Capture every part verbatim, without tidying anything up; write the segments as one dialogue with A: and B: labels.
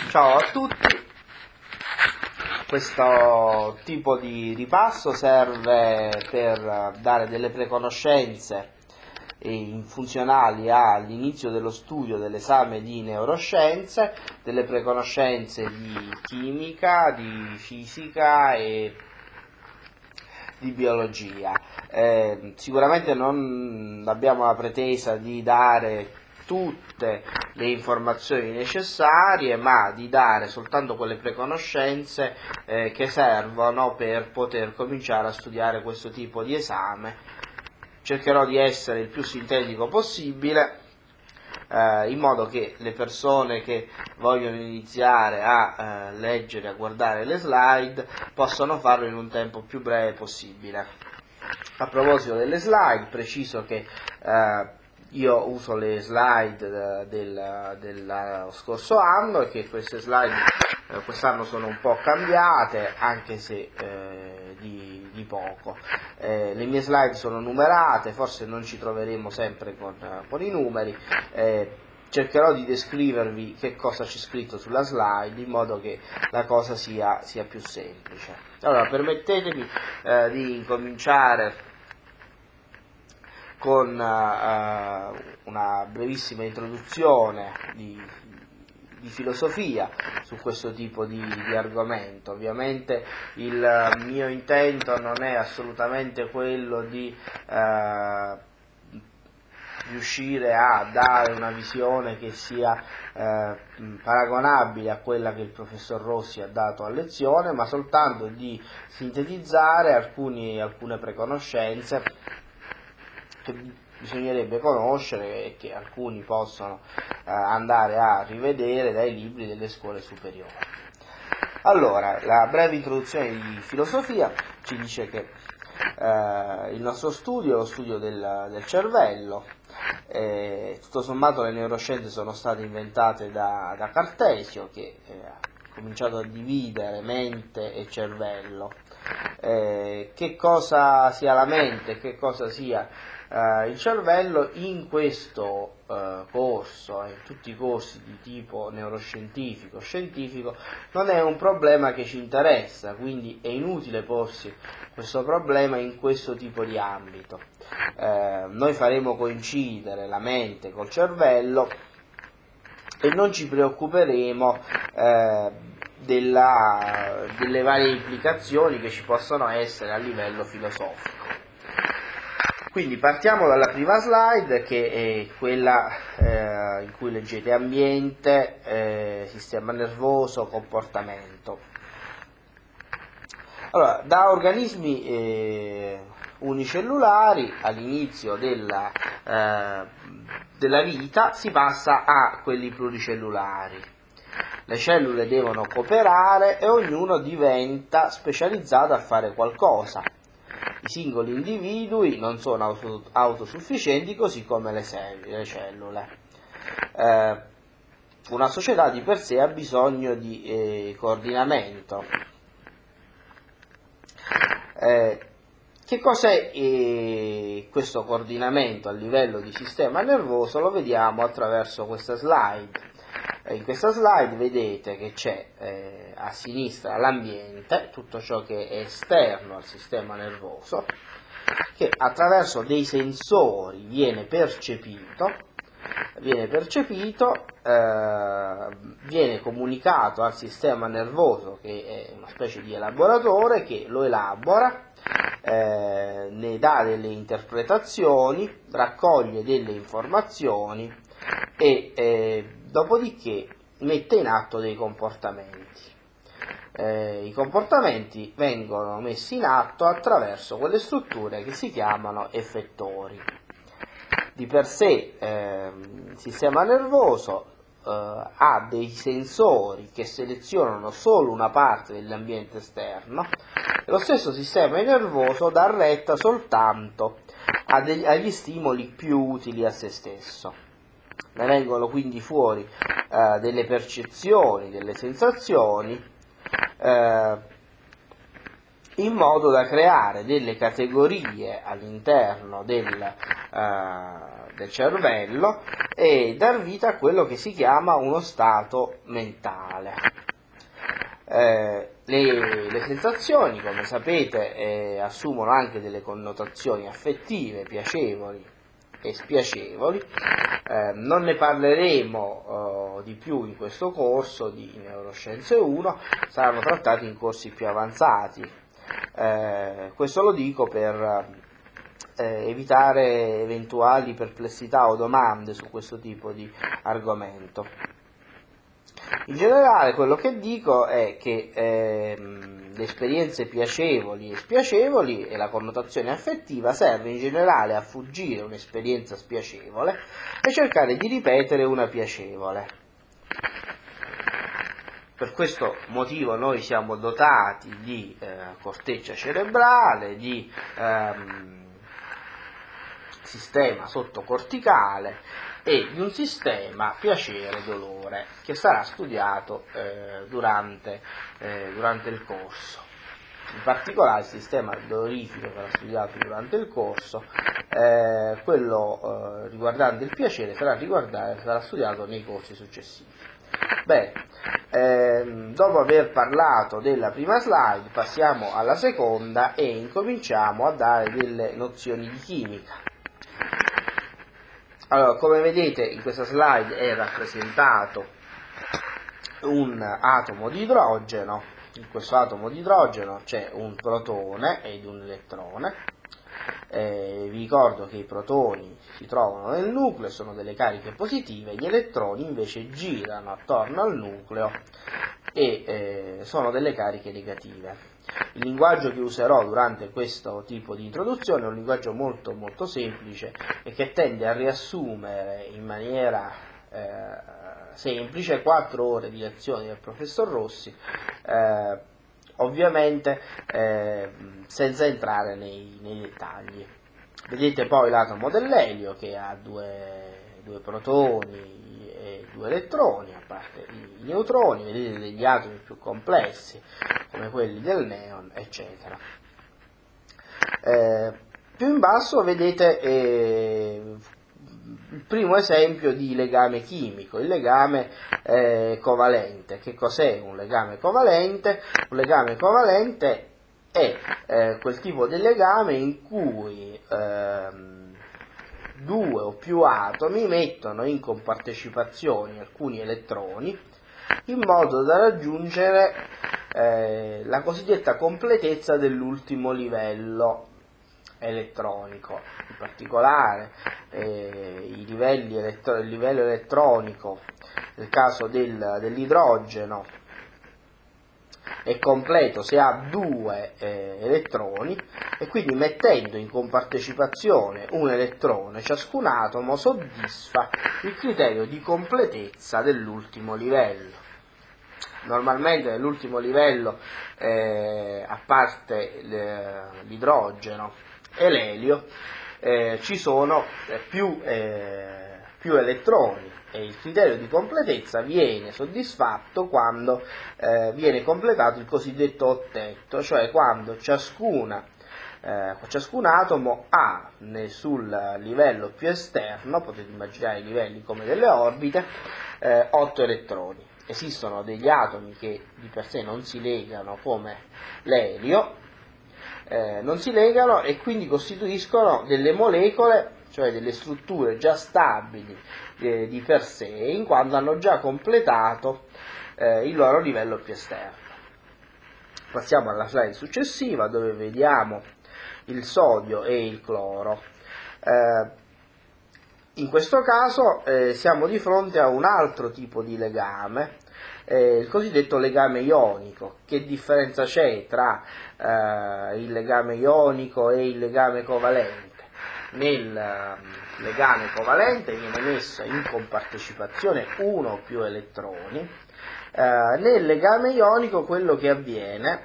A: Ciao a tutti, questo tipo di ripasso serve per dare delle preconoscenze funzionali all'inizio dello studio dell'esame di neuroscienze, delle preconoscenze di chimica, di fisica e di biologia. Eh, sicuramente non abbiamo la pretesa di dare tutte le informazioni necessarie, ma di dare soltanto quelle preconoscenze eh, che servono per poter cominciare a studiare questo tipo di esame. Cercherò di essere il più sintetico possibile, eh, in modo che le persone che vogliono iniziare a eh, leggere, a guardare le slide, possano farlo in un tempo più breve possibile. A proposito delle slide, preciso che eh, io uso le slide del, dello scorso anno e che queste slide eh, quest'anno sono un po' cambiate, anche se eh, di, di poco. Eh, le mie slide sono numerate, forse non ci troveremo sempre con, con i numeri. Eh, cercherò di descrivervi che cosa c'è scritto sulla slide in modo che la cosa sia, sia più semplice. Allora, permettetemi eh, di incominciare con uh, una brevissima introduzione di, di filosofia su questo tipo di, di argomento. Ovviamente il mio intento non è assolutamente quello di uh, riuscire a dare una visione che sia eh, paragonabile a quella che il professor Rossi ha dato a lezione, ma soltanto di sintetizzare alcuni, alcune preconoscenze che bisognerebbe conoscere e che alcuni possono eh, andare a rivedere dai libri delle scuole superiori. Allora, la breve introduzione di filosofia ci dice che eh, il nostro studio è lo studio del, del cervello. Eh, tutto sommato le neuroscienze sono state inventate da, da Cartesio, che eh, ha cominciato a dividere mente e cervello. Eh, che cosa sia la mente, che cosa sia Uh, il cervello in questo uh, corso, in tutti i corsi di tipo neuroscientifico, scientifico, non è un problema che ci interessa, quindi è inutile porsi questo problema in questo tipo di ambito. Uh, noi faremo coincidere la mente col cervello e non ci preoccuperemo uh, della, delle varie implicazioni che ci possono essere a livello filosofico. Quindi partiamo dalla prima slide, che è quella eh, in cui leggete ambiente, eh, sistema nervoso, comportamento. Allora, da organismi eh, unicellulari all'inizio della, eh, della vita si passa a quelli pluricellulari. Le cellule devono cooperare e ognuno diventa specializzato a fare qualcosa. I singoli individui non sono autosufficienti, così come le, le cellule. Eh, una società di per sé ha bisogno di eh, coordinamento. Eh, che cos'è eh, questo coordinamento a livello di sistema nervoso? Lo vediamo attraverso questa slide. In questa slide vedete che c'è eh, a sinistra l'ambiente, tutto ciò che è esterno al sistema nervoso, che attraverso dei sensori viene percepito, viene percepito, eh, viene comunicato al sistema nervoso, che è una specie di elaboratore, che lo elabora, eh, ne dà delle interpretazioni, raccoglie delle informazioni e eh, dopodiché mette in atto dei comportamenti. Eh, I comportamenti vengono messi in atto attraverso quelle strutture che si chiamano effettori. Di per sé eh, il sistema nervoso eh, ha dei sensori che selezionano solo una parte dell'ambiente esterno e lo stesso sistema nervoso dà retta soltanto a degli, agli stimoli più utili a se stesso. Ne vengono quindi fuori eh, delle percezioni, delle sensazioni eh, in modo da creare delle categorie all'interno del, uh, del cervello e dar vita a quello che si chiama uno stato mentale. Eh, le, le sensazioni, come sapete, eh, assumono anche delle connotazioni affettive, piacevoli e spiacevoli. Eh, non ne parleremo uh, di più in questo corso di Neuroscienze uno, saranno trattati in corsi più avanzati. Eh, questo lo dico per eh, evitare eventuali perplessità o domande su questo tipo di argomento. In generale quello che dico è che ehm, le esperienze piacevoli e spiacevoli e la connotazione affettiva serve in generale a fuggire un'esperienza spiacevole e cercare di ripetere una piacevole. Per questo motivo noi siamo dotati di eh, corteccia cerebrale, di ehm, sistema sottocorticale e di un sistema piacere-dolore che sarà studiato eh, durante, eh, durante il corso. In particolare il sistema dolorifico sarà studiato durante il corso, eh, quello eh, riguardante il piacere sarà, sarà studiato nei corsi successivi. Bene, ehm, dopo aver parlato della prima slide passiamo alla seconda e incominciamo a dare delle nozioni di chimica. Allora, come vedete in questa slide è rappresentato un atomo di idrogeno. In questo atomo di idrogeno c'è un protone ed un elettrone. Eh, vi ricordo che i protoni si trovano nel nucleo, sono delle cariche positive, gli elettroni invece girano attorno al nucleo e eh, sono delle cariche negative. Il linguaggio che userò durante questo tipo di introduzione è un linguaggio molto molto semplice e che tende a riassumere in maniera eh, semplice quattro ore di lezioni del professor Rossi, eh, ovviamente eh, senza entrare nei, nei dettagli. Vedete poi l'atomo dell'elio che ha due, due protoni e due elettroni, a parte i neutroni, vedete degli atomi più complessi come quelli del neon, eccetera. Eh, più in basso vedete eh, il primo esempio di legame chimico, il legame eh, covalente. Che cos'è un legame covalente? Un legame covalente è eh, quel tipo di legame in cui ehm, due o più atomi mettono in compartecipazione alcuni elettroni in modo da raggiungere eh, la cosiddetta completezza dell'ultimo livello elettronico. In particolare eh, i livelli elettro- il livello elettronico nel caso del, dell'idrogeno è completo se ha due eh, elettroni e quindi mettendo in compartecipazione un elettrone ciascun atomo soddisfa il criterio di completezza dell'ultimo livello. Normalmente nell'ultimo livello, eh, a parte l'idrogeno e l'elio, eh, ci sono eh, più, eh, più elettroni e il criterio di completezza viene soddisfatto quando eh, viene completato il cosiddetto ottetto, cioè quando ciascuna, eh, ciascun atomo ha nel, sul livello più esterno, potete immaginare i livelli come delle orbite, eh, otto elettroni. Esistono degli atomi che di per sé non si legano come l'elio, eh, non si legano e quindi costituiscono delle molecole, cioè delle strutture già stabili eh, di per sé, in quanto hanno già completato eh, il loro livello più esterno. Passiamo alla slide successiva dove vediamo il sodio e il cloro. Eh, In questo caso eh, siamo di fronte a un altro tipo di legame, eh, il cosiddetto legame ionico. Che differenza c'è tra eh, il legame ionico e il legame covalente? Nel eh, legame covalente viene messo in compartecipazione uno o più elettroni, eh, nel legame ionico quello che avviene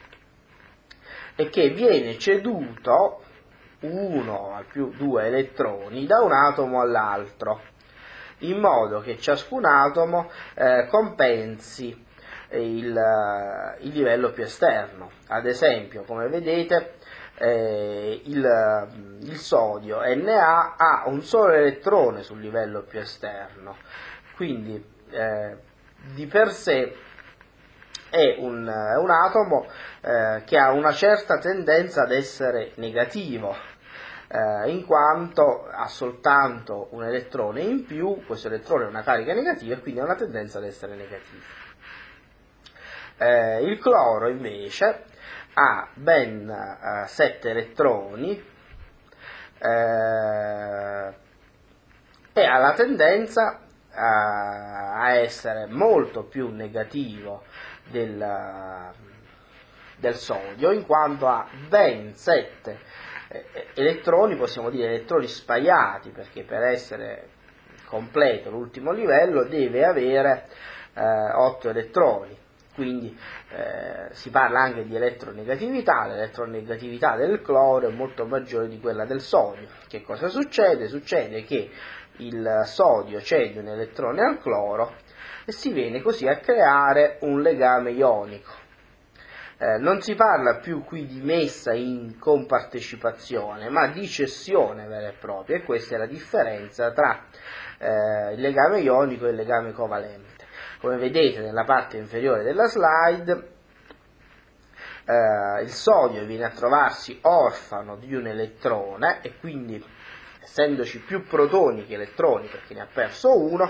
A: è che viene ceduto uno al più due elettroni da un atomo all'altro, in modo che ciascun atomo eh, compensi il, il livello più esterno. Ad esempio, come vedete, eh, il, il sodio Na ha un solo elettrone sul livello più esterno, quindi eh, di per sé è un, un atomo eh, che ha una certa tendenza ad essere negativo, eh, in quanto ha soltanto un elettrone in più. Questo elettrone ha una carica negativa e quindi ha una tendenza ad essere negativo. Eh, il cloro invece ha ben eh, sette elettroni eh, e ha la tendenza a, a essere molto più negativo del, del sodio, in quanto ha ben sette eh, elettroni, possiamo dire elettroni spaiati, perché per essere completo l'ultimo livello deve avere eh, otto elettroni. Quindi eh, si parla anche di elettronegatività. L'elettronegatività del cloro è molto maggiore di quella del sodio. Che cosa succede? Succede che il sodio cede un elettrone al cloro e si viene così a creare un legame ionico. Eh, non si parla più qui di messa in compartecipazione, ma di cessione vera e propria, e questa è la differenza tra eh, il legame ionico e il legame covalente. Come vedete nella parte inferiore della slide, eh, il sodio viene a trovarsi orfano di un elettrone e quindi, essendoci più protoni che elettroni, perché ne ha perso uno,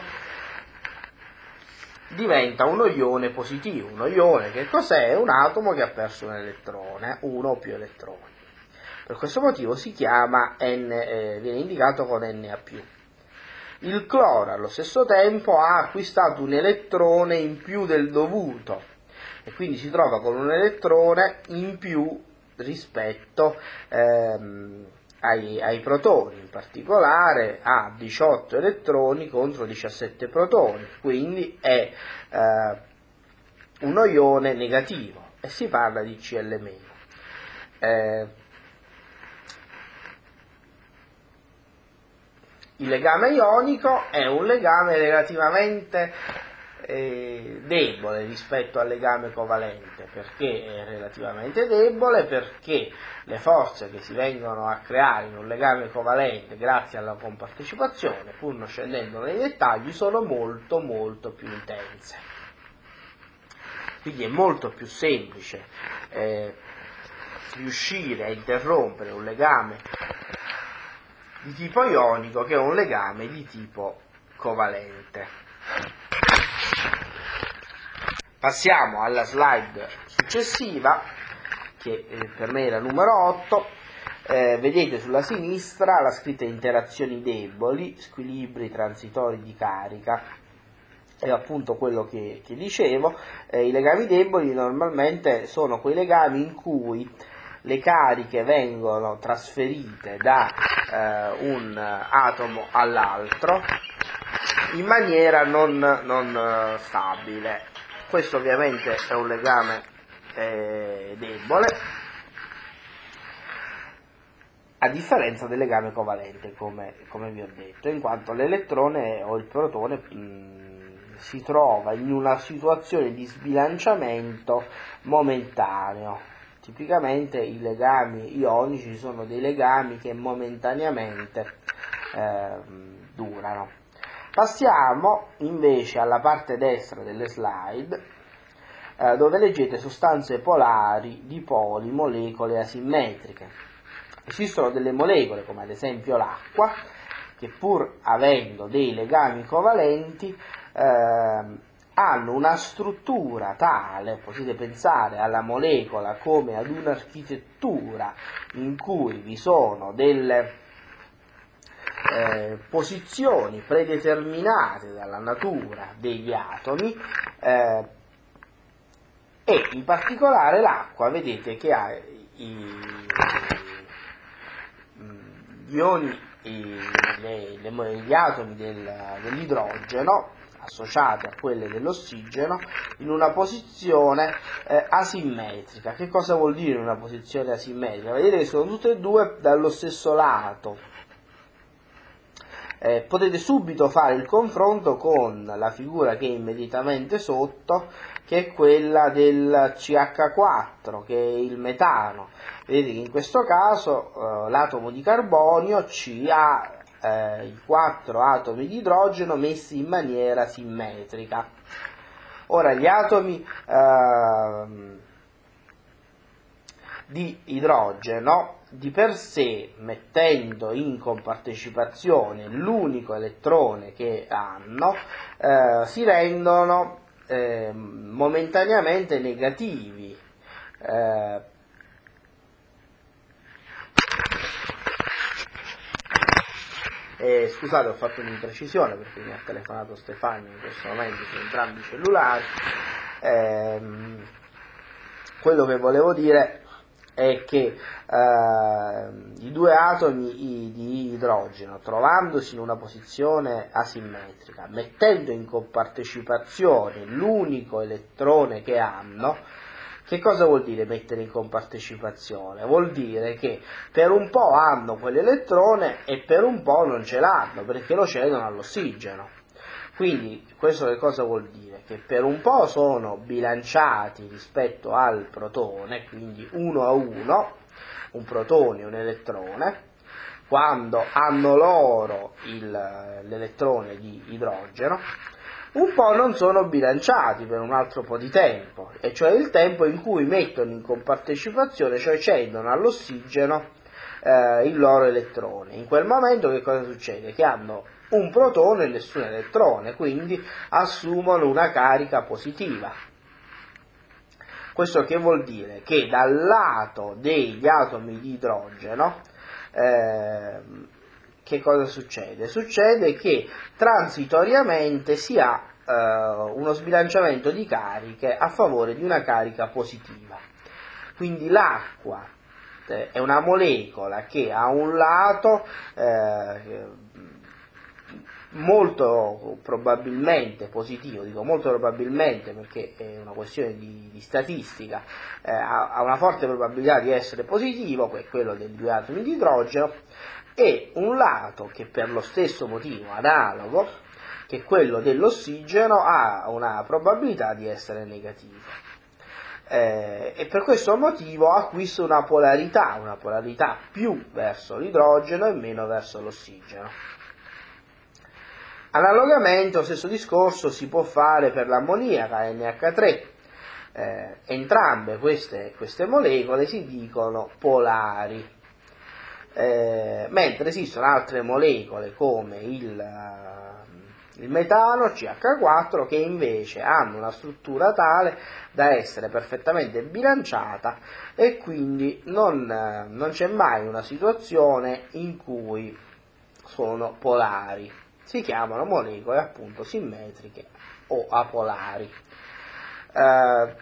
A: diventa uno ione positivo. Uno ione che cos'è? È un atomo che ha perso un elettrone, uno o più elettroni. Per questo motivo si chiama N, eh, viene indicato con Na più. Il cloro allo stesso tempo ha acquistato un elettrone in più del dovuto e quindi si trova con un elettrone in più rispetto ehm, ai, ai protoni. In particolare ha diciotto elettroni contro diciassette protoni, quindi è eh, uno ione negativo e si parla di Cl meno. Eh, Il legame ionico è un legame relativamente eh, debole rispetto al legame covalente. Perché è relativamente debole? Perché le forze che si vengono a creare in un legame covalente grazie alla compartecipazione, pur non scendendo nei dettagli, sono molto molto più intense. Quindi è molto più semplice eh, riuscire a interrompere un legame di tipo ionico che è un legame di tipo covalente. Passiamo alla slide successiva, che eh, per me è la numero otto. Eh, vedete sulla sinistra la scritta interazioni deboli, squilibri transitori di carica. È appunto quello che, che dicevo. Eh, I legami deboli normalmente sono quei legami in cui le cariche vengono trasferite da eh, un atomo all'altro in maniera non, non uh, stabile. Questo ovviamente è un legame eh, debole, a differenza del legame covalente, come, come vi ho detto, in quanto l'elettrone o il protone mh, si trova in una situazione di sbilanciamento momentaneo. Tipicamente i legami ionici sono dei legami che momentaneamente eh, durano. Passiamo invece alla parte destra delle slide, eh, dove leggete sostanze polari, dipoli, molecole asimmetriche. Esistono delle molecole, come ad esempio l'acqua, che pur avendo dei legami covalenti, eh, hanno una struttura tale, potete pensare alla molecola come ad un'architettura in cui vi sono delle eh, posizioni predeterminate dalla natura degli atomi, eh, e in particolare l'acqua, vedete che ha i, gli ioni, i, le, le, gli atomi del, dell'idrogeno associate a quelle dell'ossigeno in una posizione eh, asimmetrica. Che cosa vuol dire una posizione asimmetrica? Vedete che sono tutte e due dallo stesso lato Eh, potete subito fare il confronto con la figura che è immediatamente sotto, che è quella del C H quattro, che è il metano. Vedete che in questo caso eh, l'atomo di carbonio C ha eh, i quattro atomi di idrogeno messi in maniera simmetrica. Ora gli atomi eh, di idrogeno di per sé, mettendo in compartecipazione l'unico elettrone che hanno, eh, si rendono eh, momentaneamente negativi. Eh, eh, scusate, ho fatto un'imprecisione perché mi ha telefonato Stefano in questo momento su entrambi i cellulari. Eh, quello che volevo dire è che eh, i due atomi di idrogeno, trovandosi in una posizione asimmetrica, mettendo in compartecipazione l'unico elettrone che hanno, che cosa vuol dire mettere in compartecipazione? Vuol dire che per un po' hanno quell'elettrone e per un po' non ce l'hanno, perché lo cedono all'ossigeno. Quindi questo che cosa vuol dire? Che per un po' sono bilanciati rispetto al protone, quindi uno a uno, un protone e un elettrone, quando hanno loro il, l'elettrone di idrogeno, un po' non sono bilanciati per un altro po' di tempo, e cioè il tempo in cui mettono in compartecipazione, cioè cedono all'ossigeno eh, il loro elettrone. In quel momento che cosa succede? Che hanno un protone e nessun elettrone, quindi assumono una carica positiva. Questo che vuol dire? Che dal lato degli atomi di idrogeno eh, che cosa succede? Succede che transitoriamente si ha eh, uno sbilanciamento di cariche a favore di una carica positiva. Quindi l'acqua eh, è una molecola che ha un lato eh, molto probabilmente positivo, dico molto probabilmente perché è una questione di, di statistica, eh, ha, ha una forte probabilità di essere positivo, che è quello dei due atomi di idrogeno, e un lato che per lo stesso motivo analogo, che è quello dell'ossigeno, ha una probabilità di essere negativo. Eh, e per questo motivo acquista una polarità, una polarità più verso l'idrogeno e meno verso l'ossigeno. Analogamente lo stesso discorso si può fare per l'ammoniaca, N H tre. Eh, entrambe queste, queste molecole si dicono polari, eh, mentre esistono altre molecole come il, il metano, C H quattro, che invece hanno una struttura tale da essere perfettamente bilanciata e quindi non, non c'è mai una situazione in cui sono polari. Si chiamano molecole appunto simmetriche o apolari. Eh,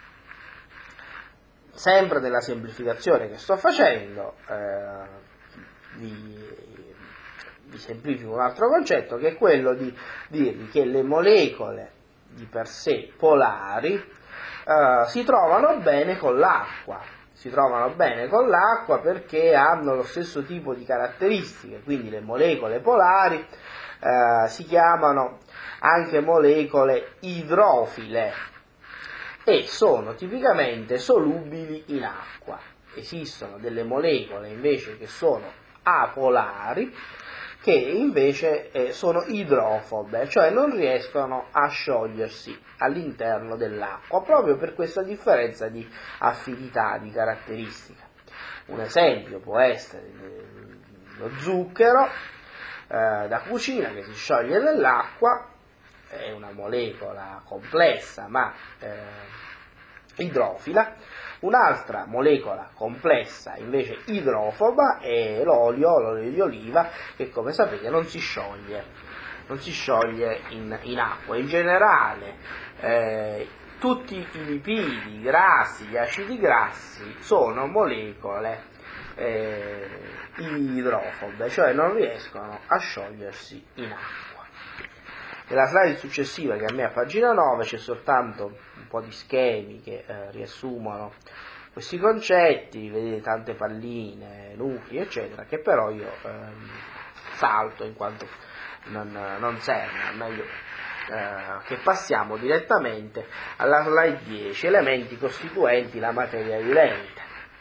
A: sempre nella semplificazione che sto facendo, eh, vi, vi semplifico un altro concetto, che è quello di dirvi che le molecole di per sé polari eh, si trovano bene con l'acqua. Si trovano bene con l'acqua perché hanno lo stesso tipo di caratteristiche, quindi le molecole polari eh, si chiamano anche molecole idrofile e sono tipicamente solubili in acqua. Esistono delle molecole invece che sono apolari, che invece eh, sono idrofobe, cioè non riescono a sciogliersi all'interno dell'acqua, proprio per questa differenza di affinità, di caratteristica. Un esempio può essere lo zucchero eh, da cucina che si scioglie nell'acqua, è una molecola complessa ma eh, idrofila. Un'altra molecola complessa invece idrofoba è l'olio, l'olio di oliva, che come sapete non si scioglie, non si scioglie in, in acqua. In generale eh, tutti i lipidi, i grassi, gli acidi grassi sono molecole eh, idrofobe, cioè non riescono a sciogliersi in acqua. Nella slide successiva, che a me è a pagina nove, c'è soltanto un po' di schemi che eh, riassumono questi concetti, vedete tante palline, nuclei, eccetera, che però io eh, salto in quanto non, non serve, meglio eh, che passiamo direttamente alla slide dieci, elementi costituenti la materia vivente.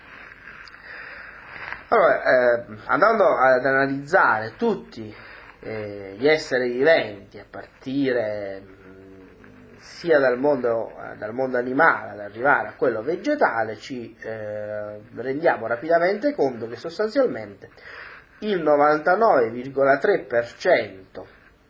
A: Allora, eh, andando ad analizzare tutti eh, gli esseri viventi a partire mh, sia dal mondo, eh, dal mondo animale ad arrivare a quello vegetale, ci eh, rendiamo rapidamente conto che sostanzialmente il novantanove virgola tre per cento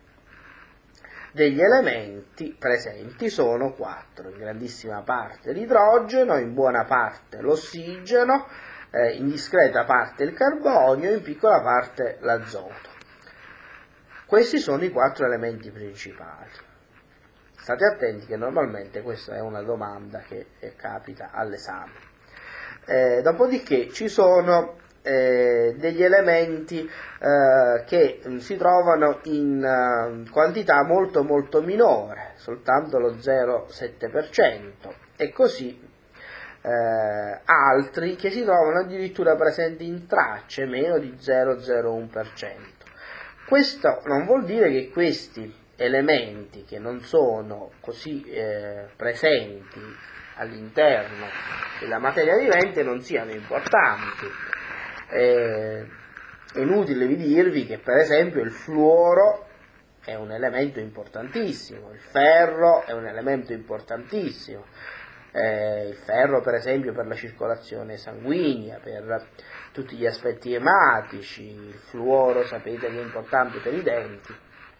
A: degli elementi presenti sono quattro, in grandissima parte l'idrogeno, in buona parte l'ossigeno, eh, in discreta parte il carbonio e in piccola parte l'azoto. Questi sono i quattro elementi principali. State attenti che normalmente questa è una domanda che eh, capita all'esame. Eh, dopodiché ci sono eh, degli elementi eh, che mh, si trovano in uh, quantità molto molto minore, soltanto lo zero virgola sette per cento, e così eh, altri che si trovano addirittura presenti in tracce, meno di zero virgola zero uno per cento. Questo non vuol dire che questi elementi, che non sono così eh, presenti all'interno della materia vivente, non siano importanti. Eh, è inutile dirvi che per esempio il fluoro è un elemento importantissimo, il ferro è un elemento importantissimo, eh, il ferro per esempio per la circolazione sanguigna, per tutti gli aspetti ematici, il fluoro sapete che è importante per i denti.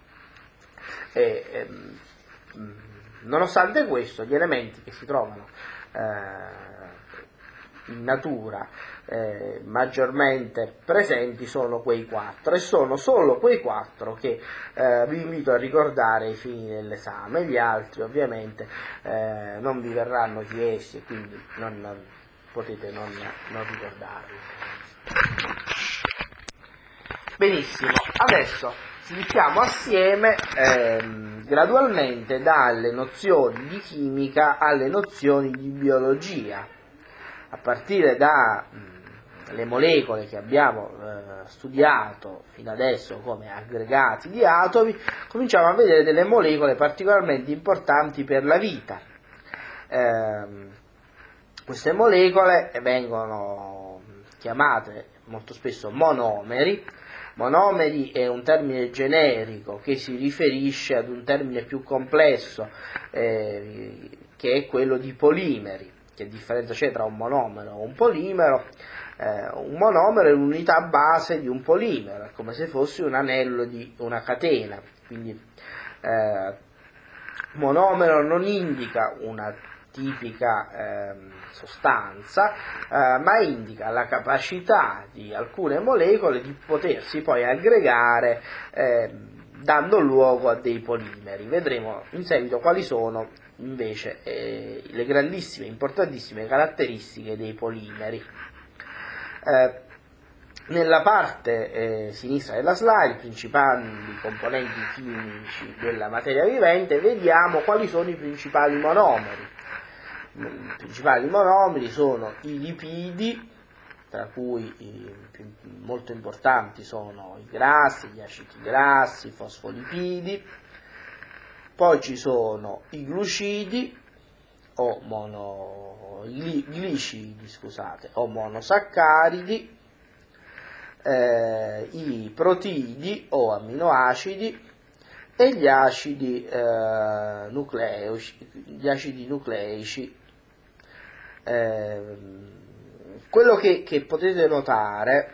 A: E, ehm, nonostante questo, gli elementi che si trovano eh, in natura eh, maggiormente presenti sono quei quattro, e sono solo quei quattro che eh, vi invito a ricordare ai fini dell'esame. Gli altri ovviamente eh, non vi verranno chiesti e quindi non, non, potete non, non ricordarli. Benissimo, adesso sviluppiamo assieme ehm, gradualmente dalle nozioni di chimica alle nozioni di biologia, a partire dalle molecole che abbiamo eh, studiato fino adesso come aggregati di atomi. Cominciamo a vedere delle molecole particolarmente importanti per la vita. Eh, queste molecole vengono chiamate molto spesso monomeri. Monomeri è un termine generico che si riferisce ad un termine più complesso, eh, che è quello di polimeri. Che differenza c'è tra un monomero e un polimero? Eh, un monomero è l'unità base di un polimero, è come se fosse un anello di una catena. Quindi eh, monomero non indica una tipica eh, sostanza, eh, ma indica la capacità di alcune molecole di potersi poi aggregare eh, dando luogo a dei polimeri. Vedremo in seguito quali sono invece eh, le grandissime, importantissime caratteristiche dei polimeri. Eh, nella parte eh, sinistra della slide, i principali componenti chimici della materia vivente, vediamo quali sono i principali monomeri. I principali monomeri sono i lipidi, tra cui i più, molto importanti sono i grassi, gli acidi grassi, i fosfolipidi. Poi ci sono i glucidi o mono, gli, glicidi, scusate, o monosaccaridi, eh, i protidi o amminoacidi e gli acidi, eh, nucleici, gli acidi nucleici. Eh, quello che, che potete notare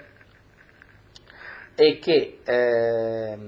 A: è che eh,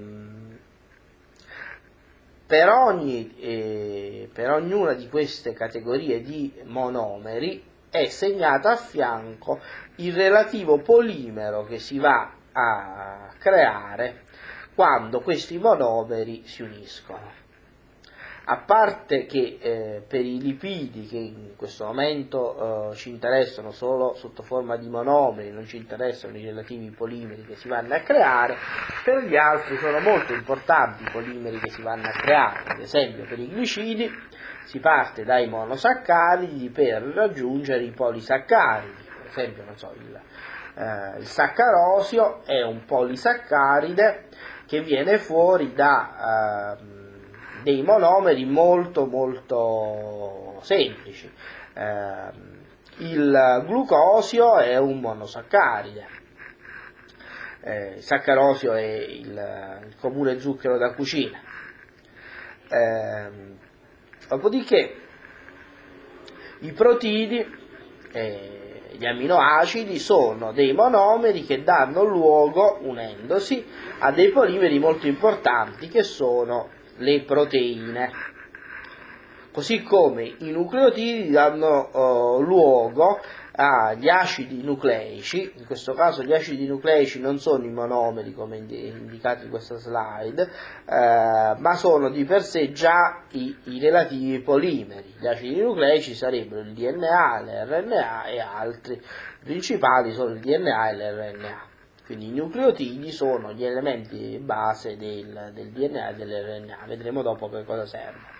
A: per, ogni, eh, per ognuna di queste categorie di monomeri è segnata a fianco il relativo polimero che si va a creare quando questi monomeri si uniscono. A parte che eh, per i lipidi, che in questo momento eh, ci interessano solo sotto forma di monomeri, non ci interessano i relativi polimeri che si vanno a creare, per gli altri sono molto importanti i polimeri che si vanno a creare. Ad esempio per i glicidi si parte dai monosaccaridi per raggiungere i polisaccaridi. Per esempio, non so, il, eh, il saccarosio è un polisaccaride che viene fuori da eh, dei monomeri molto molto semplici. Eh, il glucosio è un monosaccaride, eh, il saccarosio è il, il comune zucchero da cucina. Eh, dopodiché i proteidi, eh, gli aminoacidi, sono dei monomeri che danno luogo, unendosi, a dei polimeri molto importanti che sono le proteine, così come i nucleotidi danno uh, luogo agli acidi nucleici. In questo caso gli acidi nucleici non sono i monomeri come indicati in questa slide, eh, ma sono di per sé già i, i relativi polimeri. Gli acidi nucleici sarebbero il D N A, l'R N A e altri. I principali sono il D N A e l'R N A. Quindi i nucleotidi sono gli elementi base del, del D N A e dell'R N A, vedremo dopo per cosa servono.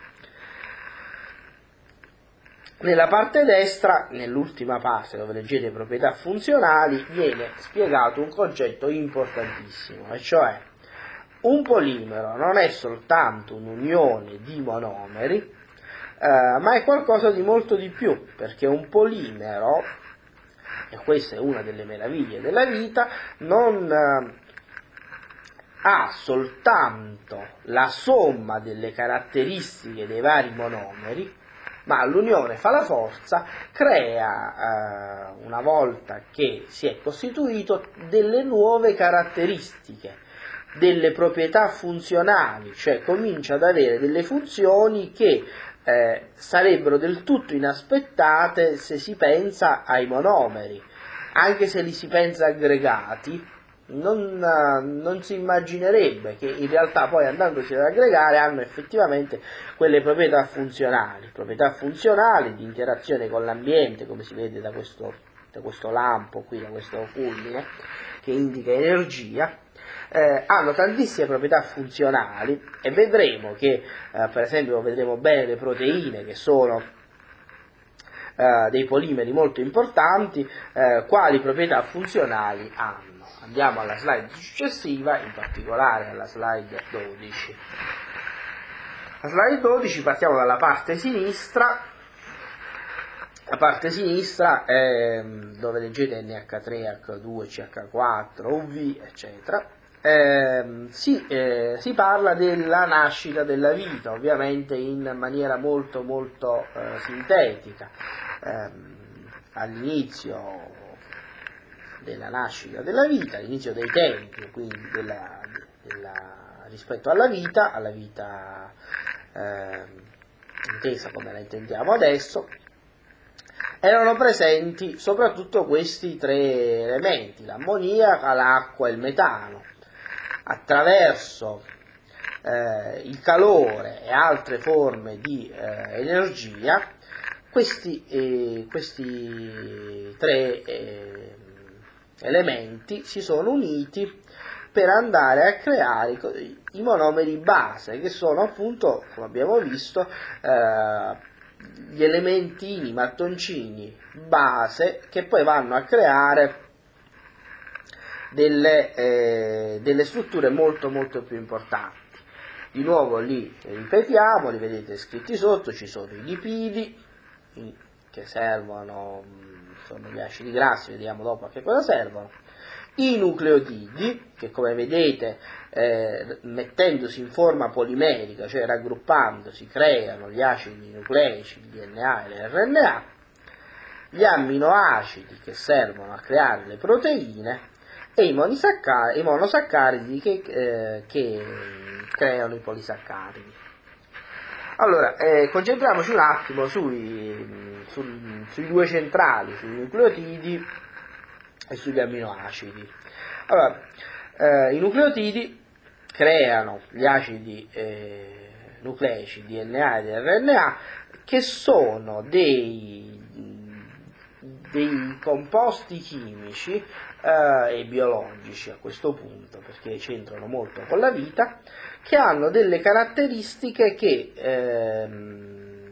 A: Nella parte destra, nell'ultima parte dove leggete proprietà funzionali, viene spiegato un concetto importantissimo, e cioè un polimero non è soltanto un'unione di monomeri, eh, ma è qualcosa di molto di più, perché un polimero, e questa è una delle meraviglie della vita, non eh, ha soltanto la somma delle caratteristiche dei vari monomeri, ma l'unione fa la forza, crea, eh, una volta che si è costituito, delle nuove caratteristiche, delle proprietà funzionali, cioè comincia ad avere delle funzioni che eh, sarebbero del tutto inaspettate se si pensa ai monomeri. Anche se li si pensa aggregati, non, non si immaginerebbe che in realtà poi, andandosi ad aggregare, hanno effettivamente quelle proprietà funzionali, proprietà funzionali di interazione con l'ambiente, come si vede da questo, da questo lampo qui, da questo fulmine, che indica energia. Eh, hanno tantissime proprietà funzionali, e vedremo che, eh, per esempio, vedremo bene le proteine, che sono Uh, dei polimeri molto importanti, uh, quali proprietà funzionali hanno. Andiamo alla slide successiva, in particolare alla slide dodici. La slide dodici, partiamo dalla parte sinistra. La parte sinistra è dove leggete N H tre, H due, C H quattro, U V, eccetera. Eh, si, eh, si parla della nascita della vita, ovviamente in maniera molto molto eh, sintetica. Eh, all'inizio della nascita della vita, all'inizio dei tempi, quindi della, della, rispetto alla vita, alla vita eh, intesa come la intendiamo adesso, erano presenti soprattutto questi tre elementi, l'ammoniaca, l'acqua e il metano. Attraverso eh, il calore e altre forme di eh, energia, questi, eh, questi tre eh, elementi si sono uniti per andare a creare i monomeri base, che sono appunto, come abbiamo visto, eh, gli elementini, i mattoncini base, che poi vanno a creare Delle, eh, delle strutture molto molto più importanti. Di nuovo li ripetiamo, li vedete scritti sotto. Ci sono i lipidi, che servono, sono gli acidi grassi, vediamo dopo a che cosa servono, i nucleotidi, che come vedete eh, mettendosi in forma polimerica, cioè raggruppandosi, creano gli acidi nucleici, il D N A e l'R N A, gli amminoacidi, che servono a creare le proteine, e i monosaccaridi, i monosaccaridi che, eh, che creano i polisaccaridi. Allora, eh, concentriamoci un attimo sui, sui, sui due centrali, sui nucleotidi e sugli amminoacidi. Allora, eh, i nucleotidi creano gli acidi eh, nucleici D N A ed R N A, che sono dei, dei composti chimici eh, e biologici a questo punto, perché c'entrano molto con la vita, che hanno delle caratteristiche che ehm,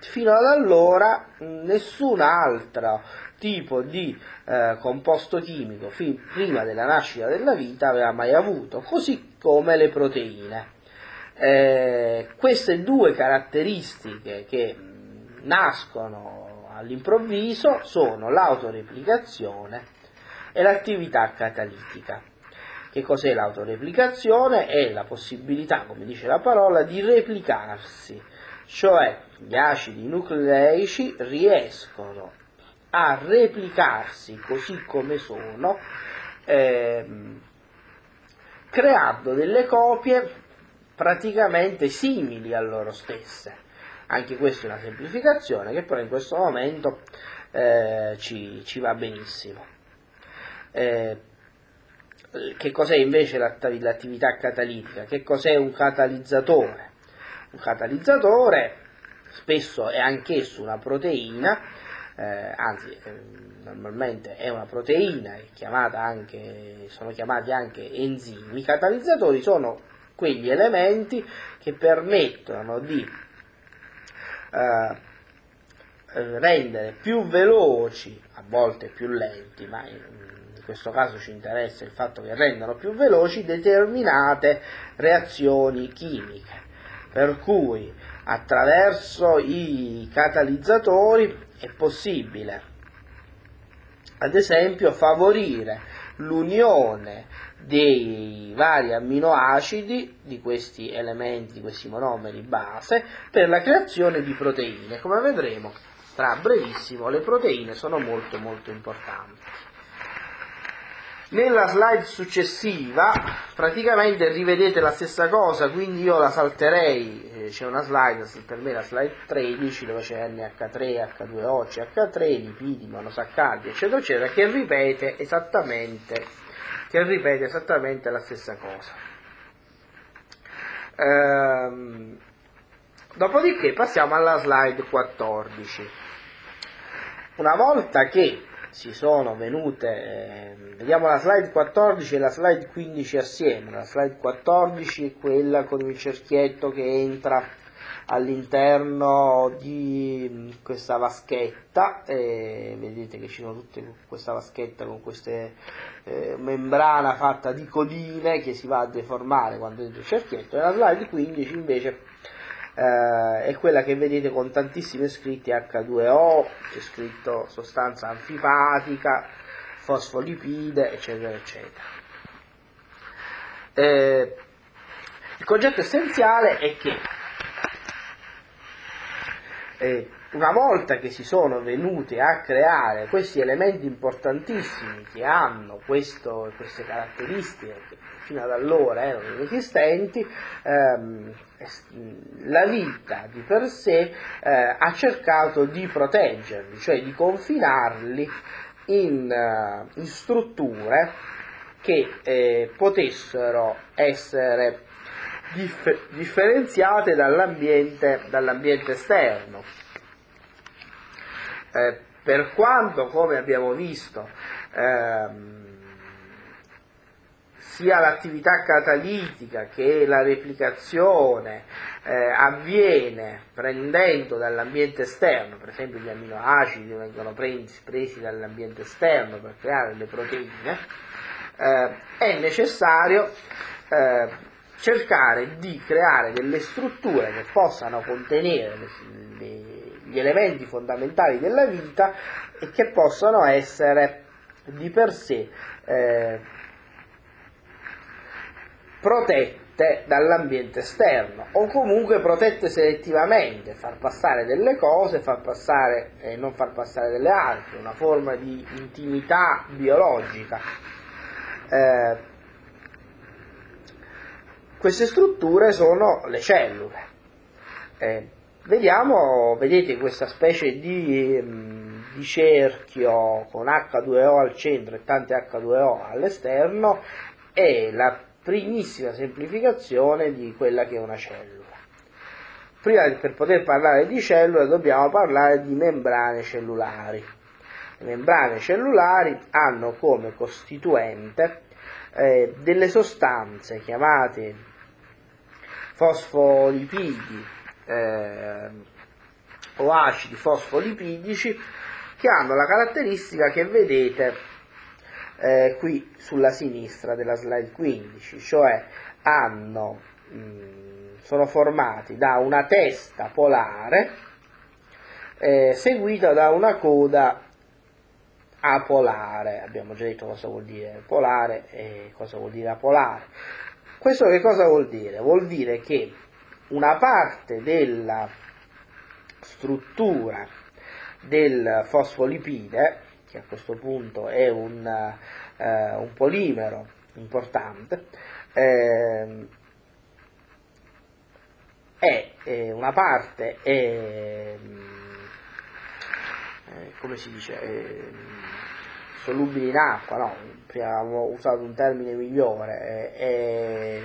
A: fino ad allora nessun altro tipo di eh, composto chimico fin prima della nascita della vita aveva mai avuto, così come le proteine. Eh, queste due caratteristiche che nascono all'improvviso sono l'autoreplicazione e l'attività catalitica. Che cos'è l'autoreplicazione? È la possibilità, come dice la parola, di replicarsi, cioè gli acidi nucleici riescono a replicarsi così come sono, ehm, creando delle copie praticamente simili a loro stesse. Anche questa è una semplificazione che però in questo momento eh, ci, ci va benissimo. Eh, che cos'è invece l'attività catalitica? Che cos'è un catalizzatore? Un catalizzatore spesso è anch'esso una proteina, eh, anzi eh, normalmente è una proteina, è chiamata anche, sono chiamati anche enzimi. I catalizzatori sono quegli elementi che permettono di eh, rendere più veloci, a volte più lenti, ma in, in questo caso ci interessa il fatto che rendano più veloci determinate reazioni chimiche, per cui attraverso i catalizzatori è possibile, ad esempio, favorire l'unione dei vari amminoacidi di questi elementi, di questi monomeri base, per la creazione di proteine. Come vedremo tra brevissimo, le proteine sono molto molto importanti. Nella slide successiva praticamente rivedete la stessa cosa, quindi io la salterei, c'è una slide, per me la slide tredici, dove c'è N H tre, H due O, C H tre, lipidi, monosaccari, eccetera, eccetera, che ripete esattamente, che ripete esattamente la stessa cosa. Ehm, dopodiché passiamo alla slide quattordici. Una volta che si sono venute, eh, vediamo la slide quattordici e la slide quindici assieme. La slide quattordici è quella con il cerchietto che entra all'interno di questa vaschetta, e vedete che ci sono tutte questa vaschetta con questa eh, membrana fatta di codine che si va a deformare quando entra il cerchietto, e la slide quindici invece Uh, è quella che vedete con tantissime scritte H due O, c'è scritto sostanza antipatica, fosfolipide, eccetera, eccetera. Eh, il concetto essenziale è che eh, una volta che si sono venute a creare questi elementi importantissimi che hanno questo, queste caratteristiche che fino ad allora erano inesistenti, ehm, la vita di per sé eh, ha cercato di proteggerli, cioè di confinarli in, uh, in strutture che eh, potessero essere dif- differenziate dall'ambiente, dall'ambiente esterno. Eh, per quanto, come abbiamo visto, ehm, sia l'attività catalitica che la replicazione eh, avviene prendendo dall'ambiente esterno, per esempio gli amminoacidi vengono presi, presi dall'ambiente esterno per creare le proteine, eh, è necessario eh, cercare di creare delle strutture che possano contenere le, le, gli elementi fondamentali della vita e che possano essere di per sé eh, protette dall'ambiente esterno, o comunque protette selettivamente, far passare delle cose, far passare e eh, non far passare delle altre, una forma di intimità biologica. Eh, queste strutture sono le cellule. Eh, vediamo, vedete questa specie di, di cerchio con H due O al centro e tante H due O all'esterno, è la primissima semplificazione di quella che è una cellula. Prima, per poter parlare di cellule, dobbiamo parlare di membrane cellulari. Le membrane cellulari hanno come costituente eh, delle sostanze chiamate fosfolipidi, eh, o acidi fosfolipidici che hanno la caratteristica che vedete eh, qui sulla sinistra della slide quindici, cioè hanno, mh, sono formati da una testa polare eh, seguita da una coda apolare. Abbiamo già detto cosa vuol dire polare e cosa vuol dire apolare. Questo che cosa vuol dire? Vuol dire che una parte della struttura del fosfolipide, che a questo punto è un, eh, un polimero importante, eh, è, è una parte è, eh, come si dice, è solubile in acqua, no? Prima avevamo usato un termine migliore, è, è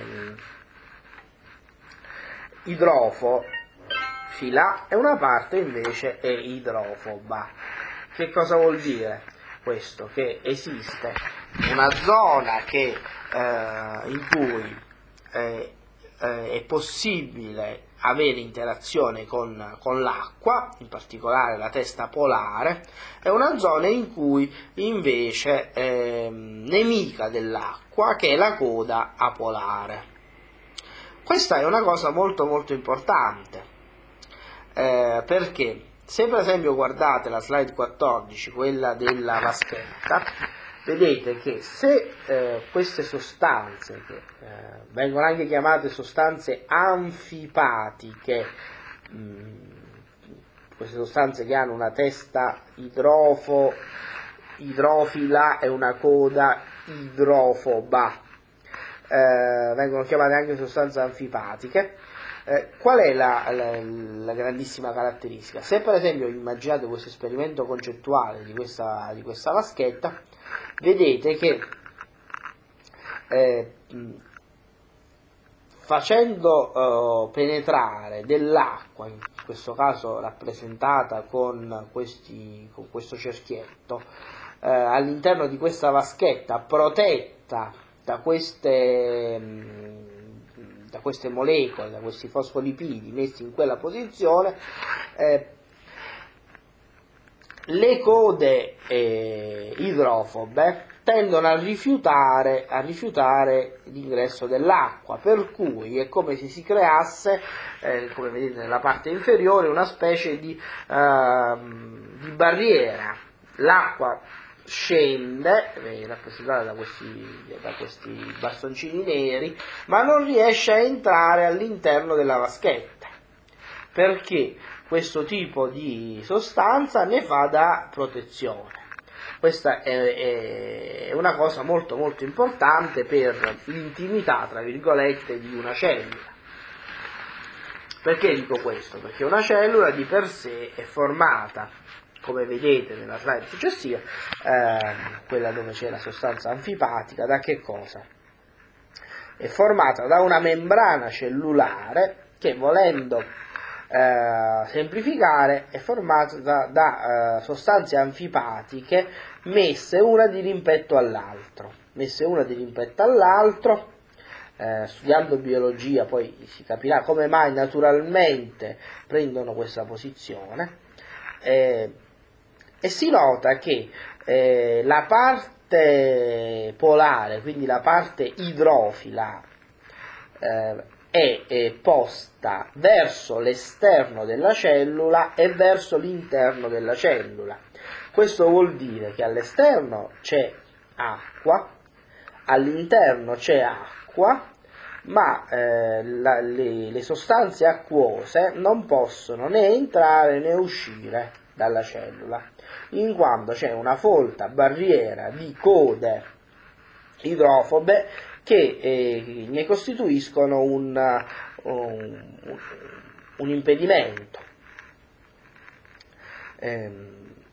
A: idrofila e una parte invece è idrofoba. Che cosa vuol dire questo? Che esiste una zona che, eh, in cui eh, eh, è possibile avere interazione con, con l'acqua, in particolare la testa polare, e una zona in cui invece è nemica dell'acqua, che è la coda apolare. Questa è una cosa molto molto importante, eh, perché se per esempio guardate la slide quattordici, quella della vaschetta, vedete che se eh, queste sostanze, che eh, vengono anche chiamate sostanze anfipatiche, mh, queste sostanze che hanno una testa idrofo, idrofila e una coda idrofoba, eh, vengono chiamate anche sostanze anfipatiche. Eh, qual è la, la, la grandissima caratteristica? Se per esempio immaginate questo esperimento concettuale di questa, di questa vaschetta, vedete che eh, facendo eh, penetrare dell'acqua, in questo caso rappresentata con, questi, con questo cerchietto, eh, all'interno di questa vaschetta protetta da queste, da queste molecole, da questi fosfolipidi messi in quella posizione, eh, le code eh, idrofobe tendono a rifiutare, a rifiutare l'ingresso dell'acqua, per cui è come se si creasse, eh, come vedete nella parte inferiore, una specie di, eh, di barriera. L'acqua scende, è rappresentata da questi, da questi bastoncini neri, ma non riesce a entrare all'interno della vaschetta, perché questo tipo di sostanza ne fa da protezione. Questa è, è una cosa molto molto importante per l'intimità, tra virgolette, di una cellula. Perché dico questo? Perché una cellula di per sé è formata, come vedete nella slide successiva, eh, quella dove c'è la sostanza anfipatica, da che cosa? È formata da una membrana cellulare che, volendo eh, semplificare, è formata da, da eh, sostanze anfipatiche messe una di rimpetto all'altro, messe una di rimpetto all'altro. Eh, studiando biologia poi si capirà come mai naturalmente prendono questa posizione, eh, e si nota che eh, la parte polare, quindi la parte idrofila, eh, è, è posta verso l'esterno della cellula e verso l'interno della cellula. Questo vuol dire che all'esterno c'è acqua, all'interno c'è acqua, ma eh, la, le, le sostanze acquose non possono né entrare né uscire dalla cellula, in quanto c'è una folta barriera di code idrofobe che eh, ne costituiscono un, un, un impedimento. Ehm,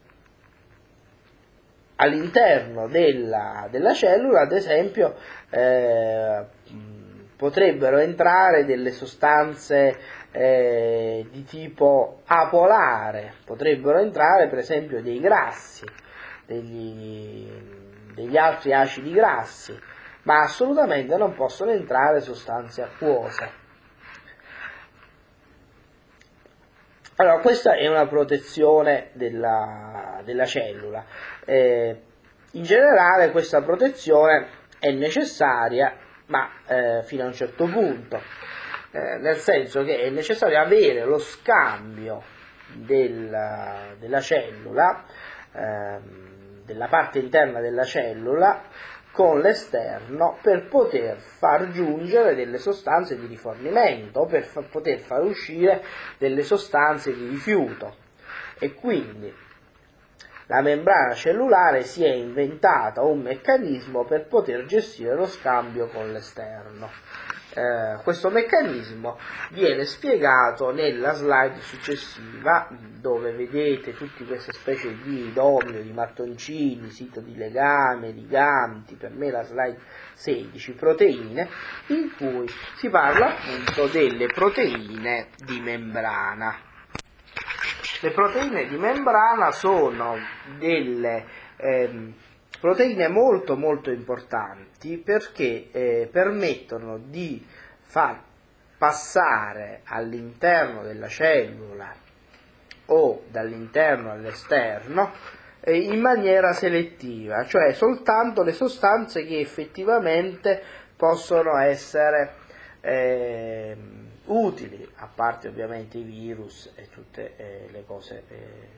A: all'interno della, della cellula, ad esempio, eh, potrebbero entrare delle sostanze eh, di tipo apolare, potrebbero entrare per esempio dei grassi, degli, degli altri acidi grassi, ma assolutamente non possono entrare sostanze acquose. Allora, questa è una protezione della, della cellula. Eh, in generale questa protezione è necessaria, ma eh, fino a un certo punto, eh, nel senso che è necessario avere lo scambio della, della cellula, eh, della parte interna della cellula, con l'esterno per poter far giungere delle sostanze di rifornimento o per fa- poter far uscire delle sostanze di rifiuto. E quindi la membrana cellulare si è inventata un meccanismo per poter gestire lo scambio con l'esterno. Eh, questo meccanismo viene spiegato nella slide successiva, dove vedete tutte queste specie di domino, di mattoncini, sito di legame, ligandi, per me la slide sedici, proteine, in cui si parla appunto delle proteine di membrana. Le proteine di membrana sono delle ehm, proteine molto molto importanti perché eh, permettono di far passare all'interno della cellula o dall'interno all'esterno eh, in maniera selettiva, cioè soltanto le sostanze che effettivamente possono essere eh, utili, a parte ovviamente i virus e tutte eh, le cose eh,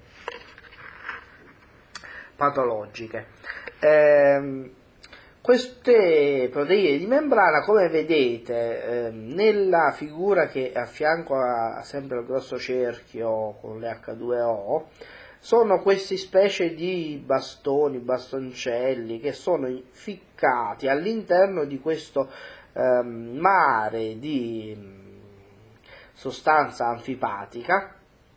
A: patologiche. Eh, queste proteine di membrana, come vedete eh, nella figura che a fianco ha sempre il grosso cerchio con le acca due o, sono queste specie di bastoni, bastoncelli che sono ficcati all'interno di questo eh, mare di sostanza anfipatica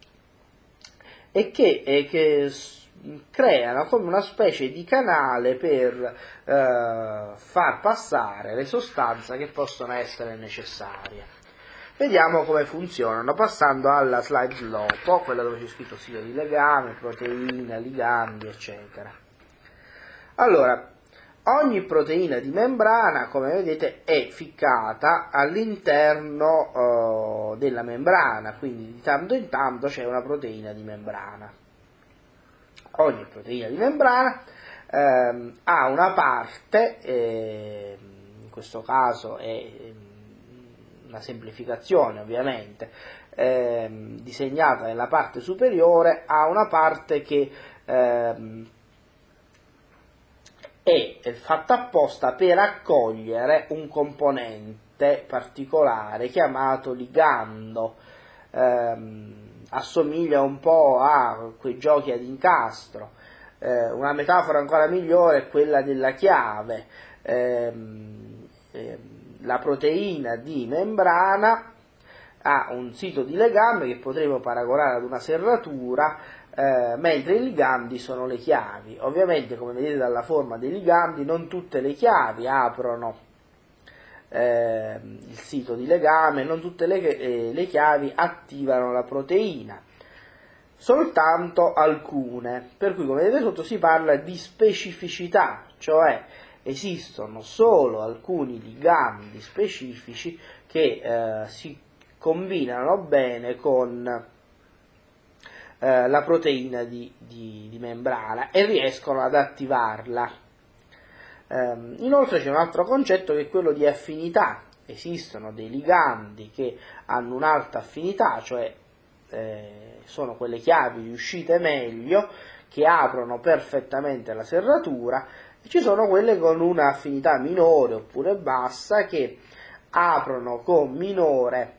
A: e che, e che creano come una specie di canale per eh, far passare le sostanze che possono essere necessarie. Vediamo come funzionano, passando alla slide dopo, quella dove c'è scritto sito di legame, proteine, ligandi, eccetera. Allora, ogni proteina di membrana, come vedete, è ficcata all'interno eh, della membrana, quindi di tanto in tanto c'è una proteina di membrana. Ogni proteina di membrana ehm, ha una parte, eh, in questo caso è una semplificazione ovviamente, ehm, disegnata nella parte superiore, ha una parte che ehm, è fatta apposta per accogliere un componente particolare chiamato ligando. Ehm, assomiglia un po' a quei giochi ad incastro. Eh, una metafora ancora migliore è quella della chiave. Ehm, ehm, la proteina di membrana ha un sito di legame che potremmo paragonare ad una serratura, eh, mentre i ligandi sono le chiavi. Ovviamente, come vedete dalla forma dei ligandi, non tutte le chiavi aprono eh, il sito di legame, non tutte le, eh, le chiavi attivano la proteina, soltanto alcune, per cui come vedete sotto si parla di specificità, cioè esistono solo alcuni ligandi specifici che eh, si combinano bene con eh, la proteina di, di, di membrana e riescono ad attivarla. Um, inoltre c'è un altro concetto che è quello di affinità. Esistono dei ligandi che hanno un'alta affinità, cioè eh, sono quelle chiavi riuscite meglio, che aprono perfettamente la serratura, e ci sono quelle con una affinità minore oppure bassa che aprono con minore,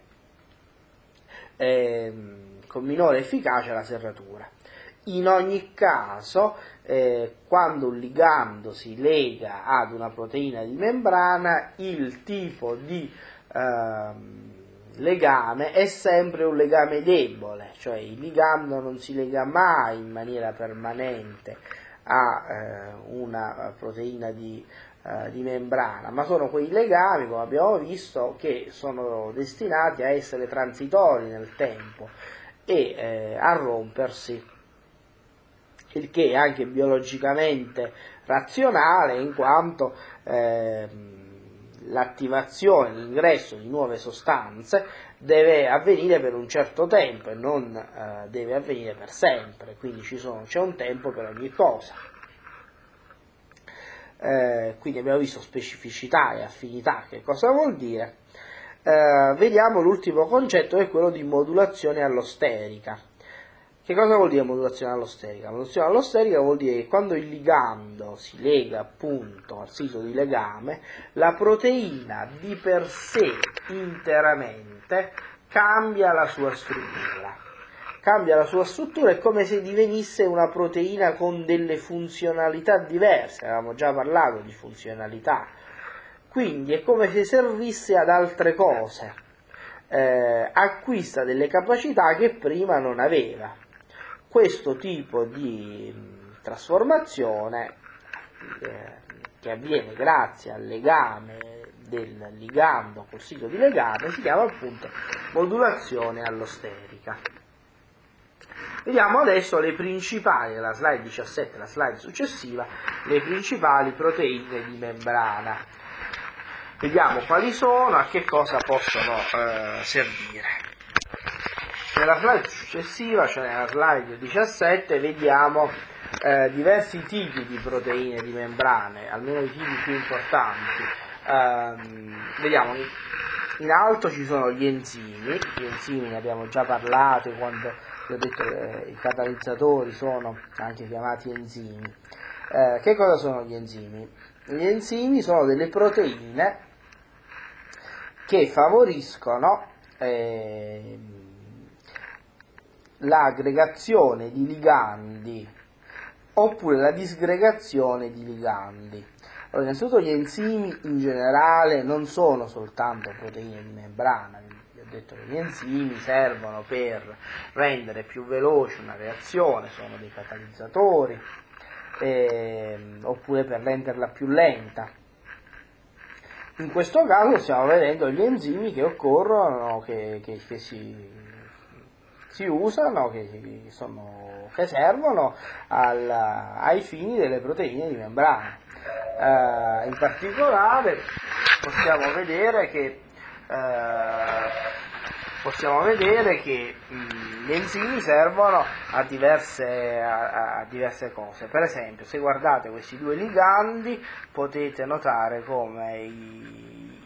A: eh, con minore efficacia la serratura. In ogni caso, eh, quando un ligando si lega ad una proteina di membrana, il tipo di eh, legame è sempre un legame debole, cioè il ligando non si lega mai in maniera permanente a eh, una proteina di, eh, di membrana, ma sono quei legami, come abbiamo visto, che sono destinati a essere transitori nel tempo e eh, a rompersi, il che è anche biologicamente razionale, in quanto eh, l'attivazione, l'ingresso di nuove sostanze deve avvenire per un certo tempo e non eh, deve avvenire per sempre, quindi ci sono, c'è un tempo per ogni cosa. Eh, quindi abbiamo visto specificità e affinità, che cosa vuol dire. Eh, vediamo l'ultimo concetto, che è quello di modulazione allosterica. Che cosa vuol dire modulazione allosterica? Modulazione allosterica vuol dire che quando il ligando si lega appunto al sito di legame, la proteina di per sé interamente cambia la sua struttura. Cambia la sua struttura, è come se divenisse una proteina con delle funzionalità diverse, avevamo già parlato di funzionalità, quindi è come se servisse ad altre cose, eh, acquista delle capacità che prima non aveva. Questo tipo di trasformazione eh, che avviene grazie al legame del ligando col sito di legame si chiama appunto modulazione allosterica. Vediamo adesso le principali, la slide diciassette, la slide successiva, le principali proteine di membrana. Vediamo quali sono, a che cosa possono eh, servire. Nella slide successiva, cioè nella slide diciassette, vediamo eh, diversi tipi di proteine di membrane, almeno i tipi più importanti. Eh, vediamo, in alto ci sono gli enzimi, gli enzimi ne abbiamo già parlato quando vi ho detto che eh, i catalizzatori sono anche chiamati enzimi. Eh, che cosa sono gli enzimi? Gli enzimi sono delle proteine che favoriscono eh, l'aggregazione di ligandi oppure la disgregazione di ligandi. Allora, innanzitutto gli enzimi in generale non sono soltanto proteine di membrana, vi ho detto che gli enzimi servono per rendere più veloce una reazione, sono dei catalizzatori, eh, oppure per renderla più lenta. In questo caso stiamo vedendo gli enzimi che occorrono, che, che, che si, si usano, che, sono, che servono al, ai fini delle proteine di membrana. Uh, in particolare possiamo vedere che, uh, possiamo vedere che mh, gli enzimi servono a diverse, a, a diverse cose. Per esempio, se guardate questi due ligandi potete notare come i,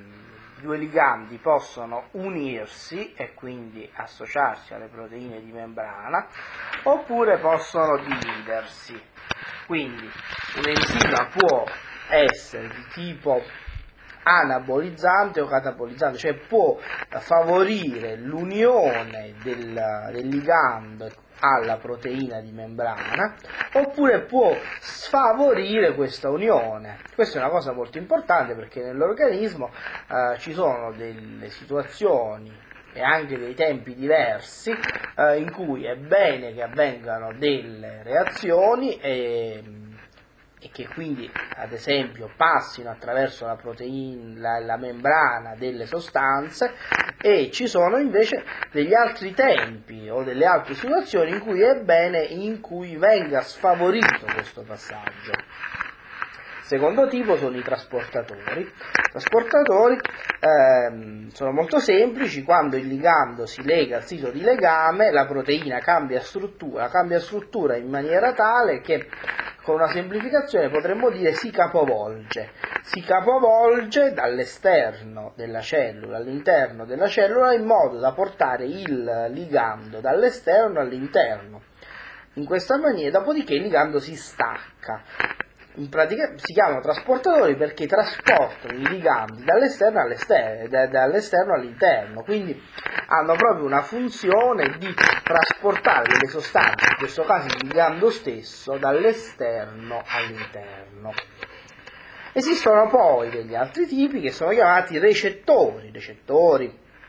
A: i due ligandi possono unirsi e quindi associarsi alle proteine di membrana, oppure possono dividersi. Quindi un enzima può essere di tipo anabolizzante o catabolizzante, cioè può favorire l'unione del, del ligando alla proteina di membrana, oppure può sfavorire questa unione. Questa è una cosa molto importante perché nell'organismo eh, ci sono delle situazioni e anche dei tempi diversi eh, in cui è bene che avvengano delle reazioni e, e che quindi ad esempio passino attraverso la proteina, la, la membrana delle sostanze, e ci sono invece degli altri tempi o delle altre situazioni in cui è bene in cui venga sfavorito questo passaggio. Secondo tipo sono i trasportatori. I trasportatori ehm, sono molto semplici: quando il ligando si lega al sito di legame, la proteina cambia struttura, cambia struttura in maniera tale che, con una semplificazione, potremmo dire si capovolge. Si capovolge dall'esterno della cellula all'interno della cellula in modo da portare il ligando dall'esterno all'interno. In questa maniera, dopodiché il ligando si stacca. In pratica si chiamano trasportatori perché trasportano i ligandi dall'esterno all'esterno, dall'esterno all'interno, quindi hanno proprio una funzione di trasportare delle sostanze, in questo caso il ligando stesso, dall'esterno all'interno. Esistono poi degli altri tipi che sono chiamati recettori. Recettori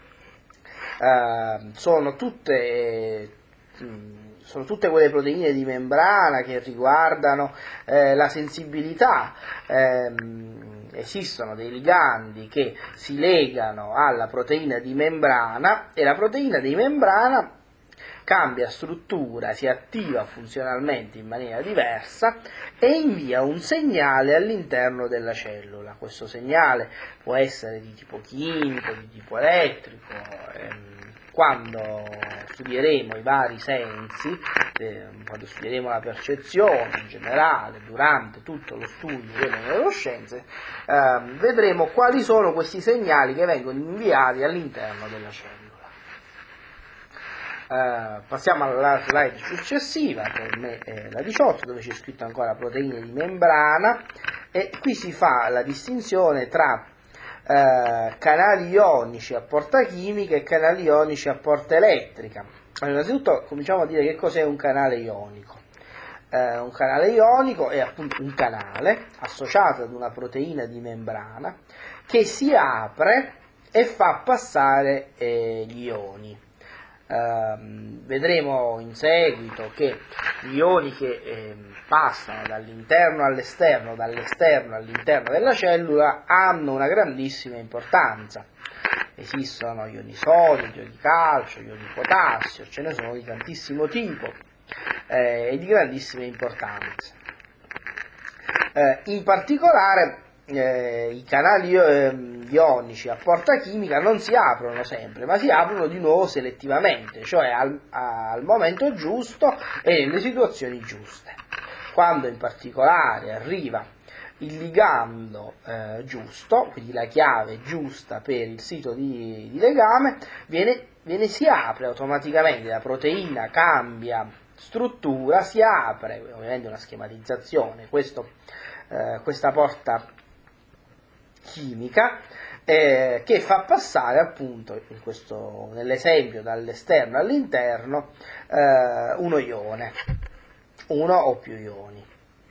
A: eh, sono tutte... Mh, sono tutte quelle proteine di membrana che riguardano eh, la sensibilità. Eh, esistono dei ligandi che si legano alla proteina di membrana e la proteina di membrana cambia struttura, si attiva funzionalmente in maniera diversa e invia un segnale all'interno della cellula. Questo segnale può essere di tipo chimico, di tipo elettrico. Ehm, quando studieremo i vari sensi, eh, quando studieremo la percezione in generale, durante tutto lo studio delle neuroscienze, eh, vedremo quali sono questi segnali che vengono inviati all'interno della cellula. Uh, passiamo alla slide successiva, per me è la diciotto, dove c'è scritto ancora proteine di membrana, e qui si fa la distinzione tra uh, canali ionici a porta chimica e canali ionici a porta elettrica. Allora, innanzitutto cominciamo a dire che cos'è un canale ionico. Uh, un canale ionico è appunto un canale associato ad una proteina di membrana che si apre e fa passare eh, gli ioni. Uh, vedremo in seguito che gli ioni che eh, passano dall'interno all'esterno, dall'esterno all'interno della cellula hanno una grandissima importanza. Esistono ioni sodio, ioni di calcio, ioni di potassio, ce ne sono di tantissimo tipo eh, e di grandissima importanza. Eh, in particolare Eh, i canali eh, ionici a porta chimica non si aprono sempre, ma si aprono di nuovo selettivamente, cioè al, al momento giusto e nelle situazioni giuste. Quando in particolare arriva il ligando eh, giusto, quindi la chiave giusta per il sito di, di legame, viene, viene, si apre automaticamente, la proteina cambia struttura, si apre, ovviamente una schematizzazione, questo, eh, questa porta chimica eh, che fa passare appunto in questo, nell'esempio dall'esterno all'interno eh, uno ione, uno o più ioni.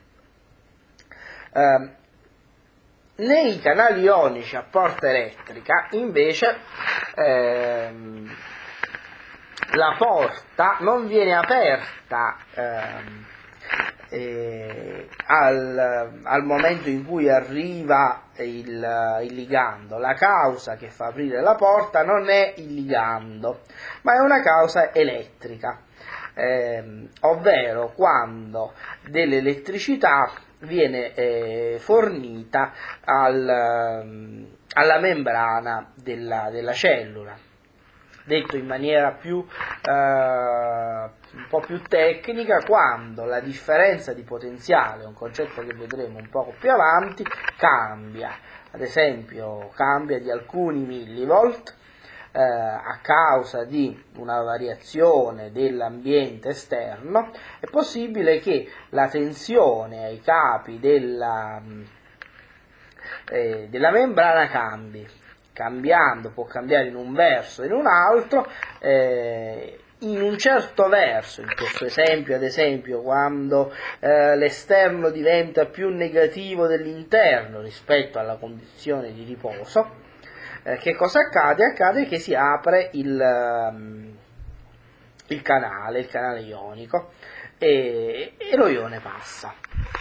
A: Eh, nei canali ionici a porta elettrica invece ehm, la porta non viene aperta ehm, Eh, al, al momento in cui arriva il, il ligando. La causa che fa aprire la porta non è il ligando, ma è una causa elettrica, eh, ovvero quando dell'elettricità viene eh, fornita al, alla membrana della, della cellula. Detto in maniera più eh, un po' più tecnica, quando la differenza di potenziale, un concetto che vedremo un poco più avanti, cambia, ad esempio cambia di alcuni millivolt eh, a causa di una variazione dell'ambiente esterno, è possibile che la tensione ai capi della, eh, della membrana cambi. Cambiando, può cambiare in un verso e in un altro, eh, in un certo verso, in questo esempio ad esempio quando eh, l'esterno diventa più negativo dell'interno rispetto alla condizione di riposo, eh, che cosa accade? Accade che si apre il, um, il canale, il canale ionico e, e lo ione passa.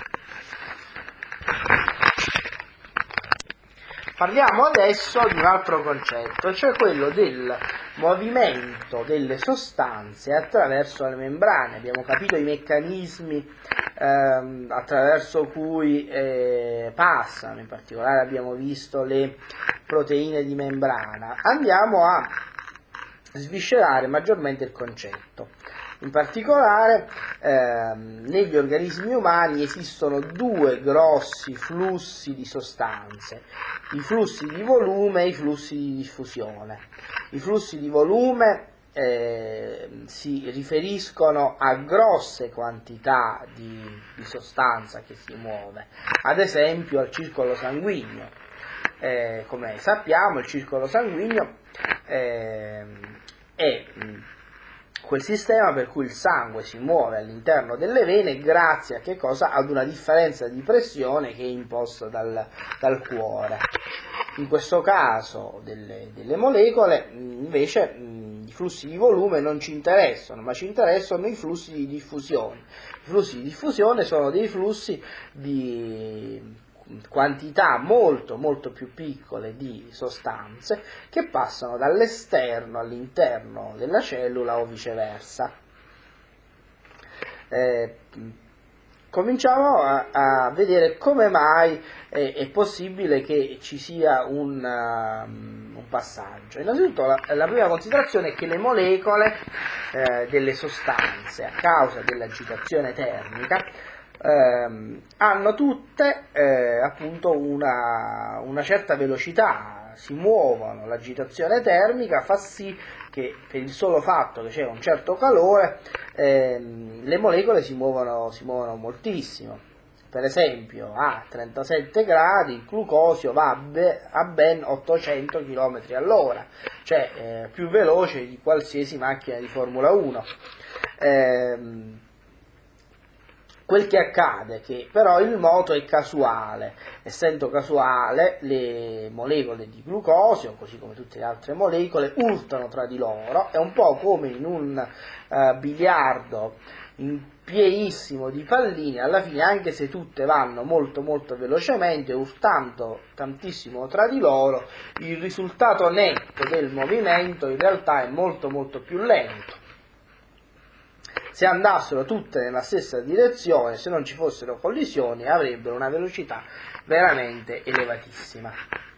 A: Parliamo adesso di un altro concetto, cioè quello del movimento delle sostanze attraverso le membrane. Abbiamo capito i meccanismi ehm, attraverso cui eh, passano, in particolare abbiamo visto le proteine di membrana. Andiamo a sviscerare maggiormente il concetto. In particolare ehm, negli organismi umani esistono due grossi flussi di sostanze, i flussi di volume e i flussi di diffusione. I flussi di volume eh, si riferiscono a grosse quantità di, di sostanza che si muove, ad esempio al circolo sanguigno. Eh, come sappiamo, il circolo sanguigno eh, è quel sistema per cui il sangue si muove all'interno delle vene grazie a che cosa? Ad una differenza di pressione che è imposta dal, dal cuore. In questo caso delle, delle molecole invece i flussi di volume non ci interessano, ma ci interessano i flussi di diffusione. I flussi di diffusione sono dei flussi di quantità molto molto più piccole di sostanze che passano dall'esterno all'interno della cellula o viceversa. eh, cominciamo a, a vedere come mai è, è possibile che ci sia un, um, un passaggio. Innanzitutto la, la prima considerazione è che le molecole eh, delle sostanze, a causa dell'agitazione termica, ehm, hanno tutte eh, appunto una, una certa velocità, si muovono, l'agitazione termica fa sì che per il solo fatto che c'è un certo calore ehm, le molecole si muovono, si muovono moltissimo. Per esempio a trentasette gradi il glucosio va a, be- a ben ottocento chilometri all'ora, cioè eh, più veloce di qualsiasi macchina di Formula uno. Ehm, Quel che accade è che però il moto è casuale, essendo casuale le molecole di glucosio, così come tutte le altre molecole, urtano tra di loro, è un po' come in un uh, biliardo in pienissimo di palline, alla fine anche se tutte vanno molto molto velocemente, urtando tantissimo tra di loro, il risultato netto del movimento in realtà è molto molto più lento. Se andassero tutte nella stessa direzione, se non ci fossero collisioni, avrebbero una velocità veramente elevatissima.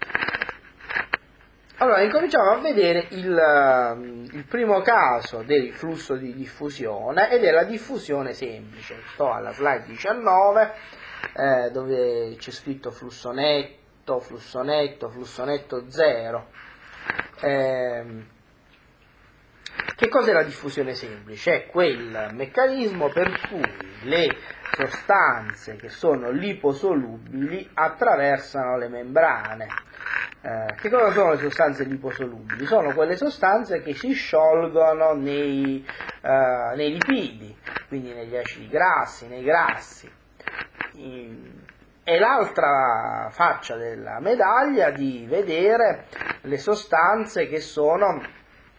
A: Allora, incominciamo a vedere il, il primo caso del flusso di diffusione, ed è la diffusione semplice. Sto alla slide diciannove, eh, dove c'è scritto flusso netto, flusso netto, flusso netto zero. Eh, Che cos'è la diffusione semplice? È quel meccanismo per cui le sostanze che sono liposolubili attraversano le membrane. Eh, che cosa sono le sostanze liposolubili? Sono quelle sostanze che si sciolgono nei, eh, nei lipidi, quindi negli acidi grassi, nei grassi. È l'altra faccia della medaglia di vedere le sostanze che sono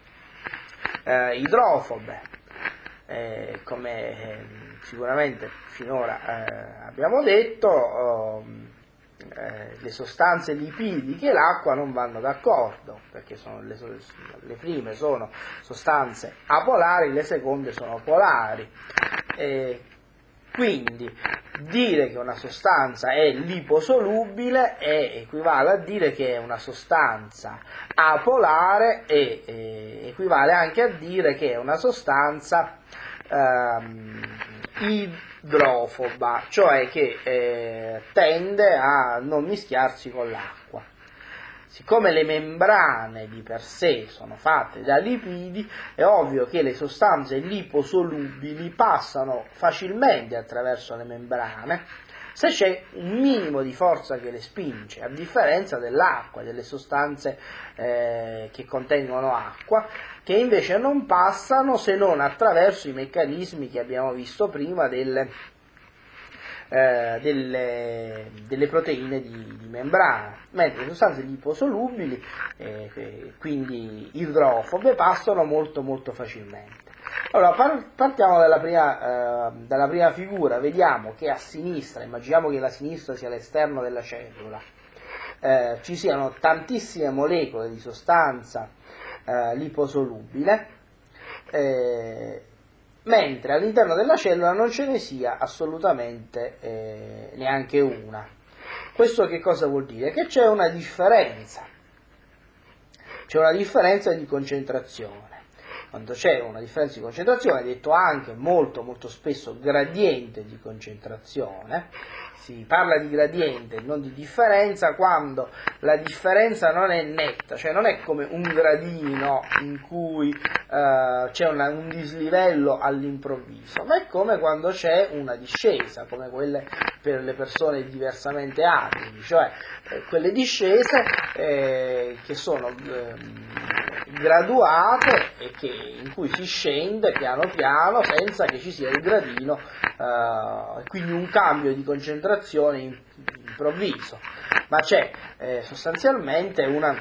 A: Eh, idrofobe, eh, come eh, sicuramente finora eh, abbiamo detto, oh, eh, le sostanze lipidiche e l'acqua non vanno d'accordo, perché sono le, le prime sono sostanze apolari, le seconde sono polari. Eh, quindi dire che una sostanza è liposolubile è, equivale a dire che è una sostanza apolare e eh, equivale anche a dire che è una sostanza ehm, idrofoba, cioè che eh, tende a non mischiarsi con l'acqua. Siccome le membrane di per sé sono fatte da lipidi, è ovvio che le sostanze liposolubili passano facilmente attraverso le membrane se c'è un minimo di forza che le spinge, a differenza dell'acqua, delle sostanze eh, che contengono acqua, che invece non passano se non attraverso i meccanismi che abbiamo visto prima delle Eh, delle, delle proteine di, di membrana, mentre le sostanze liposolubili, eh, quindi idrofobe, passano molto molto facilmente. Allora, par- partiamo dalla prima, eh, dalla prima figura, vediamo che a sinistra, immaginiamo che la sinistra sia l'esterno della cellula, eh, ci siano tantissime molecole di sostanza eh, liposolubile, eh, mentre all'interno della cellula non ce ne sia assolutamente eh, neanche una. Questo che cosa vuol dire? Che c'è una differenza, c'è una differenza di concentrazione. Quando c'è una differenza di concentrazione, detto anche molto molto spesso gradiente di concentrazione, si parla di gradiente, non di differenza, quando la differenza non è netta, cioè non è come un gradino in cui eh, c'è una, un dislivello all'improvviso, ma è come quando c'è una discesa, come quelle per le persone diversamente abili, cioè eh, quelle discese eh, che sono eh, graduate e che, in cui si scende piano piano senza che ci sia il gradino, eh, quindi un cambio di concentrazione improvviso, ma c'è eh, sostanzialmente una,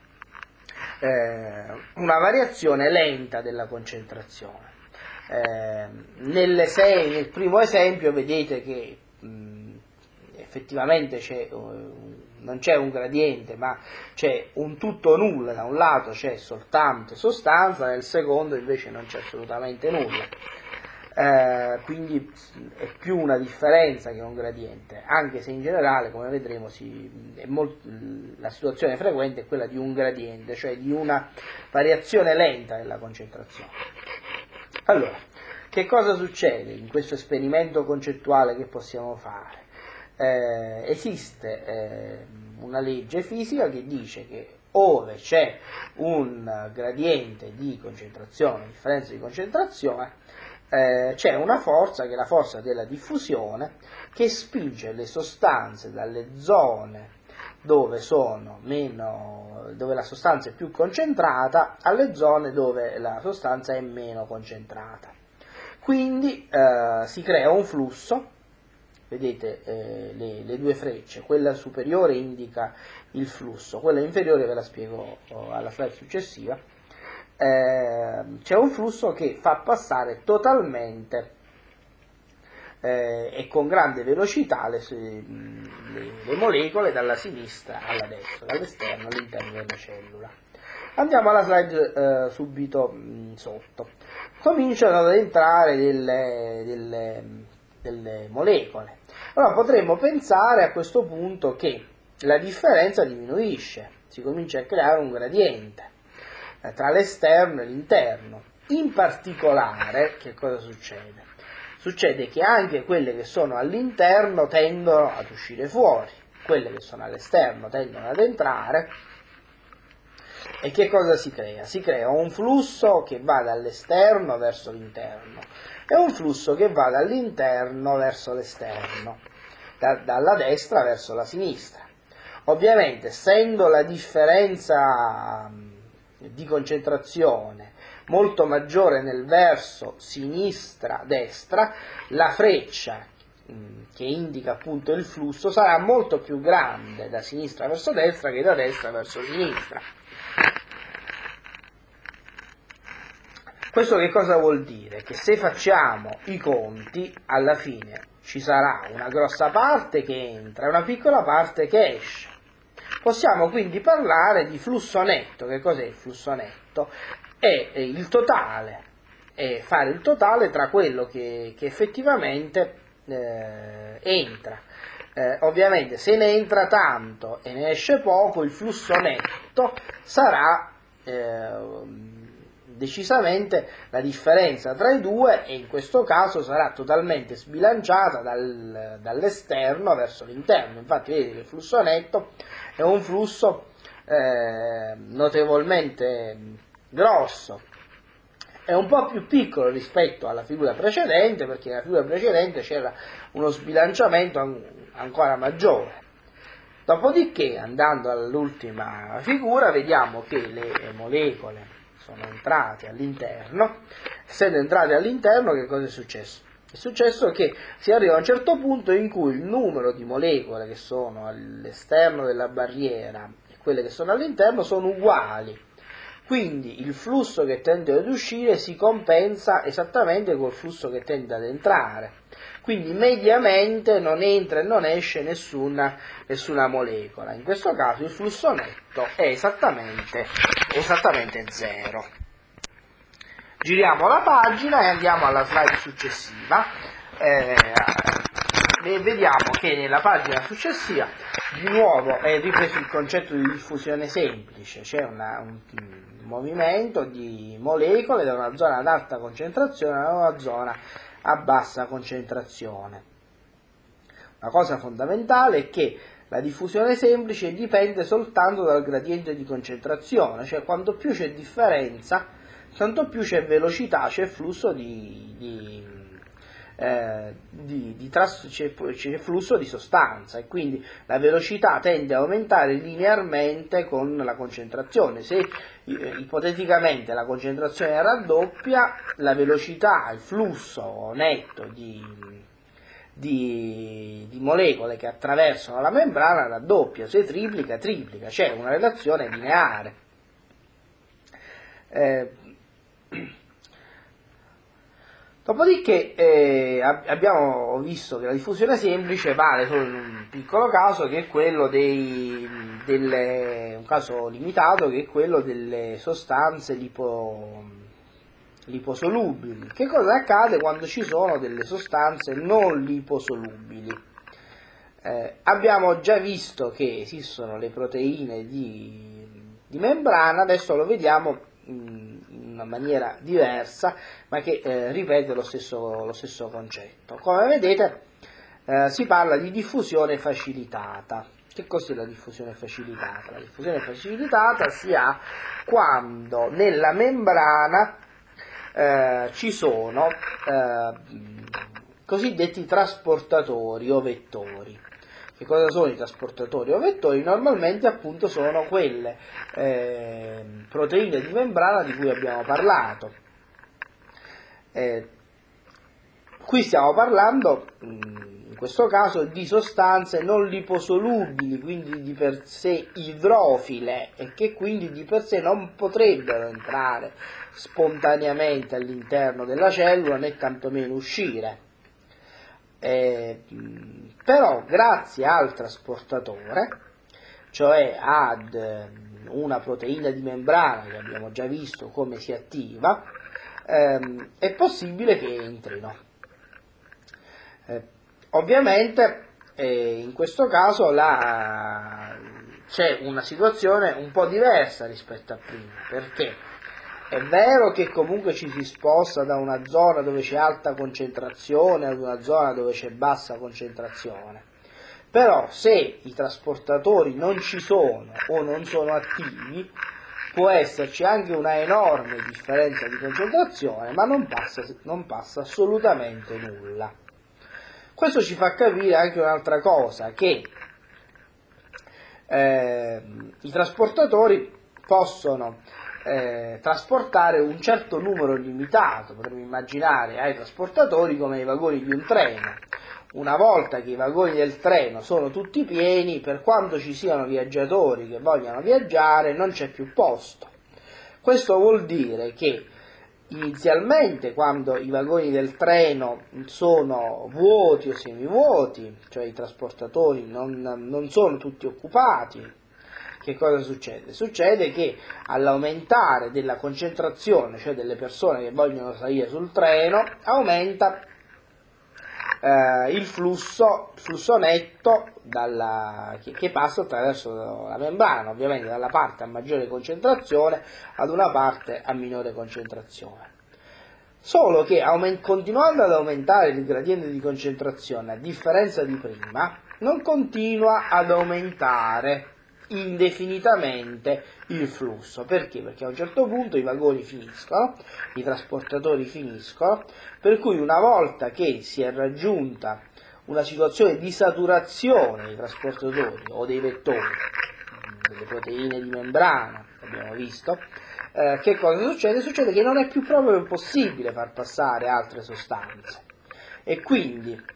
A: eh, una variazione lenta della concentrazione. Eh, nel primo esempio vedete che mh, effettivamente c'è uh, non c'è un gradiente, ma c'è un tutto nulla, da un lato c'è soltanto sostanza, nel secondo invece non c'è assolutamente nulla. eh, quindi è più una differenza che un gradiente, anche se in generale, come vedremo, si, è molto, la situazione frequente è quella di un gradiente, cioè di una variazione lenta della concentrazione. Allora, che cosa succede in questo esperimento concettuale che possiamo fare? Eh, esiste eh, una legge fisica che dice che ove c'è un gradiente di concentrazione, differenza di concentrazione, eh, c'è una forza, che è la forza della diffusione, che spinge le sostanze dalle zone dove sono meno, dove la sostanza è più concentrata, alle zone dove la sostanza è meno concentrata. Quindi eh, si crea un flusso. Vedete eh, le, le due frecce, quella superiore indica il flusso, quella inferiore ve la spiego oh, alla slide successiva. Eh, c'è un flusso che fa passare totalmente eh, e con grande velocità le, le, le molecole dalla sinistra alla destra, dall'esterno all'interno della cellula. Andiamo alla slide eh, subito mh, sotto. Cominciano ad entrare delle, delle, delle molecole. Allora potremmo pensare a questo punto che la differenza diminuisce, si comincia a creare un gradiente eh, tra l'esterno e l'interno. In particolare, che cosa succede? Succede che anche quelle che sono all'interno tendono ad uscire fuori, quelle che sono all'esterno tendono ad entrare. E che cosa si crea? Si crea un flusso che va dall'esterno verso l'interno e un flusso che va dall'interno verso l'esterno, da, dalla destra verso la sinistra. Ovviamente, essendo la differenza di concentrazione molto maggiore nel verso sinistra-destra, la freccia che indica appunto il flusso sarà molto più grande da sinistra verso destra che da destra verso sinistra. Questo che cosa vuol dire? Che se facciamo i conti, alla fine ci sarà una grossa parte che entra e una piccola parte che esce. Possiamo quindi parlare di flusso netto. Che cos'è il flusso netto? È il totale, è fare il totale tra quello che, che effettivamente eh, entra. Eh, ovviamente se ne entra tanto e ne esce poco, il flusso netto sarà eh, decisamente la differenza tra i due, e in questo caso sarà totalmente sbilanciata dal, dall'esterno verso l'interno. Infatti vedete che il flusso netto è un flusso eh, notevolmente grosso, è un po' più piccolo rispetto alla figura precedente, perché nella figura precedente c'era uno sbilanciamento ancora maggiore. Dopodiché, andando all'ultima figura, vediamo che le molecole sono entrate all'interno. Essendo entrate all'interno, che cosa è successo? È successo che si arriva a un certo punto in cui il numero di molecole che sono all'esterno della barriera e quelle che sono all'interno sono uguali. Quindi il flusso che tende ad uscire si compensa esattamente col flusso che tende ad entrare. Quindi mediamente non entra e non esce nessuna, nessuna molecola. In questo caso il flusso netto è esattamente, esattamente zero. Giriamo la pagina e andiamo alla slide successiva. Eh, e vediamo che nella pagina successiva di nuovo è ripreso il concetto di diffusione semplice. C'è una, un, un movimento di molecole da una zona ad alta concentrazione a una zona a bassa concentrazione. Una cosa fondamentale è che la diffusione semplice dipende soltanto dal gradiente di concentrazione, cioè quanto più c'è differenza, tanto più c'è velocità, c'è flusso di, di, eh, di, di tras- c'è, c'è flusso di sostanza, e quindi la velocità tende a aumentare linearmente con la concentrazione. Se ipoteticamente la concentrazione raddoppia, la velocità, il flusso netto di, di, di molecole che attraversano la membrana raddoppia, se triplica, triplica, c'è una relazione lineare. Eh, Dopodiché eh, abbiamo visto che la diffusione semplice vale solo in un piccolo caso, che è quello dei, delle, un caso limitato, che è quello delle sostanze lipo, liposolubili. Che cosa accade quando ci sono delle sostanze non liposolubili? Eh, abbiamo già visto che esistono le proteine di, di membrana, adesso lo vediamo in una maniera diversa, ma che eh, ripete lo stesso, lo stesso concetto. Come vedete, eh, si parla di diffusione facilitata. Che cos'è la diffusione facilitata? La diffusione facilitata si ha quando nella membrana eh, ci sono eh, cosiddetti trasportatori o vettori. Che cosa sono i trasportatori o vettori? Normalmente appunto sono quelle eh, proteine di membrana di cui abbiamo parlato. Eh, qui stiamo parlando in questo caso di sostanze non liposolubili, quindi di per sé idrofile, e che quindi di per sé non potrebbero entrare spontaneamente all'interno della cellula né tantomeno uscire. Eh, però grazie al trasportatore, cioè ad una proteina di membrana che abbiamo già visto come si attiva, ehm, è possibile che entrino. Eh, ovviamente eh, in questo caso la, c'è una situazione un po' diversa rispetto a prima, perché è vero che comunque ci si sposta da una zona dove c'è alta concentrazione ad una zona dove c'è bassa concentrazione, però se i trasportatori non ci sono o non sono attivi, può esserci anche una enorme differenza di concentrazione, ma non passa, non passa assolutamente nulla. Questo ci fa capire anche un'altra cosa, che eh, i trasportatori possono Eh, trasportare un certo numero limitato. Potremmo immaginare ai trasportatori come i vagoni di un treno. Una volta che i vagoni del treno sono tutti pieni, per quanto ci siano viaggiatori che vogliano viaggiare, non c'è più posto. Questo vuol dire che inizialmente, quando i vagoni del treno sono vuoti o semivuoti, cioè i trasportatori non, non sono tutti occupati, che cosa succede? Succede che all'aumentare della concentrazione, cioè delle persone che vogliono salire sul treno, aumenta eh, il flusso, flusso netto dalla, che, che passa attraverso la membrana, ovviamente dalla parte a maggiore concentrazione ad una parte a minore concentrazione. Solo che aument- continuando ad aumentare il gradiente di concentrazione, a differenza di prima, non continua ad aumentare indefinitamente il flusso. Perché? Perché a un certo punto i vagoni finiscono, i trasportatori finiscono, per cui una volta che si è raggiunta una situazione di saturazione dei trasportatori o dei vettori, delle proteine di membrana, abbiamo visto, eh, che cosa succede? Succede che non è più proprio possibile far passare altre sostanze, e quindi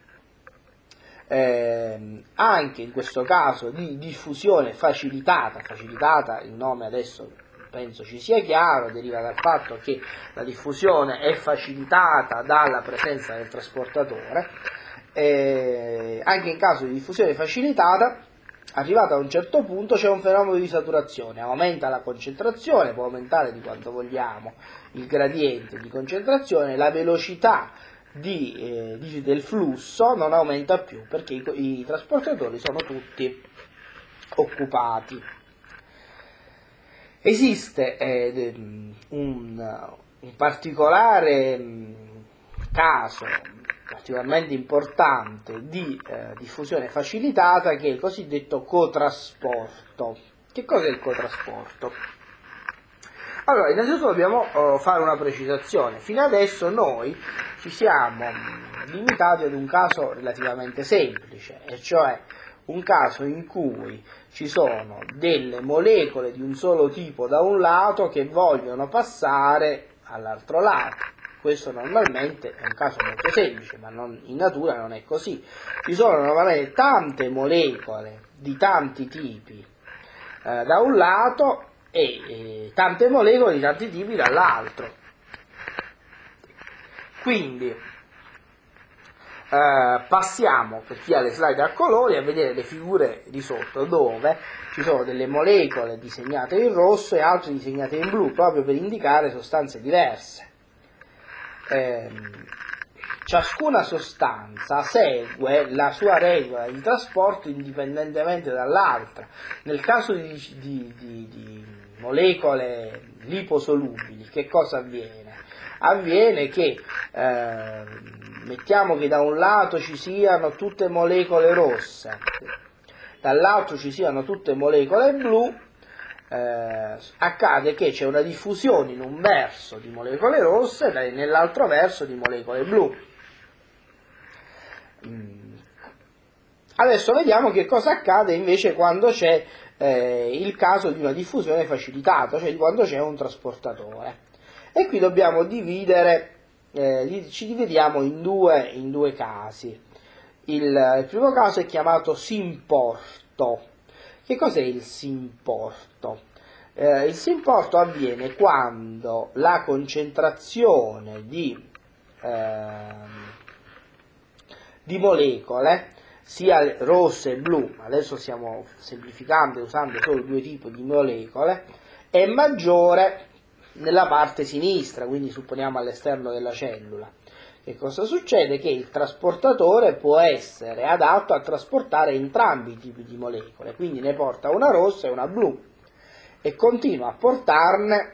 A: Eh, anche in questo caso di diffusione facilitata, facilitata il nome adesso penso ci sia chiaro, deriva dal fatto che la diffusione è facilitata dalla presenza del trasportatore, eh, anche in caso di diffusione facilitata, arrivata a un certo punto c'è un fenomeno di saturazione, aumenta la concentrazione, può aumentare di quanto vogliamo il gradiente di concentrazione, la velocità Di, eh, di, del flusso non aumenta più perché i, i trasportatori sono tutti occupati. Esiste eh, un, un particolare caso particolarmente importante di eh, diffusione facilitata, che è il cosiddetto cotrasporto. Che cos'è il cotrasporto? Allora, innanzitutto dobbiamo uh, fare una precisazione. Fino adesso noi ci siamo limitati ad un caso relativamente semplice, e cioè un caso in cui ci sono delle molecole di un solo tipo da un lato che vogliono passare all'altro lato. Questo normalmente è un caso molto semplice, ma non, in natura non è così. Ci sono normalmente tante molecole di tanti tipi eh, da un lato e eh, tante molecole di tanti tipi dall'altro. Quindi eh, passiamo, per chi ha le slide a colori, a vedere le figure di sotto, dove ci sono delle molecole disegnate in rosso e altre disegnate in blu, proprio per indicare sostanze diverse. ehm, ciascuna sostanza segue la sua regola di trasporto indipendentemente dall'altra. Nel caso di, di, di, di molecole liposolubili, che cosa avviene? Avviene che, eh, mettiamo che da un lato ci siano tutte molecole rosse, dall'altro ci siano tutte molecole blu, eh, accade che c'è una diffusione in un verso di molecole rosse e nell'altro verso di molecole blu. Adesso vediamo che cosa accade invece quando c'è eh, il caso di una diffusione facilitata, cioè quando c'è un trasportatore. E qui dobbiamo dividere, eh, ci dividiamo in due, in due casi. Il, il primo caso è chiamato simporto. Che cos'è il simporto? Eh, il simporto avviene quando la concentrazione di eh, di molecole, sia rosse e blu, adesso stiamo semplificando e usando solo due tipi di molecole, è maggiore nella parte sinistra, quindi supponiamo all'esterno della cellula. Che cosa succede? Che il trasportatore può essere adatto a trasportare entrambi i tipi di molecole, quindi ne porta una rossa e una blu, e continua a portarne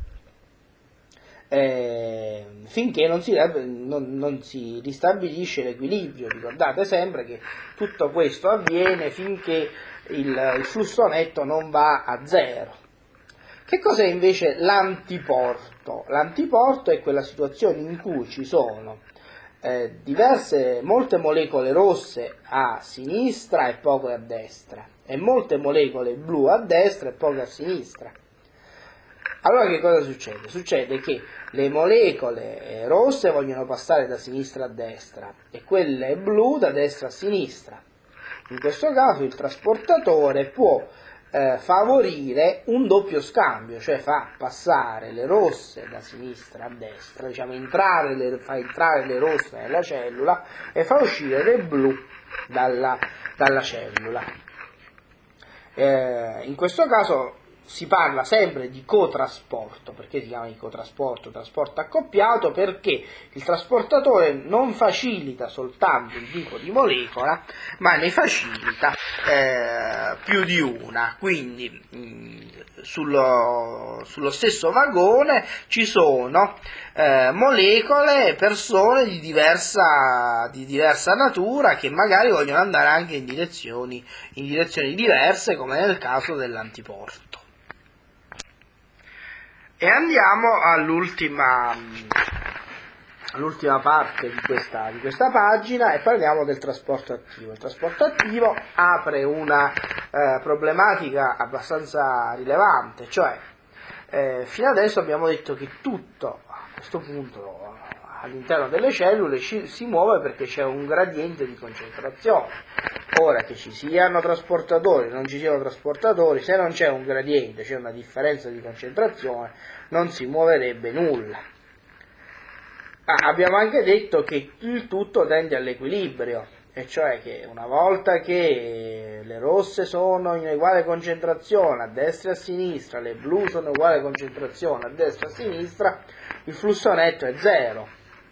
A: Eh, finché non si, non, non si ristabilisce l'equilibrio. Ricordate sempre che tutto questo avviene finché il, il flusso netto non va a zero. Che cos'è invece l'antiporto? L'antiporto è quella situazione in cui ci sono eh, diverse, molte molecole rosse a sinistra e poche a destra, e molte molecole blu a destra e poche a sinistra. Allora che cosa succede? Succede che le molecole rosse vogliono passare da sinistra a destra e quelle blu da destra a sinistra. In questo caso il trasportatore può eh, favorire un doppio scambio, cioè fa passare le rosse da sinistra a destra, diciamo entrare le, fa entrare le rosse nella cellula e fa uscire le blu dalla, dalla cellula. Eh, in questo caso si parla sempre di cotrasporto. Perché si chiama di cotrasporto, trasporto accoppiato? Perché il trasportatore non facilita soltanto un tipo di molecola, ma ne facilita eh, più di una. Quindi mh, sullo, sullo stesso vagone ci sono eh, molecole e persone di diversa, di diversa natura, che magari vogliono andare anche in direzioni, in direzioni diverse, come nel caso dell'antiporto. E andiamo all'ultima, all'ultima parte di questa, di questa pagina e parliamo del trasporto attivo. Il trasporto attivo apre una eh, problematica abbastanza rilevante, cioè eh, fino adesso abbiamo detto che tutto a questo punto all'interno delle cellule ci, si muove perché c'è un gradiente di concentrazione. Ora, che ci siano trasportatori, non ci siano trasportatori, se non c'è un gradiente, c'è una differenza di concentrazione, non si muoverebbe nulla. Ah, abbiamo anche detto che il tutto tende all'equilibrio, e cioè che una volta che le rosse sono in uguale concentrazione a destra e a sinistra, le blu sono in uguale concentrazione a destra e a sinistra, il flusso netto è zero.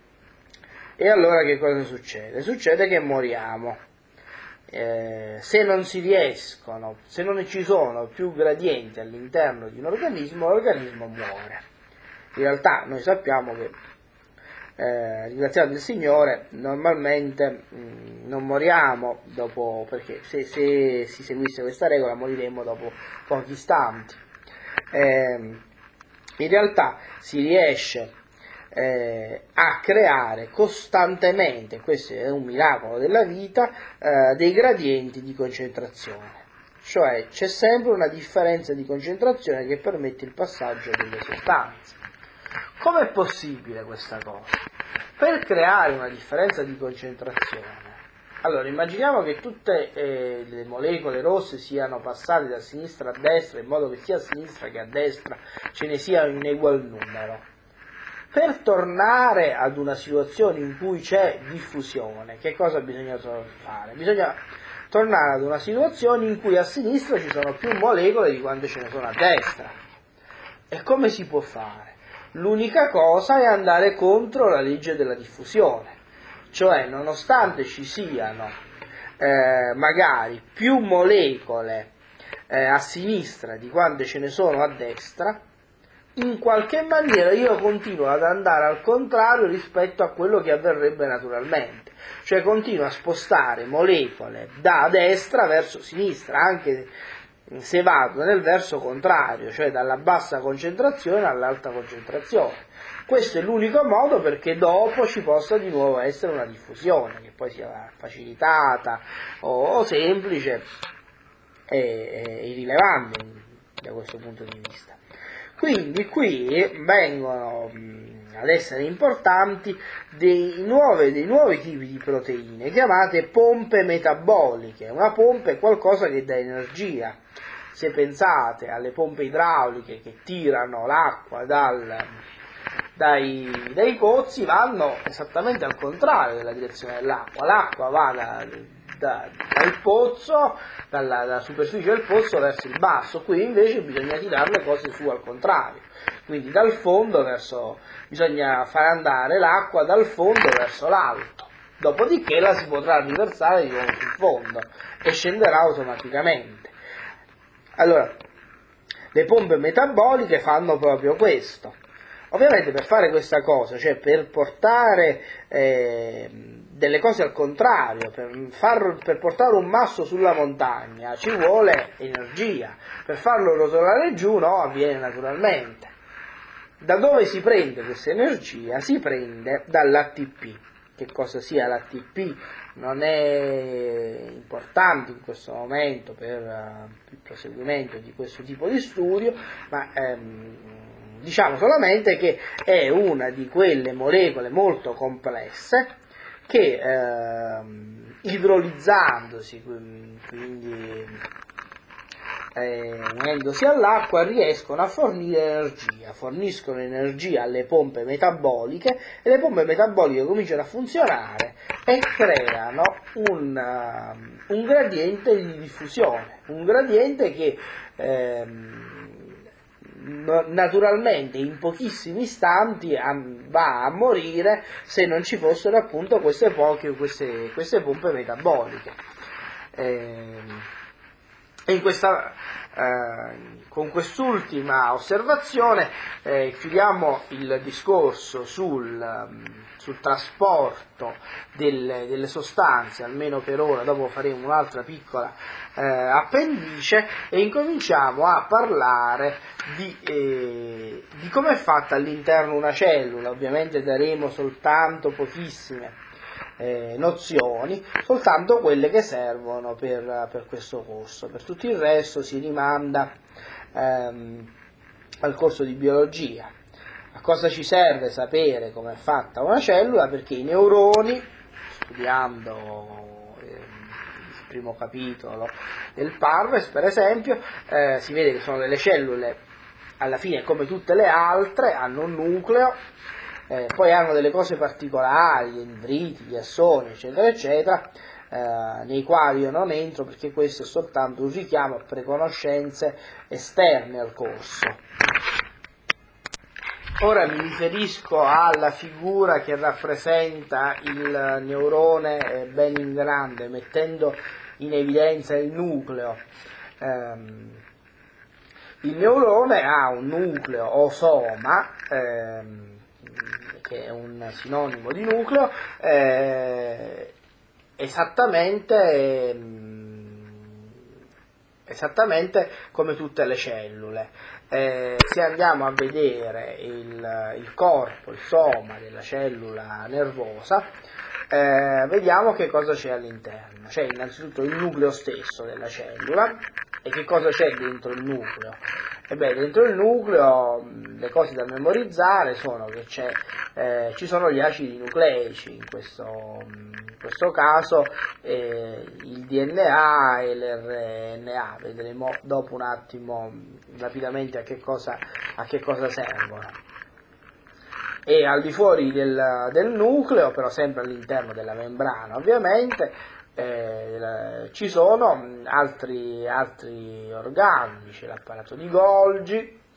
A: E allora che cosa succede? Succede che moriamo. Eh, se non si riescono, se non ci sono più gradienti all'interno di un organismo, l'organismo muore. In realtà noi sappiamo che, eh, ringraziando il Signore, normalmente mh, non moriamo dopo, perché se, se si seguisse questa regola moriremmo dopo pochi istanti. Eh, in realtà si riesce Eh, a creare costantemente, questo è un miracolo della vita, eh, dei gradienti di concentrazione, cioè c'è sempre una differenza di concentrazione che permette il passaggio delle sostanze. Com'è possibile questa cosa? Per creare una differenza di concentrazione, allora immaginiamo che tutte eh, le molecole rosse siano passate da sinistra a destra, in modo che sia a sinistra che a destra ce ne sia un egual numero. Per tornare ad una situazione in cui c'è diffusione, che cosa bisogna fare? Bisogna tornare ad una situazione in cui a sinistra ci sono più molecole di quante ce ne sono a destra. E come si può fare? L'unica cosa è andare contro la legge della diffusione, cioè nonostante ci siano eh, magari più molecole eh, a sinistra di quante ce ne sono a destra, in qualche maniera io continuo ad andare al contrario rispetto a quello che avverrebbe naturalmente, cioè continuo a spostare molecole da destra verso sinistra, anche se vado nel verso contrario, cioè dalla bassa concentrazione all'alta concentrazione. Questo è l'unico modo perché dopo ci possa di nuovo essere una diffusione, che poi sia facilitata o, o semplice e, e irrilevante da questo punto di vista. Quindi qui vengono ad essere importanti dei nuovi, dei nuovi tipi di proteine chiamate pompe metaboliche. Una pompa è qualcosa che dà energia. Se pensate alle pompe idrauliche che tirano l'acqua dal, dai, dai pozzi, vanno esattamente al contrario della direzione dell'acqua. L'acqua va da, da, dal pozzo, dalla, dalla superficie del pozzo verso il basso, qui invece bisogna tirare le cose su al contrario, quindi dal fondo verso, bisogna far andare l'acqua dal fondo verso l'alto, dopodiché la si potrà riversare di nuovo sul fondo e scenderà automaticamente. Allora, le pompe metaboliche fanno proprio questo. Ovviamente per fare questa cosa, cioè per portare eh, delle cose al contrario, per, far, per portare un masso sulla montagna ci vuole energia, per farlo rotolare giù no, avviene naturalmente. Da dove si prende questa energia? Si prende dall'A T P. Che cosa sia l'A T P non è importante in questo momento per uh, il proseguimento di questo tipo di studio, ma ehm, diciamo solamente che è una di quelle molecole molto complesse che ehm, idrolizzandosi, quindi eh, unendosi all'acqua, riescono a fornire energia, forniscono energia alle pompe metaboliche e le pompe metaboliche cominciano a funzionare e creano un, uh, un gradiente di diffusione, un gradiente che ehm, naturalmente in pochissimi istanti va a morire se non ci fossero appunto queste poche queste, queste pompe metaboliche. Eh, e in questa, eh, con quest'ultima osservazione eh, chiudiamo il discorso sul, sul trasporto delle, delle sostanze, almeno per ora, dopo faremo un'altra piccola eh, appendice e incominciamo a parlare di, eh, di come è fatta all'interno una cellula. Ovviamente daremo soltanto pochissime eh, nozioni, soltanto quelle che servono per, per questo corso. Per tutto il resto si rimanda ehm, al corso di biologia. A cosa ci serve sapere come è fatta una cellula? Perché i neuroni, studiando eh, il primo capitolo del Parves per esempio, eh, si vede che sono delle cellule, alla fine come tutte le altre, hanno un nucleo, eh, poi hanno delle cose particolari, gli dendriti, gli assoni, eccetera, eccetera, eh, nei quali io non entro perché questo è soltanto un richiamo a preconoscenze esterne al corso. Ora mi riferisco alla figura che rappresenta il neurone ben in grande, mettendo in evidenza il nucleo. Um, il neurone ha un nucleo o soma, ehm, che è un sinonimo di nucleo, eh, esattamente, esattamente come tutte le cellule. Eh, se andiamo a vedere il, il corpo, il soma della cellula nervosa, eh, vediamo che cosa c'è all'interno. C'è innanzitutto il nucleo stesso della cellula. E che cosa c'è dentro il nucleo? E beh, dentro il nucleo le cose da memorizzare sono che c'è, eh, ci sono gli acidi nucleici, in questo, in questo caso eh, il D N A e l'R N A, vedremo dopo un attimo rapidamente a che cosa, a che cosa servono. E al di fuori del, del nucleo, però sempre all'interno della membrana ovviamente, Eh, ci sono altri, altri organi, c'è l'apparato di Golgi,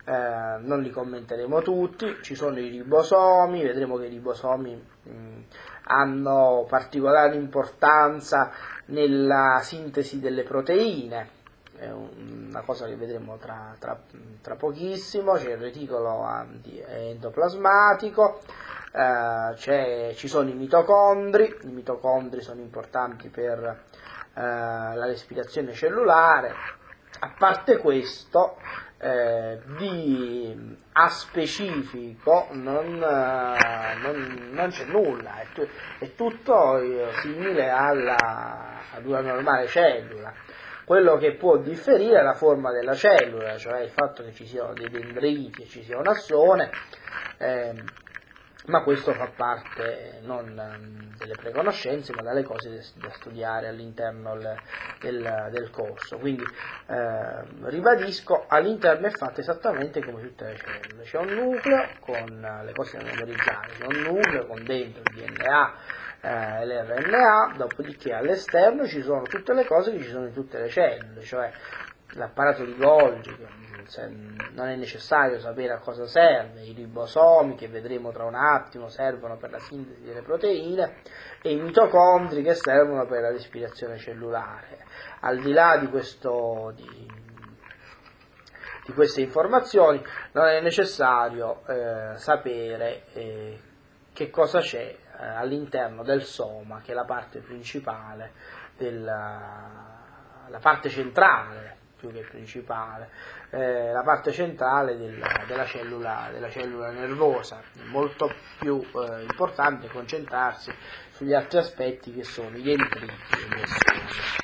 A: eh, non li commenteremo tutti. Ci sono i ribosomi, vedremo che i ribosomi mh, hanno particolare importanza nella sintesi delle proteine, è una cosa che vedremo tra, tra, tra pochissimo. C'è il reticolo anti- endoplasmatico, eh, c'è, ci sono i mitocondri. I mitocondri sono importanti per eh, la respirazione cellulare. A parte questo, eh, di a specifico non, eh, non, non c'è nulla, è, tu, è tutto eh, simile alla, ad una normale cellula. Quello che può differire è la forma della cellula, cioè il fatto che ci siano dei dendriti e ci sia un assone, eh, ma questo fa parte non delle preconoscenze, ma dalle cose da studiare all'interno del, del, del corso. Quindi eh, ribadisco, all'interno è fatto esattamente come tutte le cellule. C'è un nucleo con le cose da memorizzare, c'è un nucleo con dentro il D N A e eh, l'R N A, dopodiché all'esterno ci sono tutte le cose che ci sono in tutte le cellule, cioè l'apparato di Golgi, che non è necessario sapere a cosa serve, i ribosomi, che vedremo tra un attimo, servono per la sintesi delle proteine, e i mitocondri, che servono per la respirazione cellulare. Al di là di, questo, di, di queste informazioni non è necessario eh, sapere eh, che cosa c'è eh, all'interno del soma, che è la parte principale, della, la parte centrale, più che principale, eh, la parte centrale della, della, cellula, della cellula nervosa. È molto più eh, importante concentrarsi sugli altri aspetti, che sono i dendriti e gli assoni.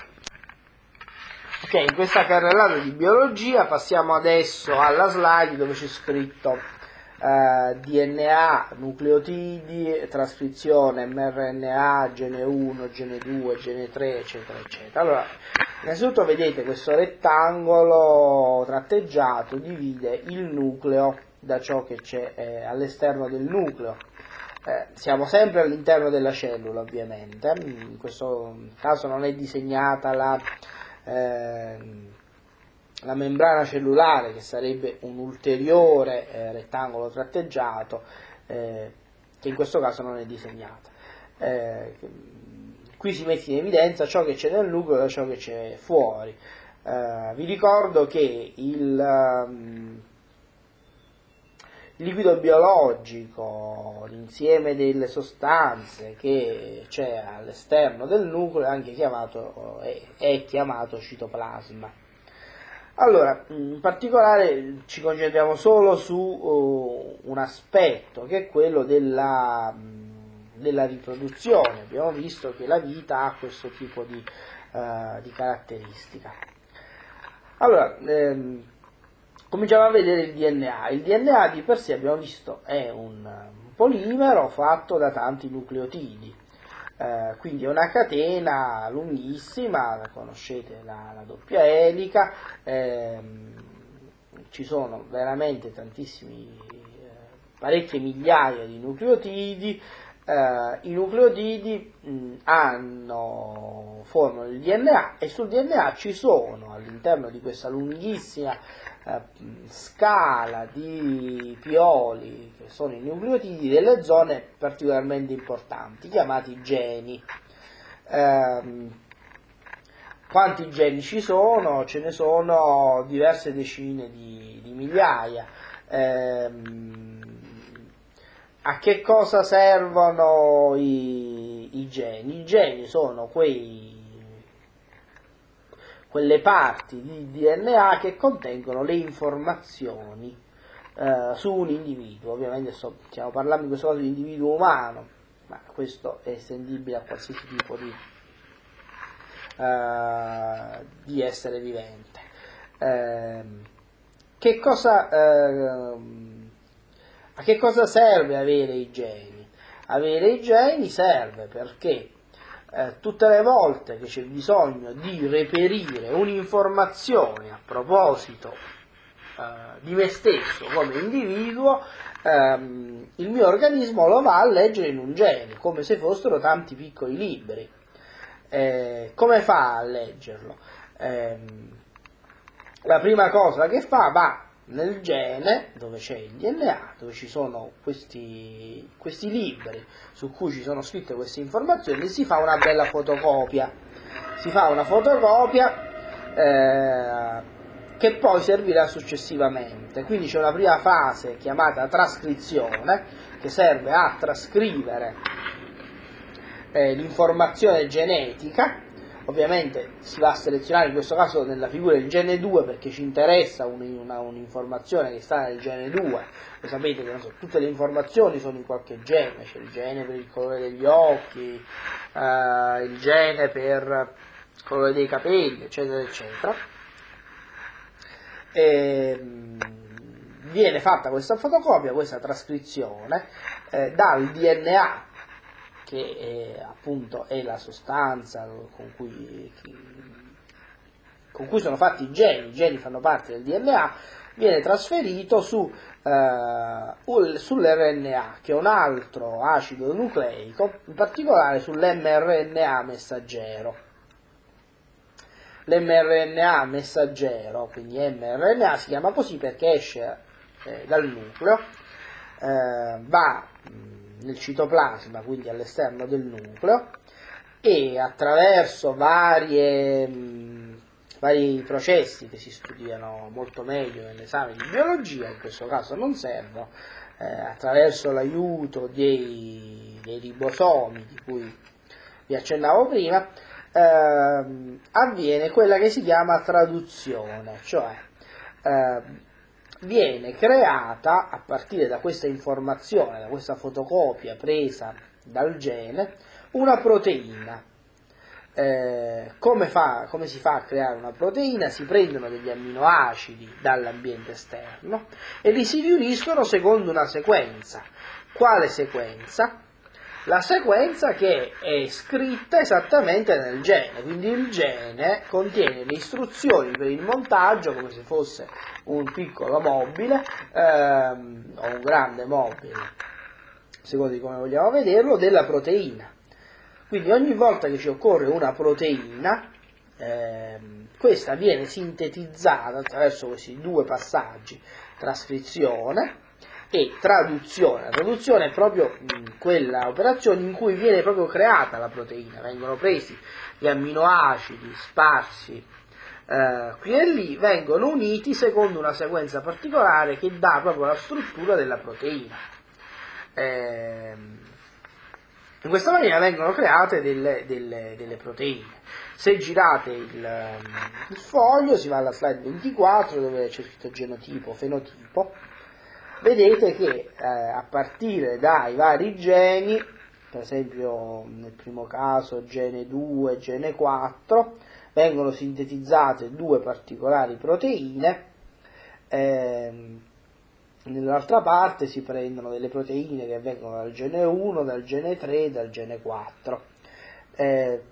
A: Ok, in questa carrellata di biologia passiamo adesso alla slide dove c'è scritto Uh, D N A, nucleotidi, trascrizione, mRNA, gene uno, gene due, gene tre, eccetera, eccetera. Allora, innanzitutto vedete questo rettangolo tratteggiato divide il nucleo da ciò che c'è eh, all'esterno del nucleo. Eh, siamo sempre all'interno della cellula, ovviamente. In questo caso non è disegnata la... Eh, la membrana cellulare, che sarebbe un ulteriore eh, rettangolo tratteggiato, eh, che in questo caso non è disegnata. Eh, qui si mette in evidenza ciò che c'è nel nucleo da ciò che c'è fuori. Eh, vi ricordo che il um, liquido biologico, l'insieme delle sostanze che c'è all'esterno del nucleo, è anche chiamato, è, è chiamato citoplasma. Allora, in particolare ci concentriamo solo su uh, un aspetto, che è quello della, della riproduzione. Abbiamo visto che la vita ha questo tipo di, uh, di caratteristica. Allora, ehm, cominciamo a vedere il D N A. Il D N A di per sé, abbiamo visto, è un, un polimero fatto da tanti nucleotidi. Eh, quindi è una catena lunghissima, conoscete la, la doppia elica, ehm, ci sono veramente tantissimi, eh, parecchie migliaia di nucleotidi. Eh, I nucleotidi mh, hanno, formano il D N A, e sul D N A ci sono, all'interno di questa lunghissima eh, scala di pioli che sono i nucleotidi, delle zone particolarmente importanti chiamati geni. Eh, quanti geni ci sono? Ce ne sono diverse decine di, di migliaia. Eh, a che cosa servono i, i geni? I geni sono quei quelle parti di D N A che contengono le informazioni eh, su un individuo. Ovviamente sto, stiamo parlando in questo caso di individuo umano, ma questo è estendibile a qualsiasi tipo di, eh, di essere vivente. Eh, che cosa, eh, a che cosa serve avere i geni? Avere i geni serve perché Eh, tutte le volte che c'è bisogno di reperire un'informazione a proposito eh, di me stesso come individuo, ehm, il mio organismo lo va a leggere in un gene, come se fossero tanti piccoli libri. Eh, come fa a leggerlo? Eh, la prima cosa che fa, va nel gene, dove c'è il D N A, dove ci sono questi, questi libri su cui ci sono scritte queste informazioni, si fa una bella fotocopia. Si fa una fotocopia eh, che poi servirà successivamente. Quindi c'è una prima fase chiamata trascrizione, che serve a trascrivere eh, l'informazione genetica. Ovviamente si va a selezionare in questo caso nella figura il gene due, perché ci interessa un, una, un'informazione che sta nel gene due. Voi sapete che non so, tutte le informazioni sono in qualche gene, c'è il gene per il colore degli occhi, eh, il gene per il colore dei capelli, eccetera, eccetera. E, mh, viene fatta questa fotocopia, questa trascrizione eh, dal D N A, che eh, appunto è la sostanza con cui, con cui sono fatti i geni, i geni fanno parte del D N A, viene trasferito su, eh, sull'R N A, che è un altro acido nucleico, in particolare sull'mRNA messaggero. L'mRNA messaggero, quindi mRNA, si chiama così perché esce eh, dal nucleo, eh, va nel citoplasma, quindi all'esterno del nucleo, e attraverso varie, mh, vari processi che si studiano molto meglio nell'esame di biologia, in questo caso non servono, eh, attraverso l'aiuto dei, dei ribosomi di cui vi accennavo prima, eh, avviene quella che si chiama traduzione, cioè eh, viene creata a partire da questa informazione, da questa fotocopia presa dal gene, una proteina. Eh, come, fa, come si fa a creare una proteina? Si prendono degli amminoacidi dall'ambiente esterno e li si riuniscono secondo una sequenza. Quale sequenza? La sequenza che è scritta esattamente nel gene, quindi il gene contiene le istruzioni per il montaggio, come se fosse un piccolo mobile ehm, o un grande mobile, secondo di come vogliamo vederlo, della proteina. Quindi ogni volta che ci occorre una proteina, ehm, questa viene sintetizzata attraverso questi due passaggi, trascrizione e traduzione. La traduzione è proprio mh, quella operazione in cui viene proprio creata la proteina, vengono presi gli amminoacidi sparsi eh, qui e lì, vengono uniti secondo una sequenza particolare che dà proprio la struttura della proteina. Eh, in questa maniera vengono create delle, delle, delle proteine. Se girate il, il foglio, si va alla slide ventiquattro dove c'è scritto genotipo, fenotipo. Vedete che eh, a partire dai vari geni, per esempio nel primo caso gene due, gene quattro, vengono sintetizzate due particolari proteine, ehm, nell'altra parte si prendono delle proteine che vengono dal gene uno, dal gene tre, dal gene quattro. Eh,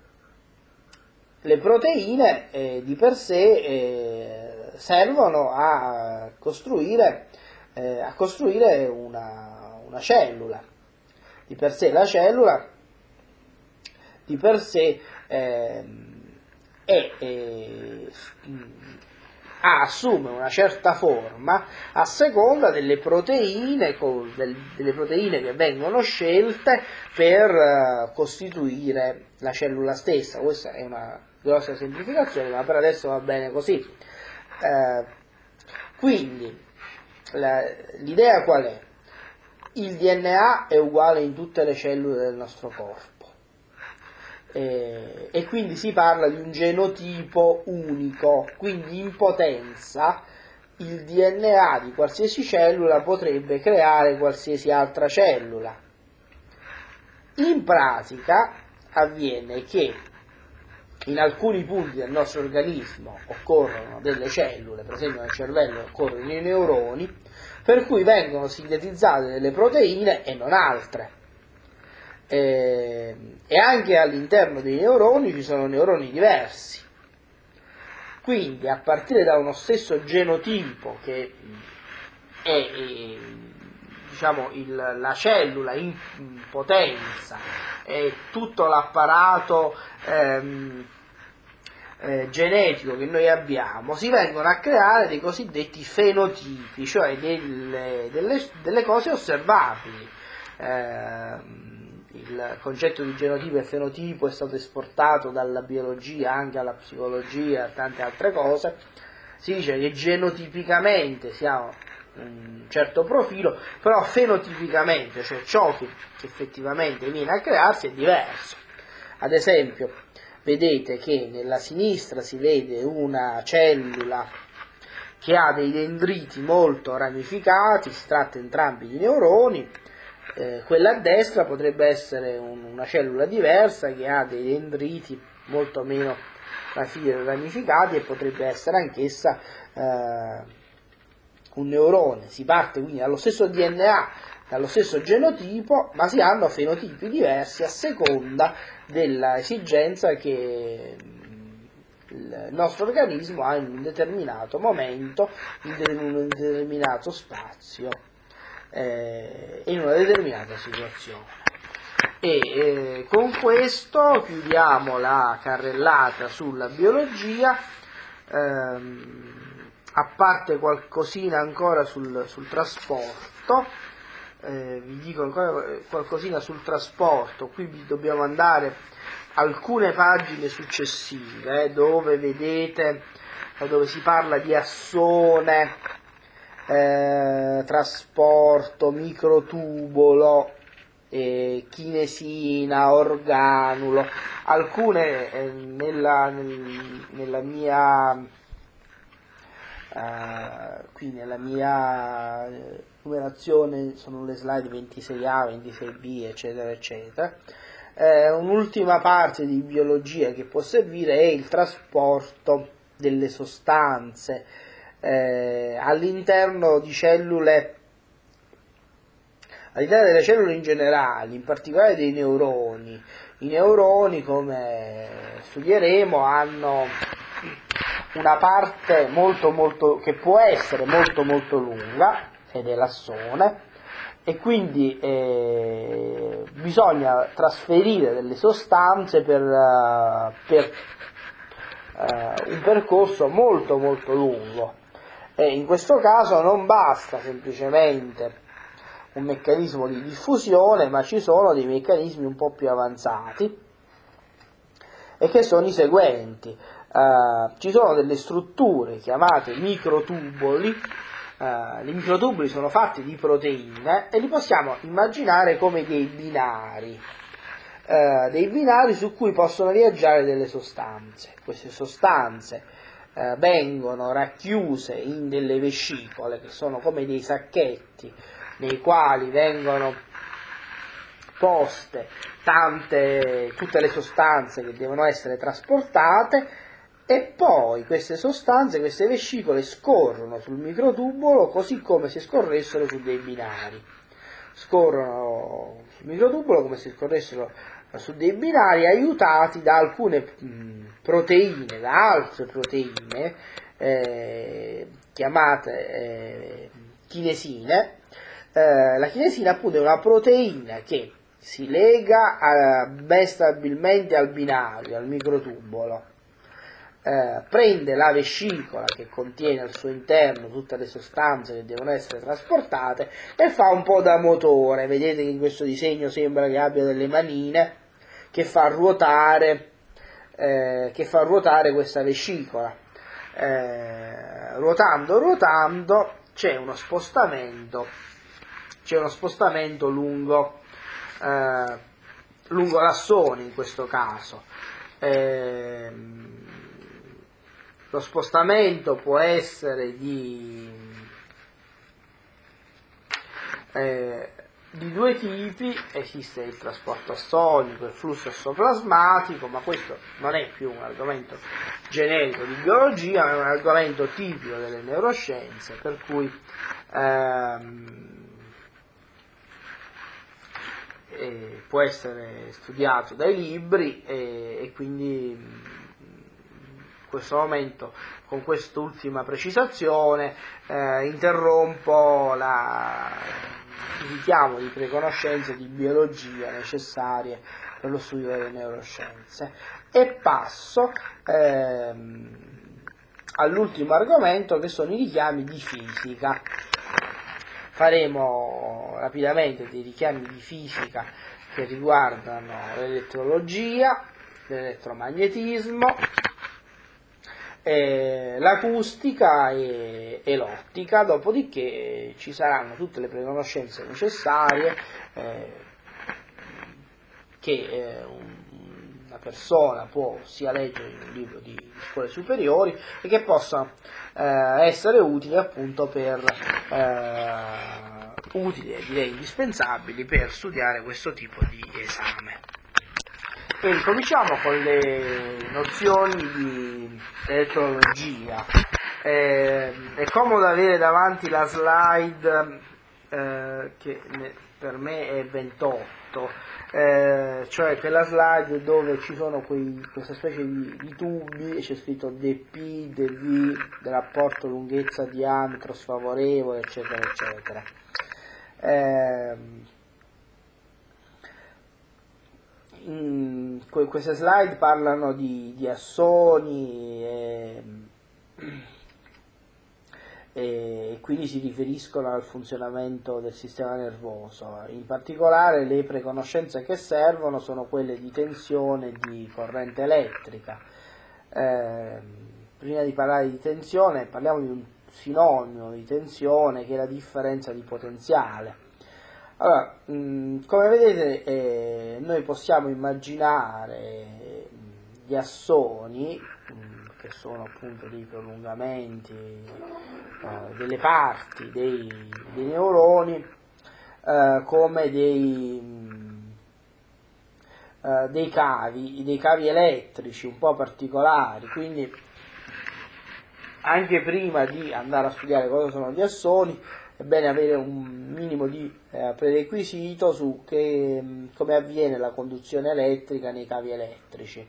A: le proteine eh, di per sé eh, servono a costruire Eh, a costruire una, una cellula. Di per sé la cellula di per sé eh, è, è, ah, assume una certa forma a seconda delle proteine, delle proteine che vengono scelte per uh, costituire la cellula stessa. Questa è una grossa semplificazione, ma per adesso va bene così. Eh, quindi La, l'idea qual è? Il D N A è uguale in tutte le cellule del nostro corpo e, e quindi si parla di un genotipo unico, quindi in potenza il D N A di qualsiasi cellula potrebbe creare qualsiasi altra cellula. In pratica avviene che in alcuni punti del nostro organismo occorrono delle cellule, per esempio nel cervello occorrono i neuroni, per cui vengono sintetizzate delle proteine e non altre. E, e anche all'interno dei neuroni ci sono neuroni diversi. Quindi a partire da uno stesso genotipo che è, è diciamo il, la cellula in potenza e tutto l'apparato ehm, eh, genetico che noi abbiamo, si vengono a creare dei cosiddetti fenotipi, cioè delle, delle, delle cose osservabili. Eh, il concetto di genotipo e fenotipo è stato esportato dalla biologia anche alla psicologia e a tante altre cose. Si dice che genotipicamente si ha un certo profilo, però fenotipicamente, cioè ciò che, che effettivamente viene a crearsi, è diverso. Ad esempio, vedete che nella sinistra si vede una cellula che ha dei dendriti molto ramificati, si tratta entrambi di neuroni. Eh, quella a destra potrebbe essere un, una cellula diversa che ha dei dendriti molto meno ramificati e potrebbe essere anch'essa eh, un neurone. Si parte quindi dallo stesso D N A, dallo stesso genotipo, ma si hanno fenotipi diversi a seconda dell'esigenza che il nostro organismo ha in un determinato momento, in un determinato spazio e in una determinata situazione. E eh, con questo chiudiamo la carrellata sulla biologia, ehm, a parte qualcosina ancora sul, sul trasporto. Eh, vi dico ancora qualcosina sul trasporto. Qui vi dobbiamo andare alcune pagine successive, eh, dove vedete, dove si parla di assone, eh, trasporto, microtubolo, eh, chinesina, organulo. Alcune eh, nella, nel, nella mia Uh, qui nella mia numerazione sono le slide ventisei A, ventisei B, eccetera, eccetera. Uh, un'ultima parte di biologia che può servire è il trasporto delle sostanze uh, all'interno di cellule, all'interno delle cellule in generale, in particolare dei neuroni. I neuroni, come studieremo, hanno una parte molto molto che può essere molto molto lunga, ed è l'assone, e quindi eh, bisogna trasferire delle sostanze per, uh, per uh, un percorso molto molto lungo, e in questo caso non basta semplicemente un meccanismo di diffusione, ma ci sono dei meccanismi un po' più avanzati, e che sono i seguenti. Uh, ci sono delle strutture chiamate microtuboli. Uh, i microtuboli sono fatti di proteine e li possiamo immaginare come dei binari, uh, dei binari su cui possono viaggiare delle sostanze. Queste sostanze uh, vengono racchiuse in delle vescicole, che sono come dei sacchetti nei quali vengono poste tante, tutte le sostanze che devono essere trasportate, e poi queste sostanze, queste vescicole scorrono sul microtubolo così come se scorressero su dei binari. Scorrono sul microtubolo come se scorressero su dei binari, aiutati da alcune mh, proteine, da altre proteine eh, chiamate eh, chinesine. Eh, la chinesina appunto è una proteina che si lega a, ben stabilmente al binario, al microtubolo. Eh, prende la vescicola che contiene al suo interno tutte le sostanze che devono essere trasportate e fa un po' da motore. Vedete che in questo disegno sembra che abbia delle manine che fa ruotare, eh, che fa ruotare questa vescicola. Eh, ruotando, ruotando c'è uno spostamento, c'è uno spostamento lungo, eh, lungo l'assone in questo caso. Eh, Lo spostamento può essere di, eh, di due tipi. Esiste il trasporto assonico e il flusso assoplasmatico, ma questo non è più un argomento generico di biologia, ma è un argomento tipico delle neuroscienze, per cui ehm, eh, può essere studiato dai libri, e, e quindi in questo momento, con quest'ultima precisazione, eh, interrompo la, il richiamo di preconoscenze di biologia necessarie per lo studio delle neuroscienze. E passo ehm, all'ultimo argomento, che sono i richiami di fisica. Faremo rapidamente dei richiami di fisica che riguardano l'elettrologia, l'elettromagnetismo, eh, l'acustica e, e l'ottica, dopodiché ci saranno tutte le preconoscenze necessarie eh, che eh, un, una persona può sia leggere in un libro di, di scuole superiori e che possono eh, essere utili appunto per eh, utili e direi indispensabili per studiare questo tipo di esame. Quindi cominciamo con le nozioni di elettrologia. Eh, è comodo avere davanti la slide eh, che per me è ventotto, eh, cioè quella slide dove ci sono quei, questa specie di, di tubi e c'è scritto dP, dV, del rapporto lunghezza diametro sfavorevole, eccetera, eccetera. Eh, in, queste slide parlano di, di assoni e, e quindi si riferiscono al funzionamento del sistema nervoso. In particolare le preconoscenze che servono sono quelle di tensione e di corrente elettrica. Eh, prima di parlare di tensione parliamo di un sinonimo di tensione che è la differenza di potenziale. Allora, mh, come vedete eh, noi possiamo immaginare gli assoni, mh, che sono appunto dei prolungamenti eh, delle parti dei, dei neuroni, eh, come dei, mh, eh, dei cavi, dei cavi elettrici un po' particolari, quindi anche prima di andare a studiare cosa sono gli assoni è bene avere un minimo di eh, prerequisito su che, mh, come avviene la conduzione elettrica nei cavi elettrici.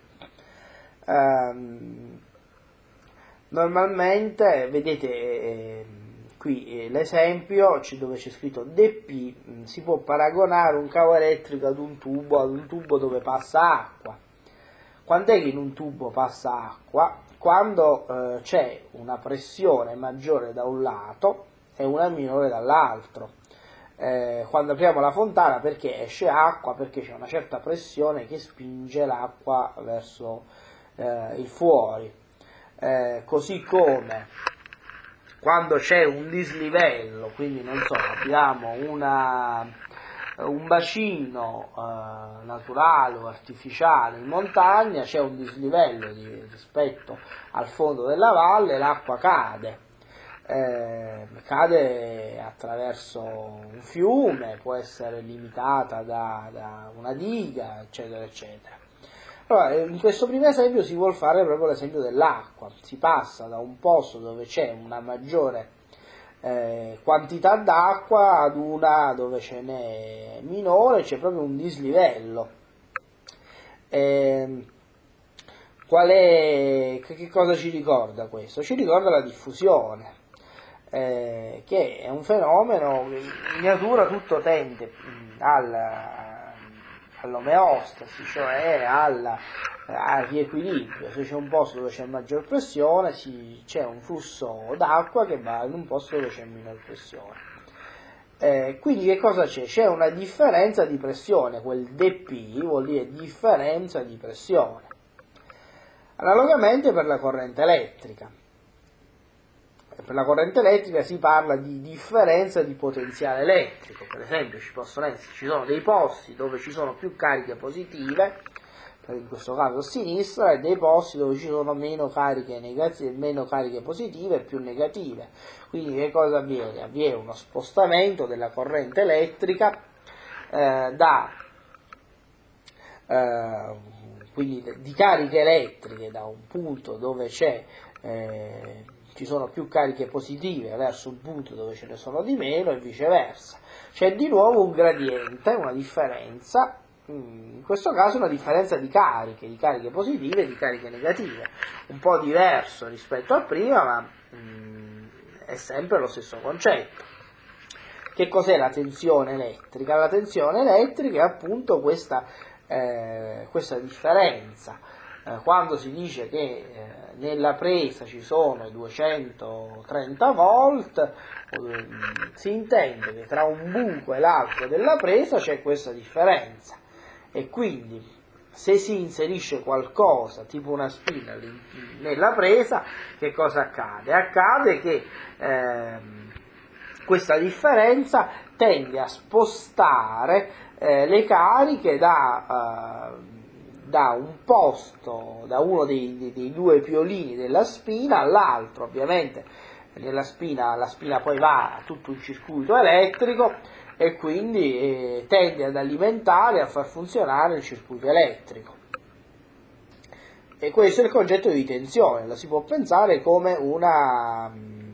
A: Um, normalmente, vedete eh, qui eh, l'esempio dove c'è scritto dP, mh, si può paragonare un cavo elettrico ad un tubo, ad un tubo dove passa acqua. Quant'è che in un tubo passa acqua? Quando eh, c'è una pressione maggiore da un lato e una minore dall'altro. Eh, quando apriamo la fontana, perché esce acqua? Perché c'è una certa pressione che spinge l'acqua verso eh, il fuori. Eh, così come quando c'è un dislivello, quindi non so, abbiamo una, un bacino eh, naturale o artificiale in montagna, c'è un dislivello di, rispetto al fondo della valle, l'acqua cade. Eh, cade attraverso un fiume, può essere limitata da, da una diga, eccetera, eccetera. Allora, in questo primo esempio si vuol fare proprio l'esempio dell'acqua. Si passa da un posto dove c'è una maggiore eh, quantità d'acqua ad una dove ce n'è minore, c'è proprio un dislivello. Eh, qual è, che cosa ci ricorda questo? Ci ricorda la diffusione. Eh, che è un fenomeno che in natura tutto tende alla, all'omeostasi, cioè alla, al riequilibrio. Se c'è un posto dove c'è maggior pressione, si, c'è un flusso d'acqua che va in un posto dove c'è minor pressione. Eh, quindi che cosa c'è? C'è una differenza di pressione, quel dP vuol dire differenza di pressione. Analogamente per la corrente elettrica. Per la corrente elettrica si parla di differenza di potenziale elettrico. Per esempio ci possono essere, ci sono dei posti dove ci sono più cariche positive, in questo caso a sinistra, e dei posti dove ci sono meno cariche negative, meno cariche positive e più negative. Quindi che cosa avviene? Avviene uno spostamento della corrente elettrica eh, da eh, quindi di cariche elettriche da un punto dove c'è eh, ci sono più cariche positive verso un punto dove ce ne sono di meno e viceversa. C'è di nuovo un gradiente, una differenza, in questo caso una differenza di cariche, di cariche positive e di cariche negative, un po' diverso rispetto a prima, ma mh, è sempre lo stesso concetto. Che cos'è la tensione elettrica? La tensione elettrica è appunto questa eh, questa differenza. Eh, quando si dice che eh, nella presa ci sono duecentotrenta volt, eh, si intende che tra un buco e l'altro della presa c'è questa differenza, e quindi se si inserisce qualcosa, tipo una spina, nella presa, che cosa accade? Accade che eh, questa differenza tende a spostare eh, le cariche da, eh, da un posto, da uno dei, dei, dei due piolini della spina all'altro. Ovviamente nella spina, la spina poi va a tutto un circuito elettrico e quindi eh, tende ad alimentare e a far funzionare il circuito elettrico. E questo è il concetto di tensione, la si può pensare come una,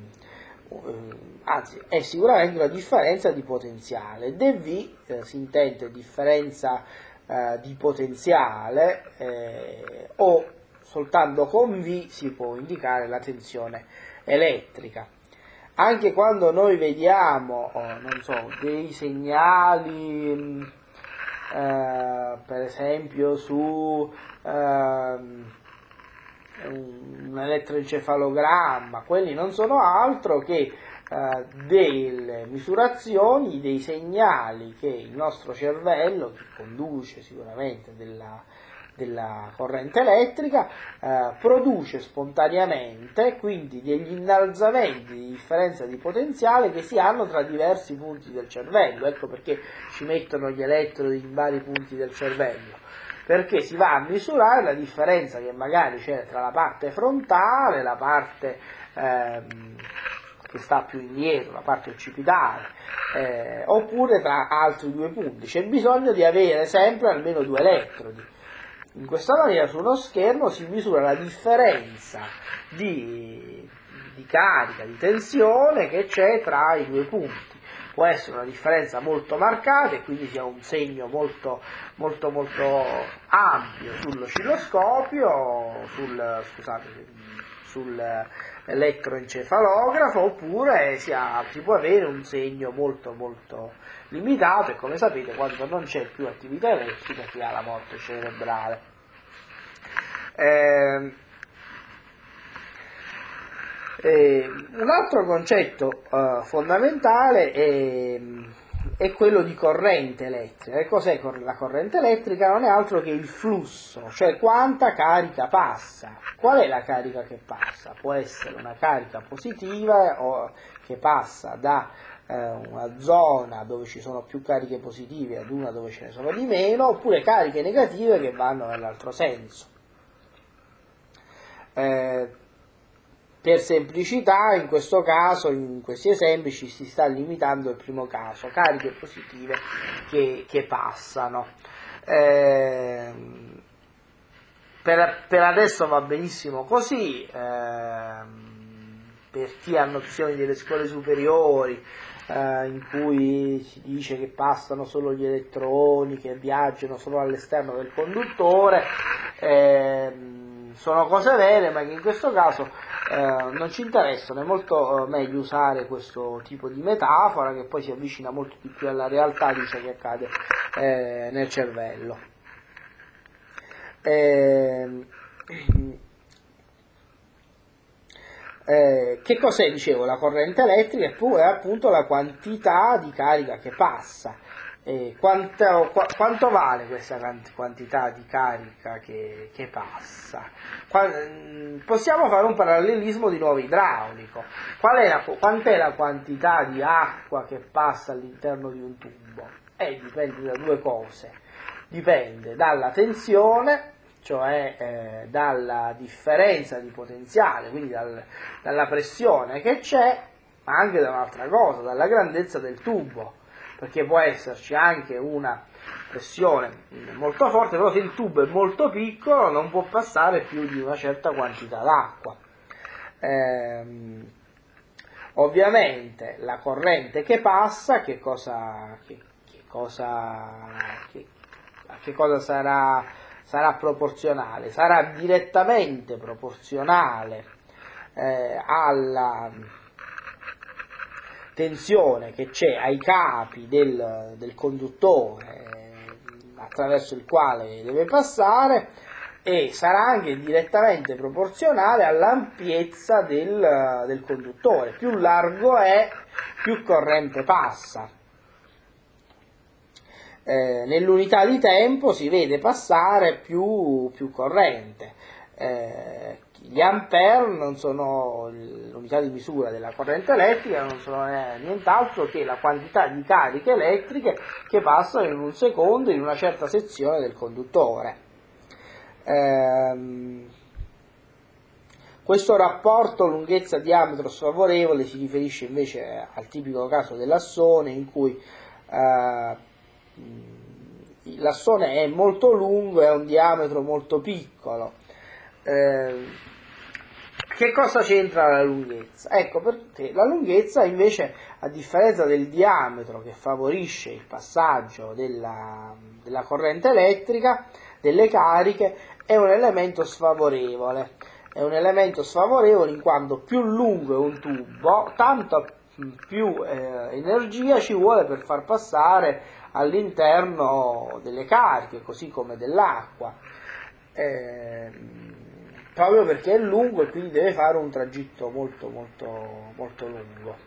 A: anzi è sicuramente una differenza di potenziale. dV eh, si intende differenza eh, di potenziale, eh, o soltanto con V si può indicare la tensione elettrica. Anche quando noi vediamo, oh, non so, dei segnali, eh, per esempio su eh, un elettroencefalogramma, quelli non sono altro che eh, delle misurazioni dei segnali che il nostro cervello, che conduce sicuramente della della corrente elettrica, eh, produce spontaneamente, quindi degli innalzamenti di differenza di potenziale che si hanno tra diversi punti del cervello. Ecco perché ci mettono gli elettrodi in vari punti del cervello, perché si va a misurare la differenza che magari c'è tra la parte frontale, la parte ehm, che sta più indietro, la parte occipitale, eh, oppure tra altri due punti. C'è bisogno di avere sempre almeno due elettrodi. In questa maniera su uno schermo si misura la differenza di, di carica, di tensione che c'è tra i due punti. Può essere una differenza molto marcata e quindi si ha un segno molto molto molto ampio sull'oscilloscopio, sul, scusate, sull'elettroencefalografo, oppure si, ha, si può avere un segno molto molto limitato, e come sapete quando non c'è più attività elettrica si ha la morte cerebrale. Eh, eh, un altro concetto eh, fondamentale è, è quello di corrente elettrica. E cos'è la corrente elettrica? Non è altro che il flusso, cioè quanta carica passa. Qual è la carica che passa? Può essere una carica positiva o che passa da una zona dove ci sono più cariche positive ad una dove ce ne sono di meno, oppure cariche negative che vanno nell'altro senso. Eh, per semplicità, in questo caso, in questi esempi, ci si sta limitando al primo caso, cariche positive che, che passano. Eh, per, per adesso va benissimo così, eh, per chi ha nozioni delle scuole superiori, Uh, in cui si dice che passano solo gli elettroni, che viaggiano solo all'esterno del conduttore, eh, sono cose vere, ma che in questo caso eh, non ci interessano. È molto eh, meglio usare questo tipo di metafora, che poi si avvicina molto di più alla realtà di ciò che accade eh, nel cervello. Eh, Eh, che cos'è, dicevo, la corrente elettrica? È appunto la quantità di carica che passa. Eh, quanto, qu- quanto vale questa quantità di carica che, che passa? Qua, possiamo fare un parallelismo di nuovo idraulico. Qual è la, quant'è la quantità di acqua che passa all'interno di un tubo? Eh, dipende da due cose. Dipende dalla tensione, cioè eh, dalla differenza di potenziale, quindi dal, dalla pressione che c'è, ma anche da un'altra cosa, dalla grandezza del tubo, perché può esserci anche una pressione molto forte, però se il tubo è molto piccolo non può passare più di una certa quantità d'acqua. Ehm, ovviamente la corrente che passa, che cosa, che, che cosa, che, a che cosa sarà? Sarà proporzionale, sarà direttamente proporzionale eh, alla tensione che c'è ai capi del, del conduttore, attraverso il quale deve passare, e sarà anche direttamente proporzionale all'ampiezza del, del conduttore. Più largo è, più corrente passa. Eh, nell'unità di tempo si vede passare più, più corrente. Eh, gli ampere non sono l'unità di misura della corrente elettrica, non sono nient'altro che la quantità di cariche elettriche che passano in un secondo in una certa sezione del conduttore. Eh, questo rapporto lunghezza-diametro sfavorevole si riferisce invece al tipico caso dell'assone, in cui eh, l'assone è molto lungo e ha un diametro molto piccolo. Eh, che cosa c'entra la lunghezza? Ecco perché la lunghezza invece, a differenza del diametro che favorisce il passaggio della, della corrente elettrica, delle cariche, è un elemento sfavorevole. È un elemento sfavorevole in quanto più lungo è un tubo, tanto più eh, energia ci vuole per far passare all'interno delle cariche, così come dell'acqua, eh, proprio perché è lungo e quindi deve fare un tragitto molto molto molto lungo.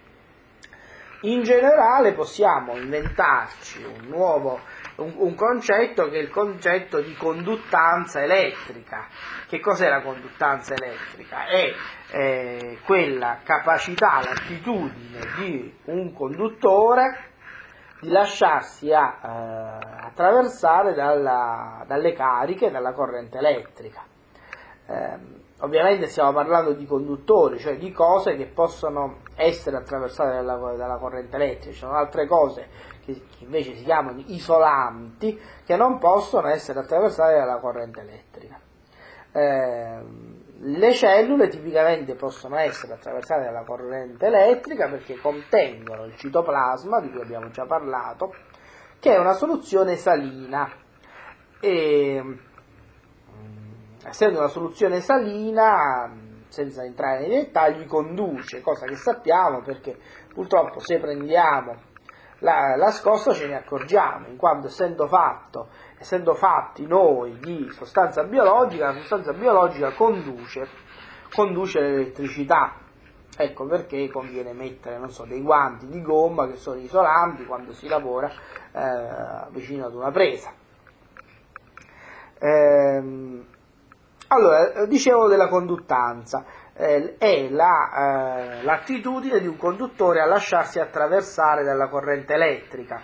A: In generale possiamo inventarci un nuovo un, un concetto che è il concetto di conduttanza elettrica. Che cos'è la conduttanza elettrica? È eh, quella capacità, l'attitudine di un conduttore di lasciarsi a, eh, attraversare dalla, dalle cariche, dalla corrente elettrica. Eh, ovviamente stiamo parlando di conduttori, cioè di cose che possono essere attraversate dalla, dalla corrente elettrica. Ci sono altre cose che, che invece si chiamano isolanti, che non possono essere attraversate dalla corrente elettrica. Eh, le cellule tipicamente possono essere attraversate dalla corrente elettrica perché contengono il citoplasma, di cui abbiamo già parlato, che è una soluzione salina. E, essendo una soluzione salina, senza entrare nei dettagli, conduce, cosa che sappiamo perché purtroppo se prendiamo la, la scossa ce ne accorgiamo, in quanto essendo, fatto, essendo fatti noi di sostanza biologica, la sostanza biologica conduce, conduce l'elettricità. Ecco perché conviene mettere, non so, dei guanti di gomma che sono isolanti quando si lavora eh, vicino ad una presa. Ehm, Allora, dicevo della conduttanza, eh, è la, eh, l'attitudine di un conduttore a lasciarsi attraversare dalla corrente elettrica.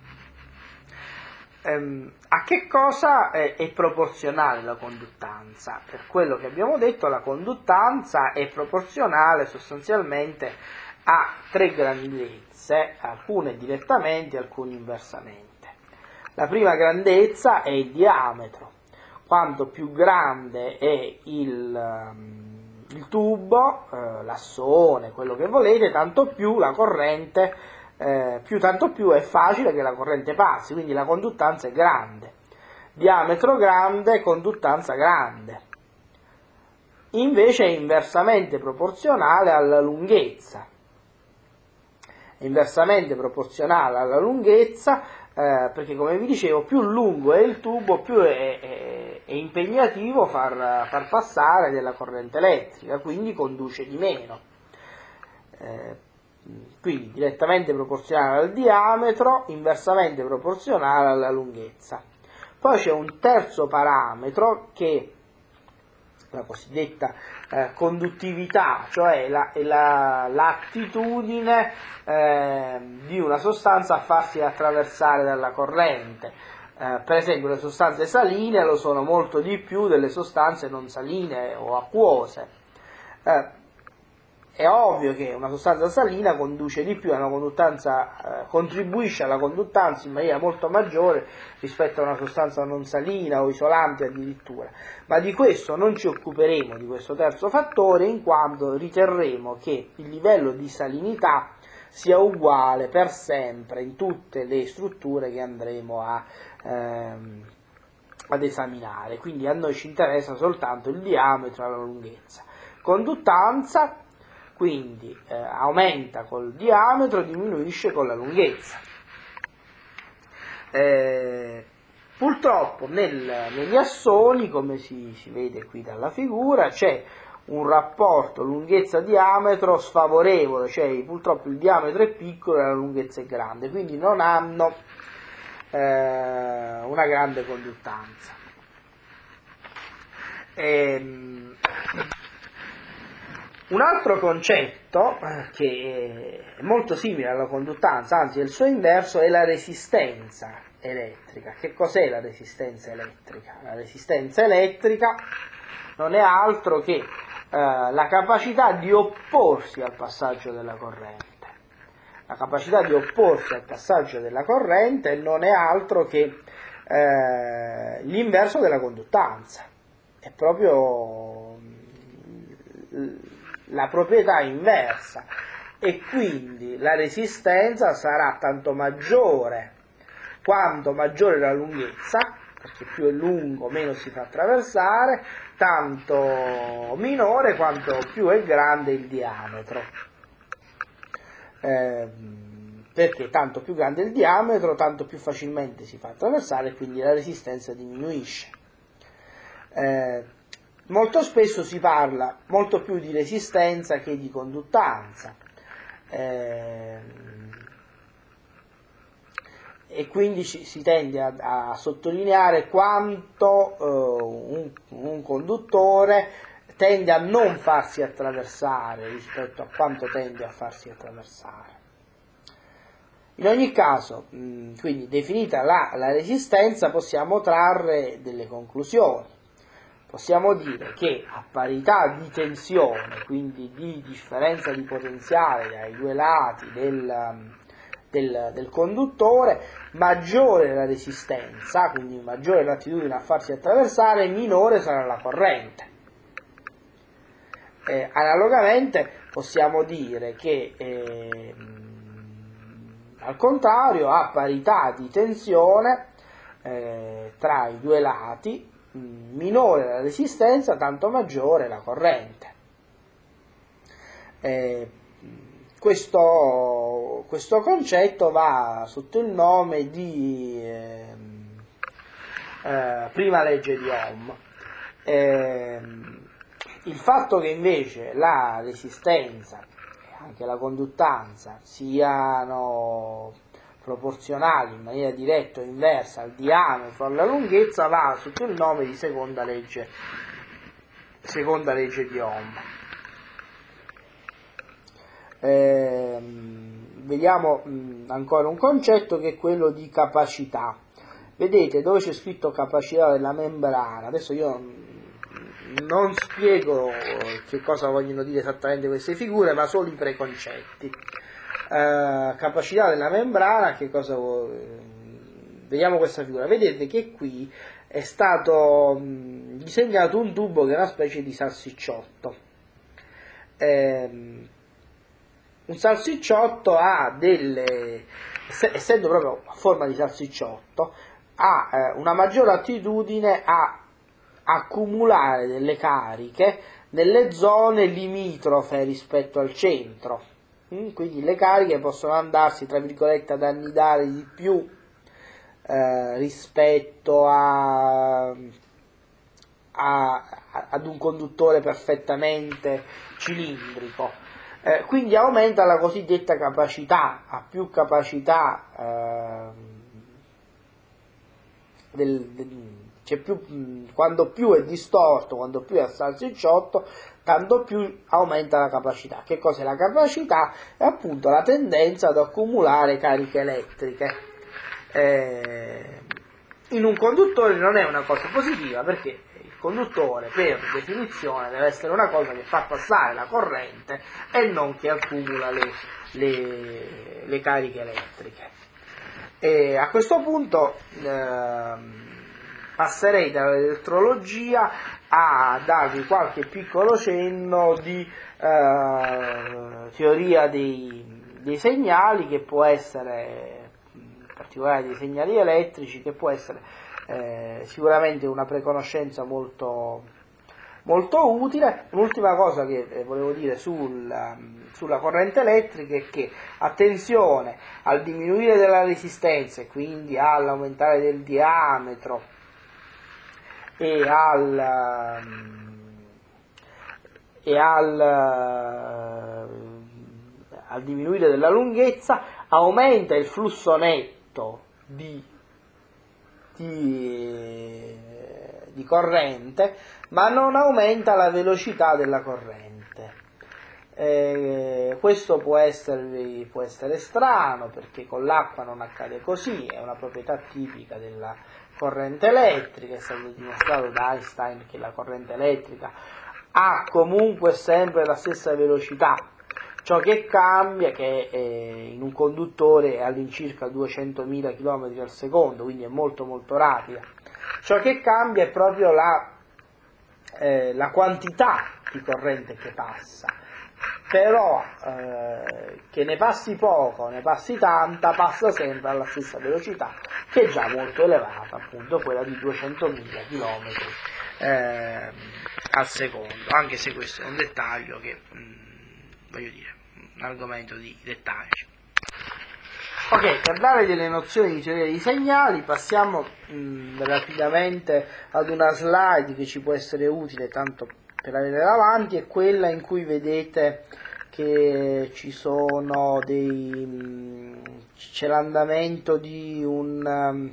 A: Ehm, a che cosa è, è proporzionale la conduttanza? Per quello che abbiamo detto, la conduttanza è proporzionale sostanzialmente a tre grandezze, alcune direttamente, alcune inversamente. La prima grandezza è il diametro. Quanto più grande è il, il tubo, eh, l'assone, quello che volete, tanto più la corrente, eh, più, tanto più è facile che la corrente passi, quindi la conduttanza è grande. Diametro grande, conduttanza grande. Invece è inversamente proporzionale alla lunghezza. È inversamente proporzionale alla lunghezza, eh, perché come vi dicevo, più lungo è il tubo, più è, è, è impegnativo far, far passare della corrente elettrica, quindi conduce di meno. Eh, quindi direttamente proporzionale al diametro, inversamente proporzionale alla lunghezza. Poi c'è un terzo parametro che la cosiddetta eh, conduttività, cioè la, la, l'attitudine eh, di una sostanza a farsi attraversare dalla corrente. Eh, per esempio le sostanze saline lo sono molto di più delle sostanze non saline o acquose. Eh, È ovvio che una sostanza salina conduce di più, una conduttanza, eh, contribuisce alla conduttanza in maniera molto maggiore rispetto a una sostanza non salina o isolante addirittura, ma di questo non ci occuperemo, di questo terzo fattore, in quanto riterremo che il livello di salinità sia uguale per sempre in tutte le strutture che andremo a, ehm, ad esaminare, quindi a noi ci interessa soltanto il diametro e la lunghezza. Conduttanza quindi eh, aumenta col diametro, diminuisce con la lunghezza. Eh, Purtroppo nel, negli assoni, come si, si vede qui dalla figura, c'è un rapporto lunghezza-diametro sfavorevole, cioè purtroppo il diametro è piccolo e la lunghezza è grande, quindi non hanno eh, una grande conduttanza. Ehm, un altro concetto che è molto simile alla conduttanza, anzi è il suo inverso, è la resistenza elettrica. Che cos'è la resistenza elettrica? La resistenza elettrica non è altro che eh, la capacità di opporsi al passaggio della corrente. La capacità di opporsi al passaggio della corrente non è altro che eh, l'inverso della conduttanza. È proprio la proprietà inversa, e quindi la resistenza sarà tanto maggiore quanto maggiore la lunghezza, perché più è lungo meno si fa attraversare, tanto minore quanto più è grande il diametro. Eh, perché tanto più grande il diametro, tanto più facilmente si fa attraversare, e quindi la resistenza diminuisce. Eh, molto spesso si parla molto più di resistenza che di conduttanza, eh, e quindi ci, si tende a, a sottolineare quanto eh, un, un conduttore tende a non farsi attraversare rispetto a quanto tende a farsi attraversare. In ogni caso, mh, quindi definita la, la resistenza, possiamo trarre delle conclusioni. Possiamo dire che a parità di tensione, quindi di differenza di potenziale dai due lati del, del, del conduttore, maggiore la resistenza, quindi maggiore l'attitudine a farsi attraversare, minore sarà la corrente. Eh, analogamente possiamo dire che eh, al contrario, a parità di tensione eh, tra i due lati, minore la resistenza, tanto maggiore la corrente. Eh, questo, questo concetto va sotto il nome di eh, eh, prima legge di Ohm. Eh, il fatto che invece la resistenza e anche la conduttanza siano proporzionali in maniera diretta o inversa al diametro, alla lunghezza, va sotto il nome di seconda legge, seconda legge di Ohm. Eh, vediamo mh, ancora un concetto, che è quello di capacità. Vedete dove c'è scritto capacità della membrana? Adesso io non spiego che cosa vogliono dire esattamente queste figure, ma solo i preconcetti. Uh, capacità della membrana, che cosa vuol... vediamo questa figura. Vedete che qui è stato mh, disegnato un tubo che è una specie di salsicciotto. Eh, un salsicciotto ha delle, essendo proprio a forma di salsicciotto, ha eh, una maggiore attitudine a accumulare delle cariche nelle zone limitrofe rispetto al centro. Quindi le cariche possono andarsi, tra virgolette, ad annidare di più eh, rispetto a, a, ad un conduttore perfettamente cilindrico. Eh, quindi aumenta la cosiddetta capacità, ha più capacità, eh, del, del, c'è più, quando più è distorto, quando più è a salsicciotto, tanto più aumenta la capacità. Che cos'è la capacità? È appunto la tendenza ad accumulare cariche elettriche. Eh, in un conduttore non è una cosa positiva, perché il conduttore per definizione deve essere una cosa che fa passare la corrente e non che accumula le, le, le cariche elettriche. E a questo punto eh, passerei dall'elettrologia a darvi qualche piccolo cenno di eh, teoria dei, dei segnali, che può essere, in particolare dei segnali elettrici, che può essere eh, sicuramente una preconoscenza molto, molto utile. Un'ultima cosa che volevo dire sul, sulla corrente elettrica è che attenzione al diminuire della resistenza e quindi all'aumentare del diametro e al, e al, al diminuire della lunghezza aumenta il flusso netto di, di, di corrente, ma non aumenta la velocità della corrente. Eh, questo può essere, può essere strano, perché con l'acqua non accade così, è una proprietà tipica della corrente elettrica. È stato dimostrato da Einstein che la corrente elettrica ha comunque sempre la stessa velocità. Ciò che cambia è che eh, in un conduttore è all'incirca duecentomila chilometri al secondo, quindi è molto molto rapida. Ciò che cambia è proprio la, eh, la quantità di corrente che passa. Però eh, che ne passi poco, ne passi tanta, passa sempre alla stessa velocità, che è già molto elevata, appunto quella di duecentomila chilometri eh, al secondo, anche se questo è un dettaglio che, mh, voglio dire, un argomento di dettagli. Ok, per dare delle nozioni di teoria dei segnali passiamo mh, rapidamente ad una slide che ci può essere utile tanto per avere davanti, è quella in cui vedete che ci sono dei c'è l'andamento di un um,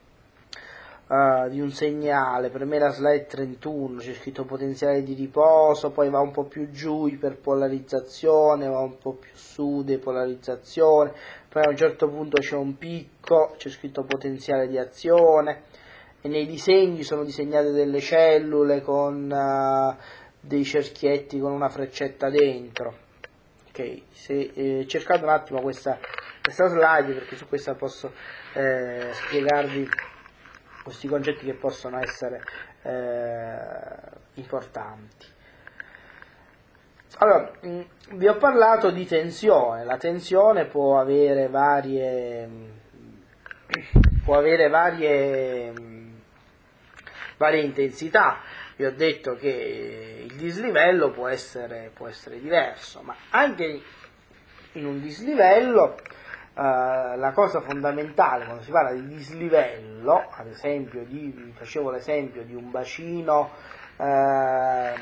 A: uh, di un segnale. Per me la slide trentuno, c'è scritto potenziale di riposo, poi va un po' più giù iperpolarizzazione, va un po' più su depolarizzazione, poi a un certo punto c'è un picco, c'è scritto potenziale di azione, e nei disegni sono disegnate delle cellule con uh, dei cerchietti con una freccetta dentro. Ok, se, eh, cercate un attimo questa, questa slide, perché su questa posso eh, spiegarvi questi concetti che possono essere eh, importanti. Allora, mh, vi ho parlato di tensione. La tensione può avere varie può avere varie varie intensità. Vi ho detto che il dislivello può essere, può essere diverso, ma anche in un dislivello eh, la cosa fondamentale quando si parla di dislivello, ad esempio, di, vi facevo l'esempio di un bacino eh,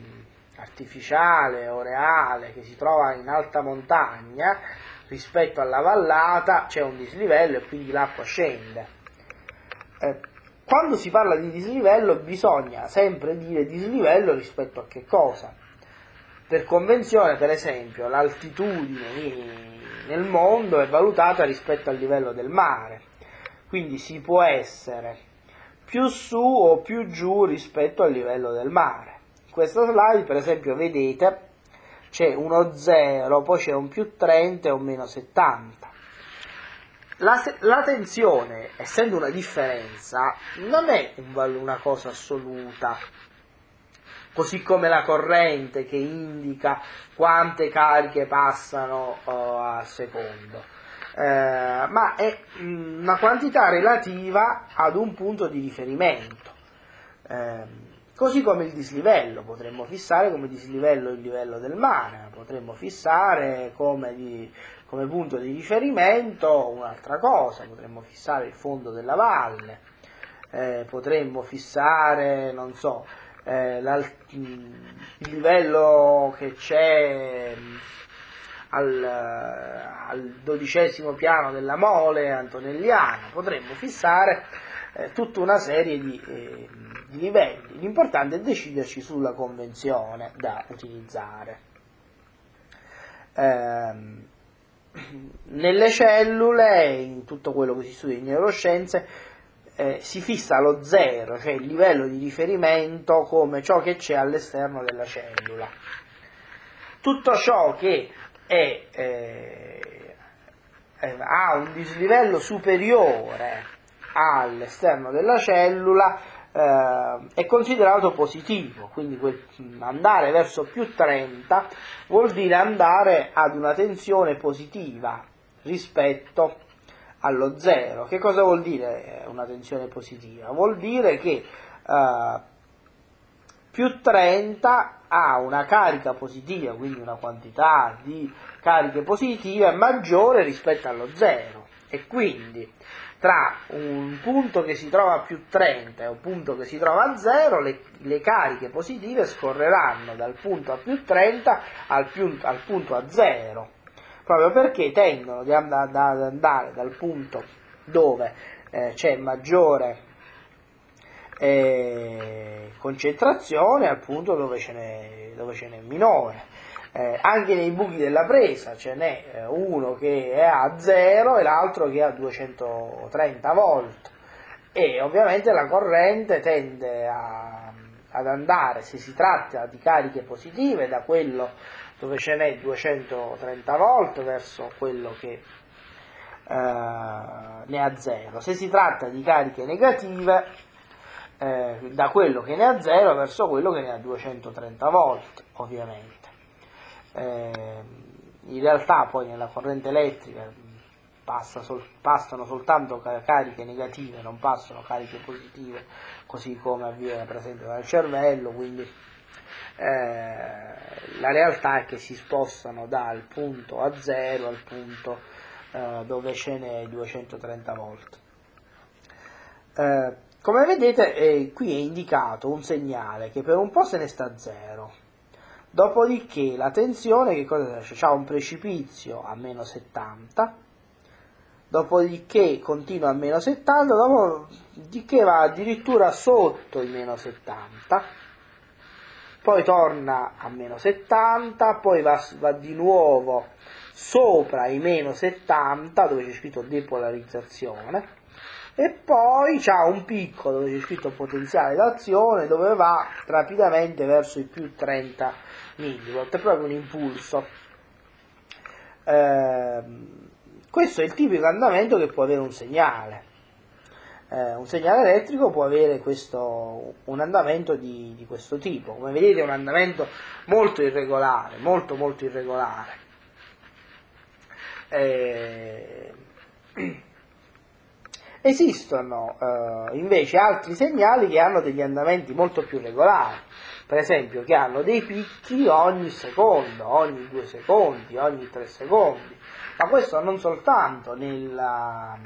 A: artificiale o reale che si trova in alta montagna, rispetto alla vallata c'è un dislivello e quindi l'acqua scende. Eh, Quando si parla di dislivello bisogna sempre dire dislivello rispetto a che cosa? Per convenzione, per esempio, l'altitudine nel mondo è valutata rispetto al livello del mare, quindi si può essere più su o più giù rispetto al livello del mare. In questa slide, per esempio, vedete c'è uno zero, poi c'è un più trenta e un meno settanta. La, la tensione, essendo una differenza, non è un, una cosa assoluta, così come la corrente che indica quante cariche passano uh, al secondo, eh, ma è mh, una quantità relativa ad un punto di riferimento. Eh, così come il dislivello, potremmo fissare come dislivello il livello del mare, potremmo fissare come di come punto di riferimento un'altra cosa, potremmo fissare il fondo della valle, eh, potremmo fissare, non so, eh, il livello che c'è al, al dodicesimo piano della mole antonelliana, potremmo fissare eh, tutta una serie di, eh, di livelli. L'importante è deciderci sulla convenzione da utilizzare. Eh, Nelle cellule, in tutto quello che si studia in neuroscienze, eh, si fissa lo zero, cioè il livello di riferimento, come ciò che c'è all'esterno della cellula. Tutto ciò che è, eh, ha un dislivello superiore all'esterno della cellula eh, è considerato positivo, quindi quel, andare verso più trenta vuol dire andare ad una tensione positiva rispetto allo zero. Che cosa vuol dire una tensione positiva? Vuol dire che eh, più trenta ha una carica positiva, quindi una quantità di cariche positive maggiore rispetto allo zero, e quindi tra un punto che si trova a più trenta e un punto che si trova a zero, le, le cariche positive scorreranno dal punto a più trenta al, più, al punto a zero, proprio perché tendono ad andare dal punto dove eh, c'è maggiore eh, concentrazione al punto dove ce n'è, dove ce n'è minore. Eh, anche nei buchi della presa ce n'è eh, uno che è a zero e l'altro che è a duecentotrenta volt, e ovviamente la corrente tende a, ad andare, se si tratta di cariche positive, da quello dove ce n'è duecentotrenta volt verso quello che eh, ne ha zero. Se si tratta di cariche negative, eh, da quello che ne ha zero verso quello che ne ha duecentotrenta volt, ovviamente. Eh, in realtà poi nella corrente elettrica passa sol, passano soltanto cariche negative, non passano cariche positive, così come avviene per esempio nel cervello, quindi eh, la realtà è che si spostano dal punto a zero al punto eh, dove ce n'è duecentotrenta volt. Eh, come vedete eh, qui è indicato un segnale che per un po' se ne sta a zero. Dopodiché la tensione che cosa c'è? C'ha un precipizio a meno settanta, dopodiché continua a meno settanta, dopodiché va addirittura sotto i meno settanta, poi torna a meno settanta, poi va, va di nuovo sopra i meno settanta dove c'è scritto depolarizzazione, e poi c'ha un picco dove c'è scritto potenziale d'azione dove va rapidamente verso i più trenta millivolt, è proprio un impulso. Eh, questo è il tipico andamento che può avere un segnale. Eh, un segnale elettrico può avere questo, un andamento di, di questo tipo. Come vedete è un andamento molto irregolare, molto molto irregolare. Eh, Esistono eh, invece altri segnali che hanno degli andamenti molto più regolari, per esempio che hanno dei picchi ogni secondo, ogni due secondi, ogni tre secondi, ma questo non soltanto nella,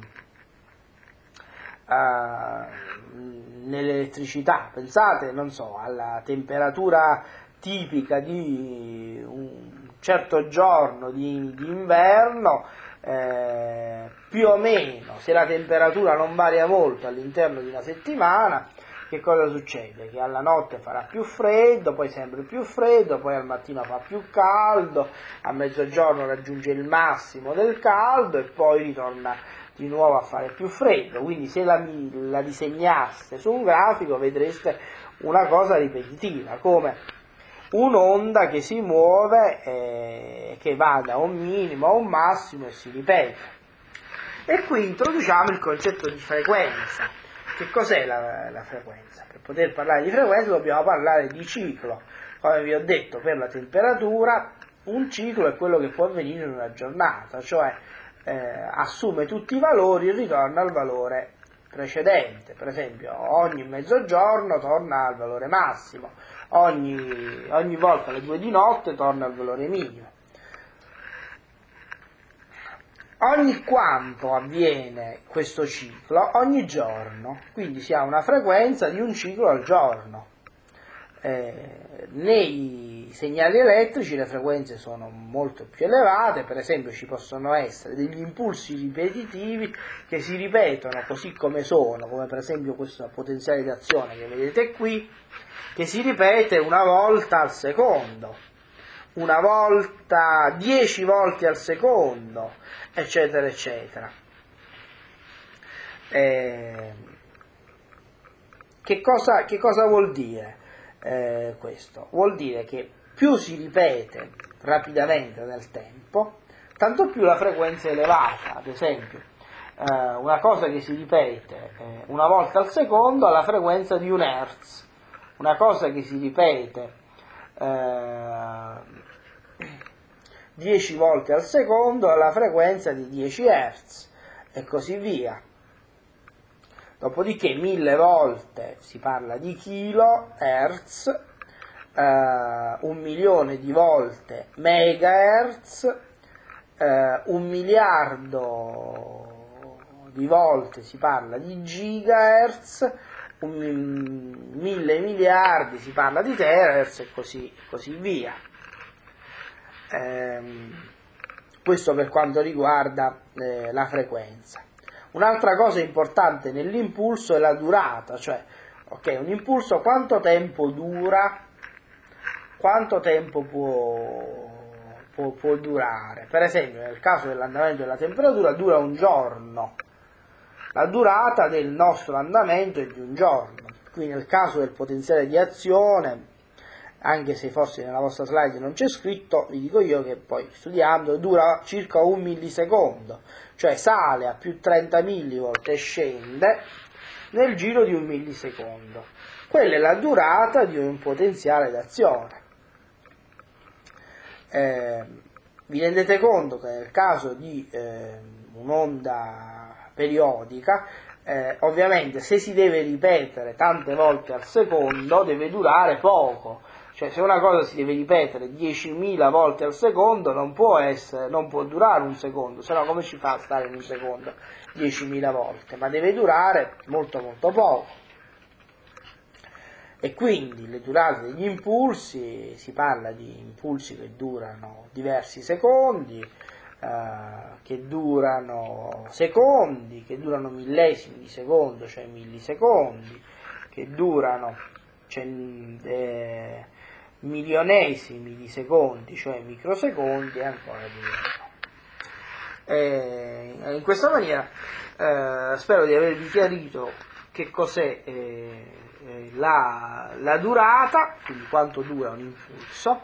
A: uh, nell'elettricità. Pensate, non so, alla temperatura tipica di un certo giorno di, di inverno. Eh, più o meno, se la temperatura non varia molto all'interno di una settimana, che cosa succede? Che alla notte farà più freddo, poi sempre più freddo, poi al mattino fa più caldo, a mezzogiorno raggiunge il massimo del caldo e poi ritorna di nuovo a fare più freddo. Quindi se la, la disegnaste su un grafico vedreste una cosa ripetitiva, come un'onda che si muove, eh, che va da un minimo a un massimo e si ripete. E qui introduciamo il concetto di frequenza. Che cos'è la, la frequenza? Per poter parlare di frequenza dobbiamo parlare di ciclo. Come vi ho detto, per la temperatura un ciclo è quello che può avvenire in una giornata, cioè eh, assume tutti i valori e ritorna al valore precedente. Per esempio ogni mezzogiorno torna al valore massimo, ogni, ogni volta alle due di notte torna al valore minimo. Ogni quanto avviene questo ciclo? Ogni giorno, quindi si ha una frequenza di un ciclo al giorno. Eh, nei segnali elettrici le frequenze sono molto più elevate, per esempio ci possono essere degli impulsi ripetitivi che si ripetono così come sono, come per esempio questo potenziale d'azione che vedete qui, che si ripete una volta al secondo, una volta, dieci volte al secondo, eccetera, eccetera. Eh, che cosa, che cosa vuol dire eh, questo? Vuol dire che più si ripete rapidamente nel tempo, tanto più la frequenza è elevata. Ad esempio, eh, una cosa che si ripete eh, una volta al secondo ha la frequenza di un hertz, una cosa che si ripete dieci volte al secondo alla frequenza di dieci hertz e così via. Dopodiché mille volte si parla di kilohertz eh, un milione di volte megahertz, eh, un miliardo di volte si parla di gigahertz, un mille miliardi si parla di terahertz e così, così via. Ehm, questo per quanto riguarda eh, la frequenza. Un'altra cosa importante nell'impulso è la durata, cioè ok, un impulso quanto tempo dura, quanto tempo può, può, può durare. Per esempio nel caso dell'andamento della temperatura dura un giorno. La durata del nostro andamento è di un giorno, qui nel caso del potenziale di azione, anche se forse nella vostra slide non c'è scritto, vi dico io che poi studiando dura circa un millisecondo, cioè sale a più trenta millivolt e scende nel giro di un millisecondo. Quella è la durata di un potenziale d'azione. Eh, vi rendete conto che nel caso di eh, un'onda periodica, eh, ovviamente se si deve ripetere tante volte al secondo deve durare poco, cioè se una cosa si deve ripetere diecimila volte al secondo non può essere, non può durare un secondo, se no come ci fa a stare in un secondo diecimila volte, ma deve durare molto molto poco. E quindi le durate degli impulsi, si parla di impulsi che durano diversi secondi, Uh, che durano secondi, che durano millesimi di secondo, cioè millisecondi, che durano cent- eh, milionesimi di secondi, cioè microsecondi, e ancora di meno. E in questa maniera eh, spero di avervi chiarito che cos'è eh, la, la durata, quindi quanto dura un impulso.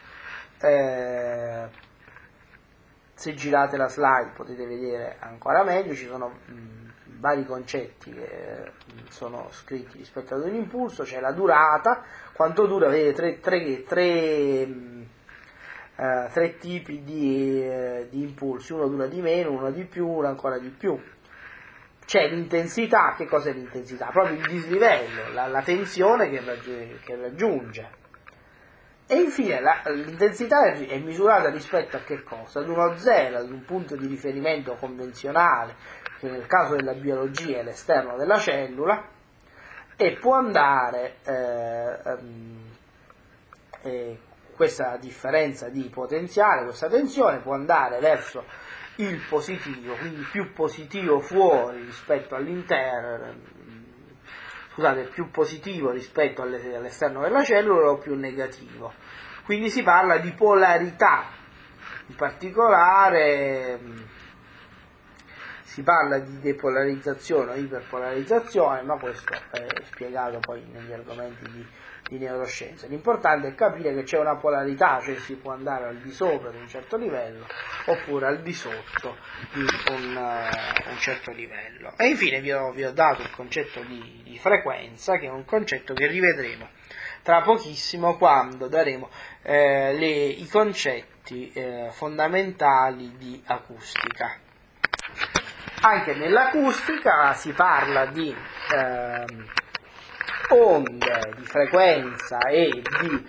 A: Eh, Se girate la slide potete vedere ancora meglio, ci sono mh, vari concetti che mh, sono scritti rispetto ad un impulso, c'è la durata, quanto dura, vedete tre, tre, tre, mh, uh, tre tipi di, uh, di impulsi, uno dura di meno, uno di più, uno ancora di più. C'è l'intensità, che cos'è l'intensità? Proprio il dislivello, la, la tensione che, raggi- che raggiunge. E infine la, l'intensità è, è misurata rispetto a che cosa? Ad uno zero, ad un punto di riferimento convenzionale, che nel caso della biologia è l'esterno della cellula, e può andare, eh, um, eh, questa differenza di potenziale, questa tensione può andare verso il positivo, quindi più positivo fuori rispetto all'interno, scusate, più positivo rispetto all'esterno della cellula o più negativo. Quindi si parla di polarità, in particolare si parla di depolarizzazione o iperpolarizzazione, ma questo è spiegato poi negli argomenti di, di neuroscienza. L'importante è capire che c'è una polarità, cioè si può andare al di sopra di un certo livello oppure al di sotto di un, uh, un certo livello. E infine vi ho, vi ho dato il concetto di, di frequenza, che è un concetto che rivedremo tra pochissimo quando daremo eh, le, i concetti eh, fondamentali di acustica. Anche nell'acustica si parla di eh, onde, di frequenza e di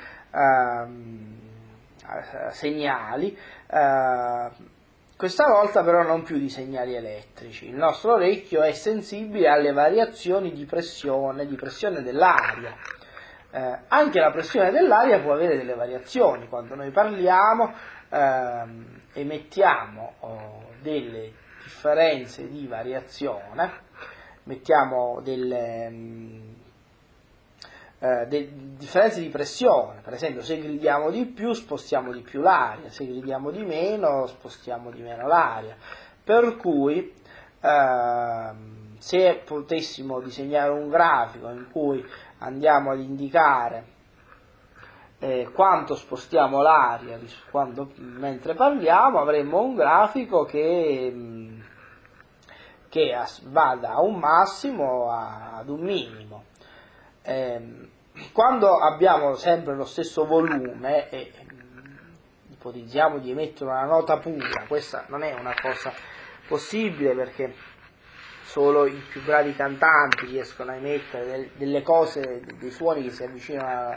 A: eh, segnali, eh, questa volta però non più di segnali elettrici. Il nostro orecchio è sensibile alle variazioni di pressione, di pressione dell'aria. Eh, anche la pressione dell'aria può avere delle variazioni. Quando noi parliamo ehm, emettiamo oh, delle differenze di variazione, mettiamo delle mh, eh, de- differenze di pressione. Per esempio, se gridiamo di più spostiamo di più l'aria, se gridiamo di meno spostiamo di meno l'aria, per cui ehm, se potessimo disegnare un grafico in cui andiamo ad indicare eh, quanto spostiamo l'aria quando, mentre parliamo, avremmo un grafico che, che va da un massimo ad un minimo. Eh, quando abbiamo sempre lo stesso volume e ipotizziamo di emettere una nota pura, questa non è una cosa possibile perché solo i più bravi cantanti riescono a emettere delle cose, dei suoni che si avvicinano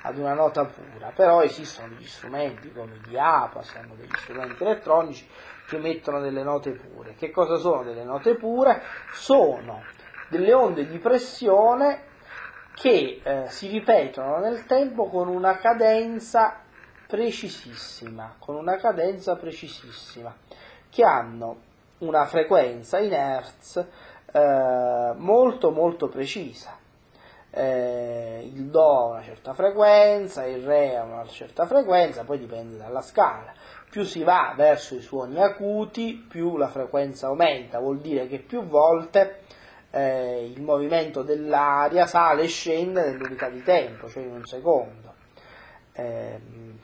A: ad una nota pura, però esistono degli strumenti come i diapason, degli strumenti elettronici che mettono delle note pure. Che cosa sono delle note pure? Sono delle onde di pressione che eh, si ripetono nel tempo con una cadenza precisissima, con una cadenza precisissima, che hanno una frequenza in hertz eh, molto molto precisa. Eh, il do ha una certa frequenza, il re ha una certa frequenza, poi dipende dalla scala. Più si va verso i suoni acuti, più la frequenza aumenta, vuol dire che più volte eh, il movimento dell'aria sale e scende nell'unità di tempo, cioè in un secondo. Eh,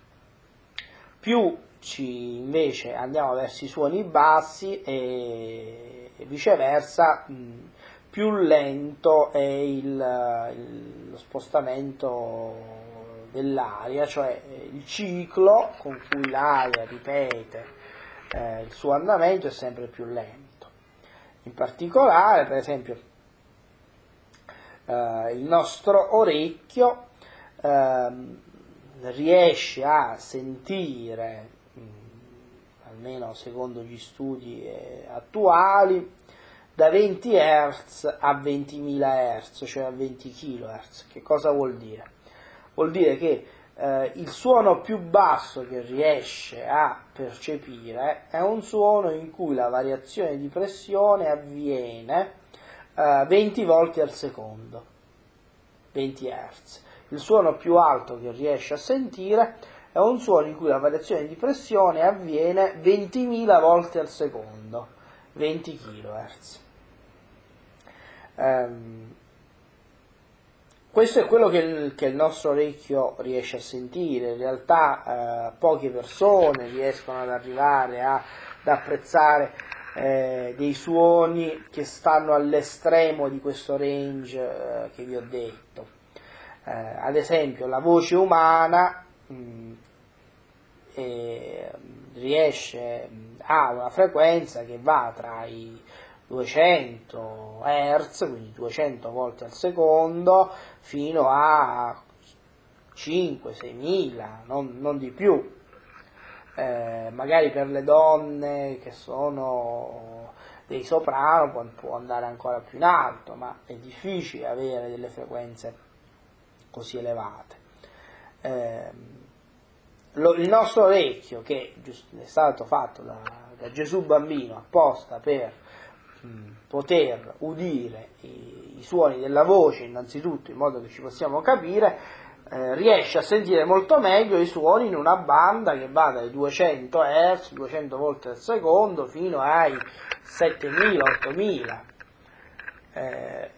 A: più ci invece andiamo verso i suoni bassi e, e viceversa, mh, più lento è il, il, lo spostamento dell'aria, cioè il ciclo con cui l'aria ripete eh, il suo andamento è sempre più lento. In particolare, per esempio, eh, il nostro orecchio eh, riesce a sentire, mh, almeno secondo gli studi eh, attuali, da venti hertz a ventimila hertz, cioè a venti chilohertz. Che cosa vuol dire? Vuol dire che eh, il suono più basso che riesce a percepire è un suono in cui la variazione di pressione avviene eh, venti volte al secondo, venti hertz. Il suono più alto che riesce a sentire è un suono in cui la variazione di pressione avviene ventimila volte al secondo, venti chilohertz. Um, questo è quello che il, che il nostro orecchio riesce a sentire. In realtà eh, poche persone riescono ad arrivare a, ad apprezzare eh, dei suoni che stanno all'estremo di questo range eh, che vi ho detto. Eh, ad esempio la voce umana mh, eh, riesce a una frequenza che va tra i duecento hertz, quindi duecento volte al secondo, fino a cinque seimila, non, non di più. Eh, magari per le donne che sono dei soprano può, può andare ancora più in alto, ma è difficile avere delle frequenze così elevate. Eh, lo, il nostro orecchio, che è stato fatto da, da Gesù bambino apposta per poter udire i, i suoni della voce innanzitutto in modo che ci possiamo capire, eh, riesce a sentire molto meglio i suoni in una banda che va dai duecento hertz, duecento volte al secondo, fino ai settemila, ottomila. Eh,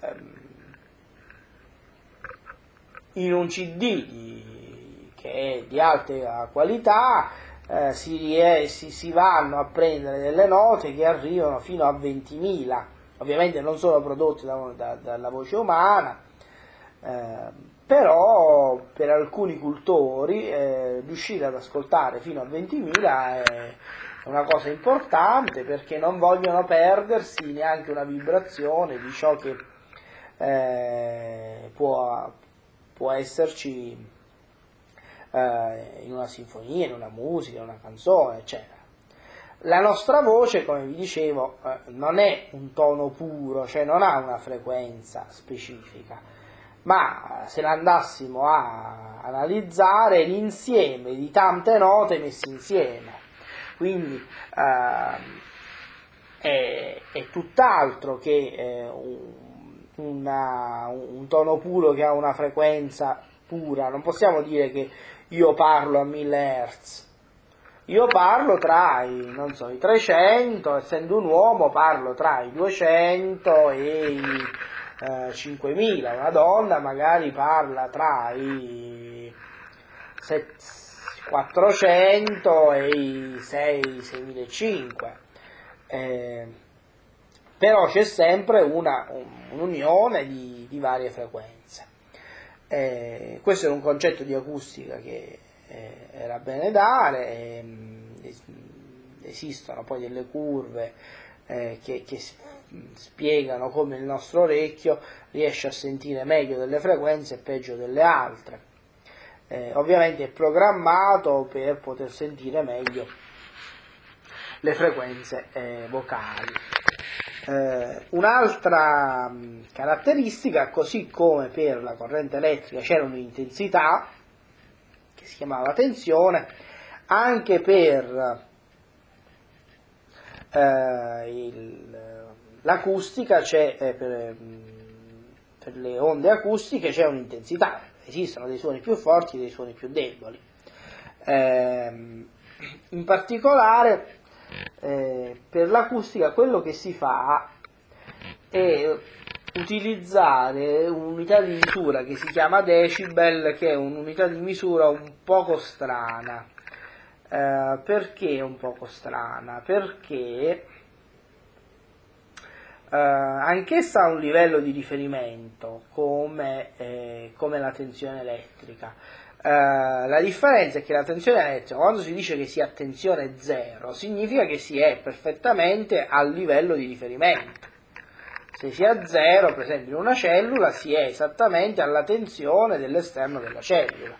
A: in un C D di, che è di alta qualità eh, si, si, si vanno a prendere delle note che arrivano fino a ventimila, ovviamente non sono prodotte da, da, dalla voce umana, eh, però per alcuni cultori eh, riuscire ad ascoltare fino a ventimila è una cosa importante, perché non vogliono perdersi neanche una vibrazione di ciò che eh, può, può esserci in una sinfonia, in una musica, in una canzone, eccetera. La nostra voce, come vi dicevo, non è un tono puro, cioè non ha una frequenza specifica, ma se la andassimo a analizzare l'insieme di tante note messe insieme, quindi eh, è, è tutt'altro che eh, un, una, un tono puro che ha una frequenza pura. Non possiamo dire che io parlo a mille hertz, io parlo tra i, non so, i trecento, essendo un uomo parlo tra i duecento e i eh, cinquemila, una donna magari parla tra i quattrocento e i sei, seimilacinquecento, eh, però c'è sempre una, un'unione di, di varie frequenze. Eh, questo è un concetto di acustica che eh, era bene dare. Eh, esistono poi delle curve eh, che, che spiegano come il nostro orecchio riesce a sentire meglio delle frequenze e peggio delle altre. eh, ovviamente è programmato per poter sentire meglio le frequenze eh, vocali. Eh, un'altra mh, caratteristica, così come per la corrente elettrica c'era un'intensità che si chiamava tensione, anche per eh, il, l'acustica c'è eh, per, per le onde acustiche c'è un'intensità, esistono dei suoni più forti e dei suoni più deboli. Eh, in particolare eh, per l'acustica quello che si fa è utilizzare un'unità di misura che si chiama decibel, che è un'unità di misura un poco strana. Eh, perché un poco strana? Perché eh, anch'essa ha un livello di riferimento come, eh, come la tensione elettrica. Eh, la differenza è che la tensione elettrica, quando si dice che si ha tensione zero, significa che si è perfettamente al livello di riferimento. Se si ha zero, per esempio in una cellula, si è esattamente alla tensione dell'esterno della cellula.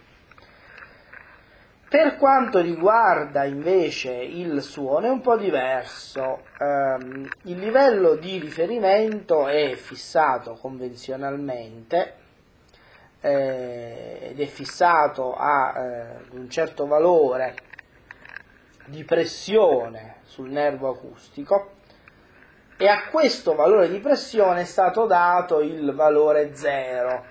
A: Per quanto riguarda invece il suono è un po' diverso. Um, il livello di riferimento è fissato convenzionalmente eh, ed è fissato a eh, un certo valore di pressione sul nervo acustico, e a questo valore di pressione è stato dato il valore zero.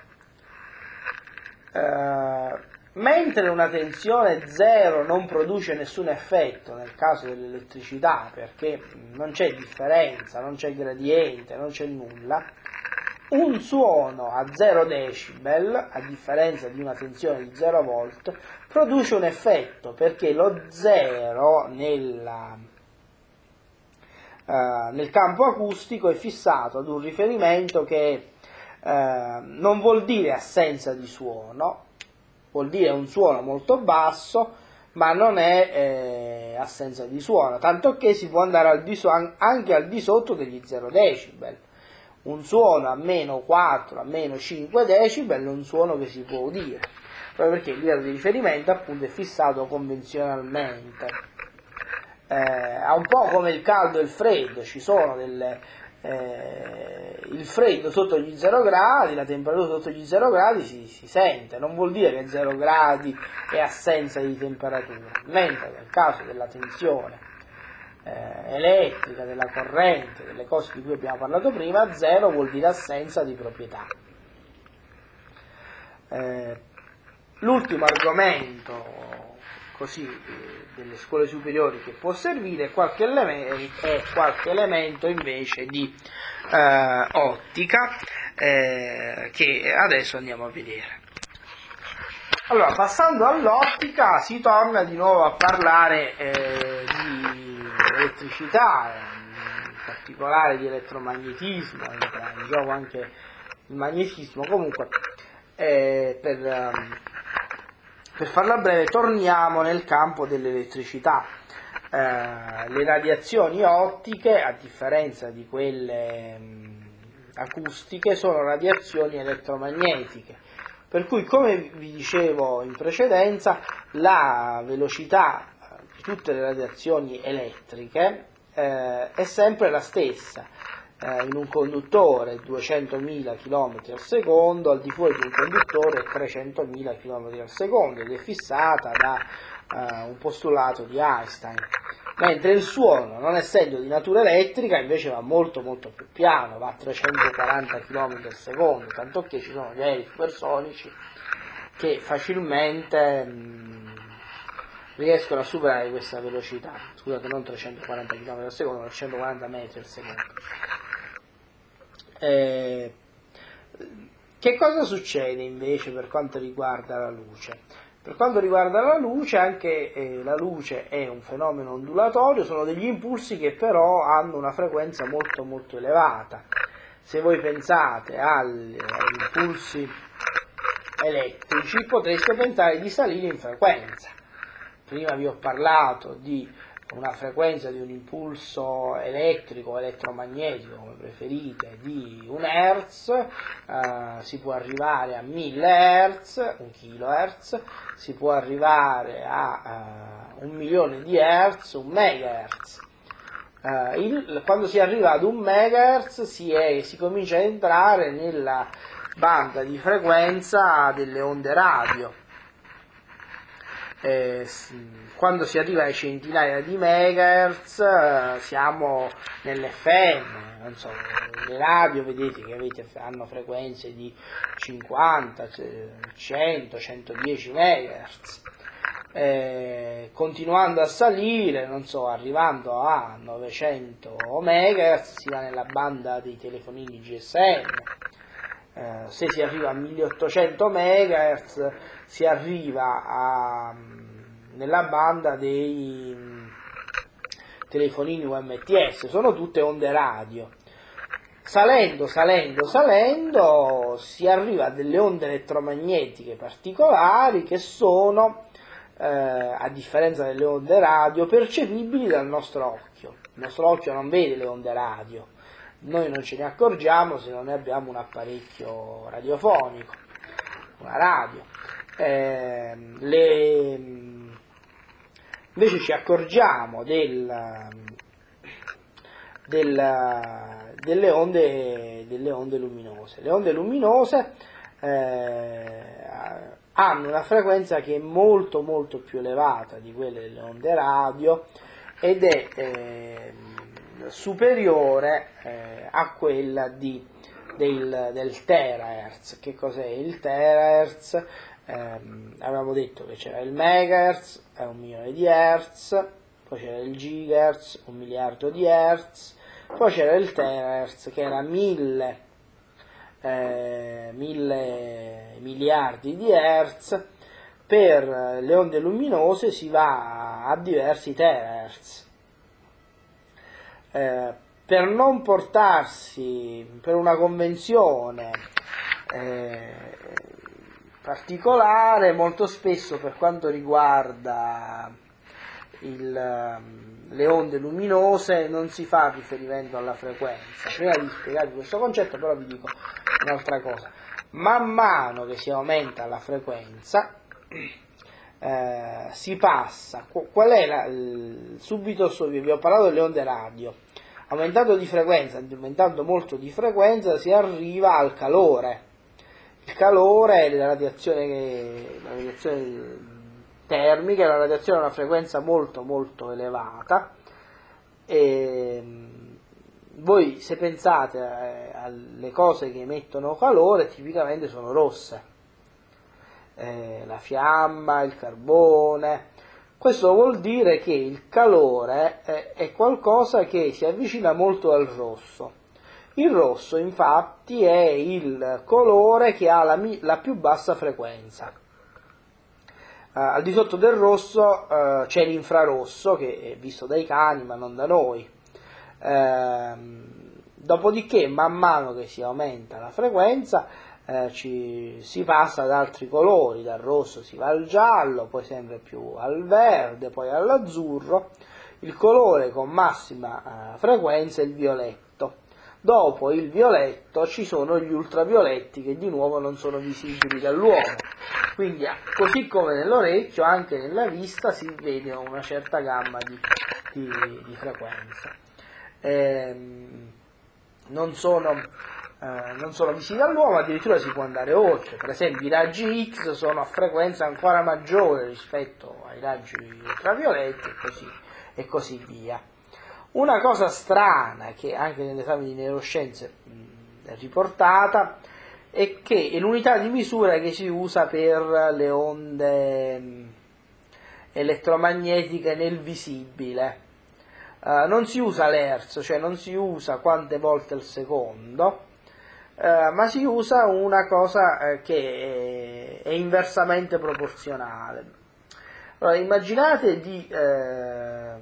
A: Uh, mentre una tensione zero non produce nessun effetto nel caso dell'elettricità, perché non c'è differenza, non c'è gradiente, non c'è nulla, un suono a zero decibel, a differenza di una tensione di zero volt, produce un effetto, perché lo zero nella, uh, nel campo acustico è fissato ad un riferimento che uh, non vuol dire assenza di suono, vuol dire un suono molto basso, ma non è eh, assenza di suono, tanto che si può andare al di so- anche al di sotto degli zero decibel. Un suono a meno quattro, a meno cinque decibel è un suono che si può udire, proprio perché il livello di riferimento appunto è fissato convenzionalmente. Eh, è un po' come il caldo e il freddo, ci sono delle... Eh, il freddo sotto gli zero gradi, la temperatura sotto gli zero gradi si, si sente, non vuol dire che zero gradi è assenza di temperatura, mentre nel caso della tensione eh, elettrica, della corrente, delle cose di cui abbiamo parlato prima, zero vuol dire assenza di proprietà. Eh, l'ultimo argomento così delle scuole superiori che può servire è qualche elemento, è qualche elemento invece di eh, ottica eh, che adesso andiamo a vedere. Allora, passando all'ottica, si torna di nuovo a parlare eh, di elettricità, in particolare di elettromagnetismo, entra in gioco anche il magnetismo. Comunque eh, per um, Per farla breve, torniamo nel campo dell'elettricità. Eh, le radiazioni ottiche, a differenza di quelle mh, acustiche, sono radiazioni elettromagnetiche, per cui, come vi dicevo in precedenza, la velocità di tutte le radiazioni elettriche eh, è sempre la stessa. Eh, in un conduttore duecentomila chilometri al secondo, al di fuori di un conduttore trecentomila chilometri al secondo, ed è fissata da eh, un postulato di Einstein, mentre il suono, non essendo di natura elettrica, invece va molto molto più piano, va a trecentoquaranta chilometri al secondo, tanto che ci sono gli aerei supersonici che facilmente mh, riescono a superare questa velocità, scusate, non trecentoquaranta chilometri al secondo, ma trecentoquaranta metri al secondo. Eh, che cosa succede invece per quanto riguarda la luce? Per quanto riguarda la luce, anche eh, la luce è un fenomeno ondulatorio, sono degli impulsi che però hanno una frequenza molto molto elevata. Se voi pensate agli, agli impulsi elettrici, potreste pensare di salire in frequenza. Prima vi ho parlato di una frequenza di un impulso elettrico o elettromagnetico, come preferite, di un hertz, eh, si può arrivare a mille hertz, un kilohertz, si può arrivare a uh, un milione di hertz, un megahertz. Uh, il, quando si arriva ad un megahertz si, è, si comincia a entrare nella banda di frequenza delle onde radio. Eh, quando si arriva ai centinaia di megahertz eh, siamo nell'F M, non so, le radio vedete che avete, hanno frequenze di cinquanta, cento, centodieci megahertz, eh, continuando a salire, non so, arrivando a novecento megahertz si va nella banda dei telefonini G S M. Eh, se si arriva a milleottocento megahertz si arriva a, nella banda dei telefonini U M T S, sono tutte onde radio. Salendo, salendo, salendo si arriva a delle onde elettromagnetiche particolari che sono, eh, a differenza delle onde radio, percepibili dal nostro occhio. Il nostro occhio non vede le onde radio. Noi non ce ne accorgiamo se non ne abbiamo un apparecchio radiofonico, una radio. Eh, le, invece ci accorgiamo del, del, delle, onde, delle onde luminose. Le onde luminose eh, hanno una frequenza che è molto molto più elevata di quelle delle onde radio ed è eh, superiore eh, a quella di, del, del terahertz. Che cos'è il terahertz? Eh, avevamo detto che c'era il megahertz, è un milione di hertz, poi c'era il gigahertz, un miliardo di hertz, poi c'era il terahertz che era mille, eh, mille miliardi di hertz. Per le onde luminose si va a diversi terahertz. Eh, per non portarsi, per una convenzione eh, particolare, molto spesso per quanto riguarda il, le onde luminose non si fa riferimento alla frequenza. Prima di spiegarvi questo concetto però vi dico un'altra cosa: man mano che si aumenta la frequenza Eh, si passa, qual è la, il, subito vi ho parlato delle onde radio, aumentando di frequenza, aumentando molto di frequenza si arriva al calore. Il calore è la radiazione, la radiazione termica, la radiazione ha una frequenza molto molto elevata e voi se pensate eh, alle cose che emettono calore tipicamente sono rosse. Eh, la fiamma, il carbone. Questo vuol dire che il calore è, è qualcosa che si avvicina molto al rosso. Il rosso infatti è il colore che ha la, la più bassa frequenza. Uh, al di sotto del rosso uh, c'è l'infrarosso che è visto dai cani ma non da noi. Uh, dopodiché man mano che si aumenta la frequenza Eh, ci, si passa ad altri colori, dal rosso si va al giallo, poi sempre più al verde, poi all'azzurro. Il colore con massima eh, frequenza è il violetto. Dopo il violetto ci sono gli ultravioletti che di nuovo non sono visibili dall'uomo. Quindi così come nell'orecchio, anche nella vista si vede una certa gamma di, di, di frequenza. Ehm, non sono Eh, non sono visibili all'uomo, addirittura si può andare oltre. Per esempio i raggi X sono a frequenza ancora maggiore rispetto ai raggi ultravioletti e così, e così via. Una cosa strana che anche nell'esame di neuroscienze mh, è riportata è che è l'unità di misura che si usa per le onde mh, elettromagnetiche nel visibile. Uh, non si usa l'hertz, cioè non si usa quante volte al secondo, Uh, ma si usa una cosa uh, che è, è inversamente proporzionale. Allora, immaginate di uh,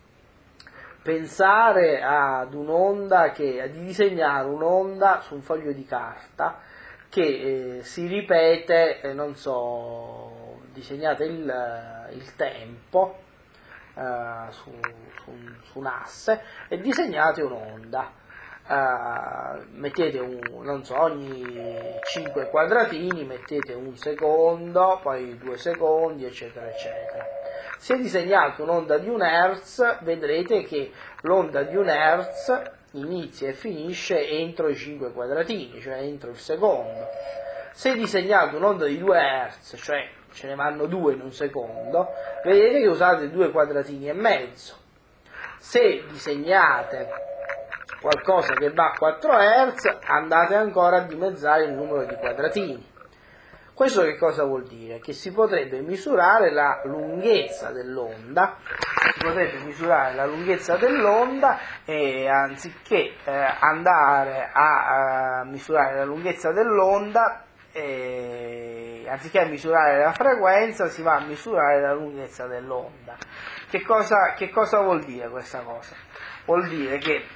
A: pensare ad un'onda, che, di disegnare un'onda su un foglio di carta che eh, si ripete, eh, non so, disegnate il, il tempo,
B: uh, su, su, su un asse e disegnate un'onda. Uh, mettete un, non so, ogni cinque quadratini mettete un secondo, poi due secondi, eccetera, eccetera. Se disegnate un'onda di un hertz, vedrete che l'onda di un hertz inizia e finisce entro i cinque quadratini, cioè entro il secondo. Se disegnate un'onda di due hertz, cioè ce ne vanno due in un secondo, vedete che usate due quadratini e mezzo. Se disegnate qualcosa che va a quattro hertz, andate ancora a dimezzare il numero di quadratini. Questo che cosa vuol dire? Che si potrebbe misurare la lunghezza dell'onda, si potrebbe misurare la lunghezza dell'onda e anziché eh, andare a, a misurare la lunghezza dell'onda, eh, anziché misurare la frequenza, si va a misurare la lunghezza dell'onda. Che cosa, che cosa vuol dire questa cosa? Vuol dire che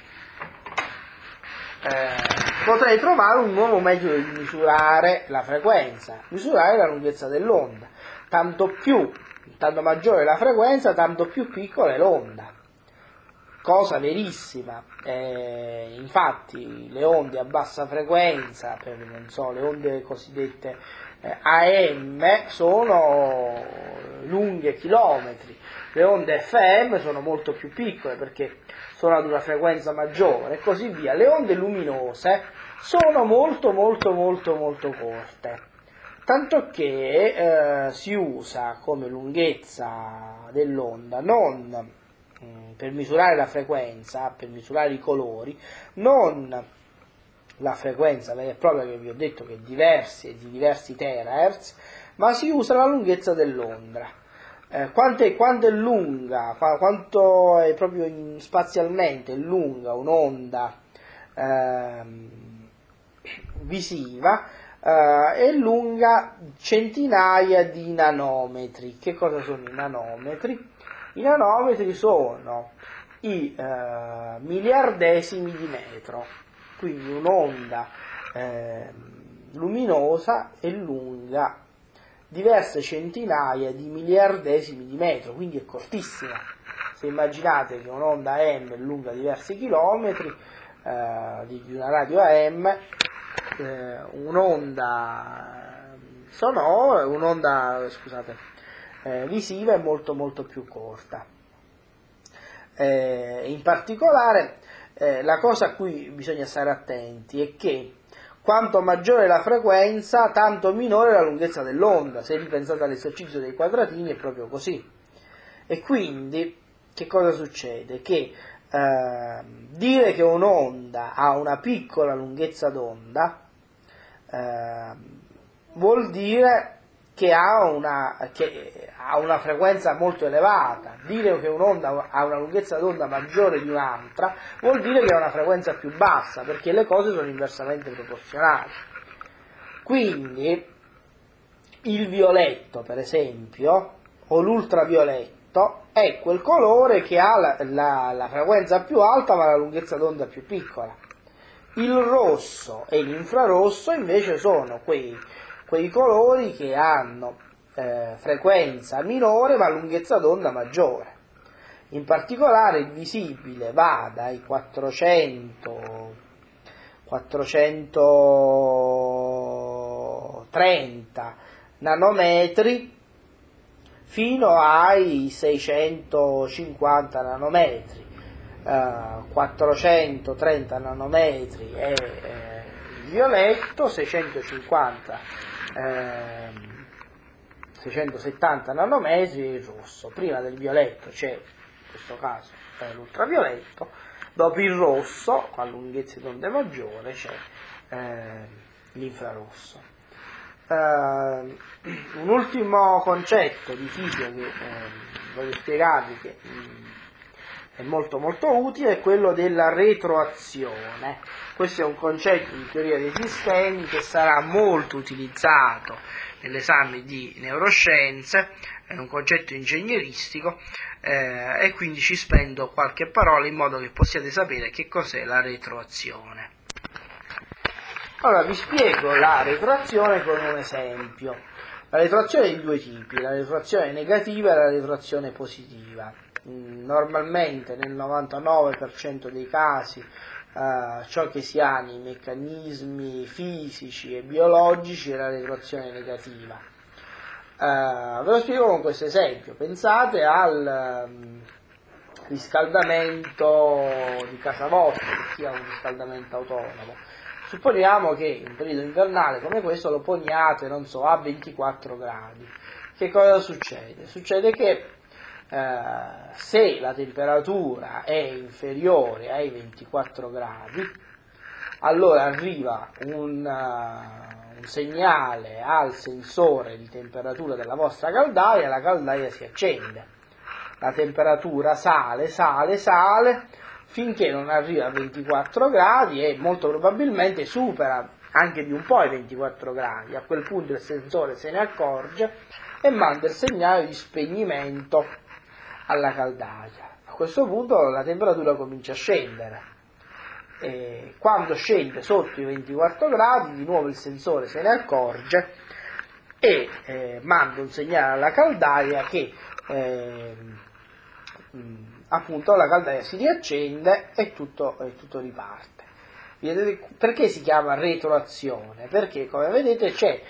B: Eh, potrei trovare un nuovo metodo di misurare la frequenza, misurare la lunghezza dell'onda. Tanto più, tanto maggiore la frequenza, tanto più piccola è l'onda. Cosa verissima. Eh, infatti le onde a bassa frequenza, per, non so, le onde cosiddette eh, A M sono lunghe chilometri, le onde F M sono molto più piccole perché sono ad una frequenza maggiore e così via. Le onde luminose sono molto molto molto molto corte, tanto che eh, si usa come lunghezza dell'onda non mh, per misurare la frequenza, per misurare i colori, non la frequenza vera e propria che vi ho detto che è diversi, è di diversi terahertz, ma si usa la lunghezza dell'onda. Eh, quanto, è, quanto è lunga, quanto è proprio in, spazialmente lunga un'onda eh, visiva, eh, è lunga centinaia di nanometri. Che cosa sono i nanometri? I nanometri sono i eh, miliardesimi di metro, quindi un'onda eh, luminosa è lunga diverse centinaia di miliardesimi di metro, quindi è cortissima. Se immaginate che un'onda A M è lunga diversi chilometri, eh, di una radio A M, eh, un'onda sonora, un'onda, scusate, eh, visiva è molto molto più corta. Eh, in particolare, eh, la cosa a cui bisogna stare attenti è che quanto maggiore la frequenza, tanto minore la lunghezza dell'onda. Se ripensate all'esercizio dei quadratini è proprio così. E quindi che cosa succede? Che eh, dire che un'onda ha una piccola lunghezza d'onda eh, vuol dire che ha, una, che ha una frequenza molto elevata. Dire che un'onda ha una lunghezza d'onda maggiore di un'altra vuol dire che ha una frequenza più bassa, perché le cose sono inversamente proporzionali. Quindi il violetto, per esempio, o l'ultravioletto, è quel colore che ha la, la, la frequenza più alta ma la lunghezza d'onda più piccola. Il rosso e l'infrarosso invece sono quei quei colori che hanno eh, frequenza minore ma lunghezza d'onda maggiore. In particolare il visibile va dai quattrocento, quattrocentotrenta nanometri fino ai seicentocinquanta nanometri. Uh, quattrocentotrenta nanometri è eh, il violetto, seicentocinquanta ehm, seicentosettanta nanometri il rosso. Prima del violetto c'è, in questo caso, c'è l'ultravioletto, dopo il rosso, con lunghezza d'onda maggiore, c'è eh, l'infrarosso. Uh, un ultimo concetto di fisica che eh, voglio spiegarvi, che mh, è molto molto utile, è quello della retroazione. Questo è un concetto di teoria dei sistemi che sarà molto utilizzato nell'esame di neuroscienze, è un concetto ingegneristico eh, e quindi ci spendo qualche parola in modo che possiate sapere che cos'è la retroazione. Allora vi spiego la retroazione con un esempio. La retroazione è di due tipi, la retroazione negativa e la retroazione positiva. mh, normalmente nel novantanove per cento dei casi uh, ciò che si ha nei meccanismi fisici e biologici è la retroazione negativa. Uh, ve lo spiego con questo esempio. Pensate al um, riscaldamento di casa vostra, che sia un riscaldamento autonomo. Supponiamo che in un periodo invernale come questo lo poniate, non so, a ventiquattro gradi. Che cosa succede? Succede che eh, se la temperatura è inferiore ai ventiquattro gradi, allora arriva un, uh, un segnale al sensore di temperatura della vostra caldaia e la caldaia si accende. La temperatura sale, sale, sale, finché non arriva a ventiquattro gradi e molto probabilmente supera anche di un po' i ventiquattro gradi. A quel punto il sensore se ne accorge e manda il segnale di spegnimento alla caldaia. A questo punto la temperatura comincia a scendere. E quando scende sotto i ventiquattro gradi, di nuovo il sensore se ne accorge e eh, manda un segnale alla caldaia che eh, appunto la caldaia si riaccende e tutto, e tutto riparte. Perché si chiama retroazione? Perché, come vedete, c'è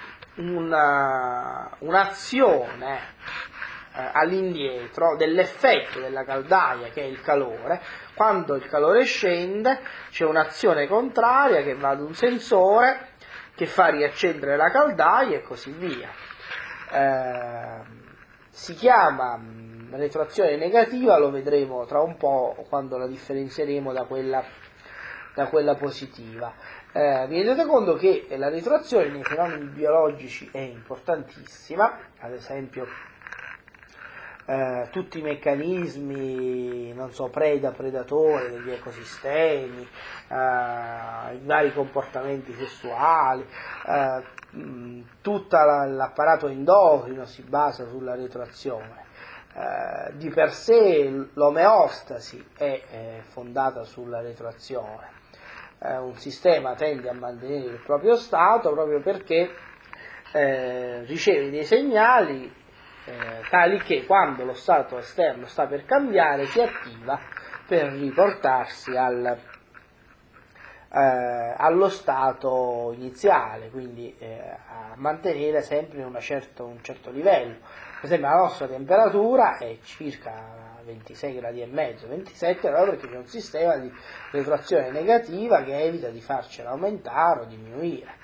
B: una, un'azione eh, all'indietro dell'effetto della caldaia, che è il calore. Quando il calore scende c'è un'azione contraria che va ad un sensore che fa riaccendere la caldaia e così via. Eh, si chiama retroazione negativa, lo vedremo tra un po' quando la differenzieremo da quella, da quella positiva. Eh, vi rendete conto che la retroazione nei fenomeni biologici è importantissima, ad esempio eh, tutti i meccanismi, non so, preda-predatore degli ecosistemi, eh, i vari comportamenti sessuali, eh, mh, tutto l'apparato endocrino si basa sulla retroazione. Eh, di per sé l'omeostasi è eh, fondata sulla retroazione. Eh, un sistema tende a mantenere il proprio stato proprio perché eh, riceve dei segnali eh, tali che quando lo stato esterno sta per cambiare si attiva per riportarsi al, eh, allo stato iniziale, quindi eh, a mantenere sempre una certo, un certo livello. Per esempio la nostra temperatura è circa ventisei gradi e mezzo, ventisette, proprio perché c'è un sistema di retroazione negativa che evita di farcela aumentare o diminuire.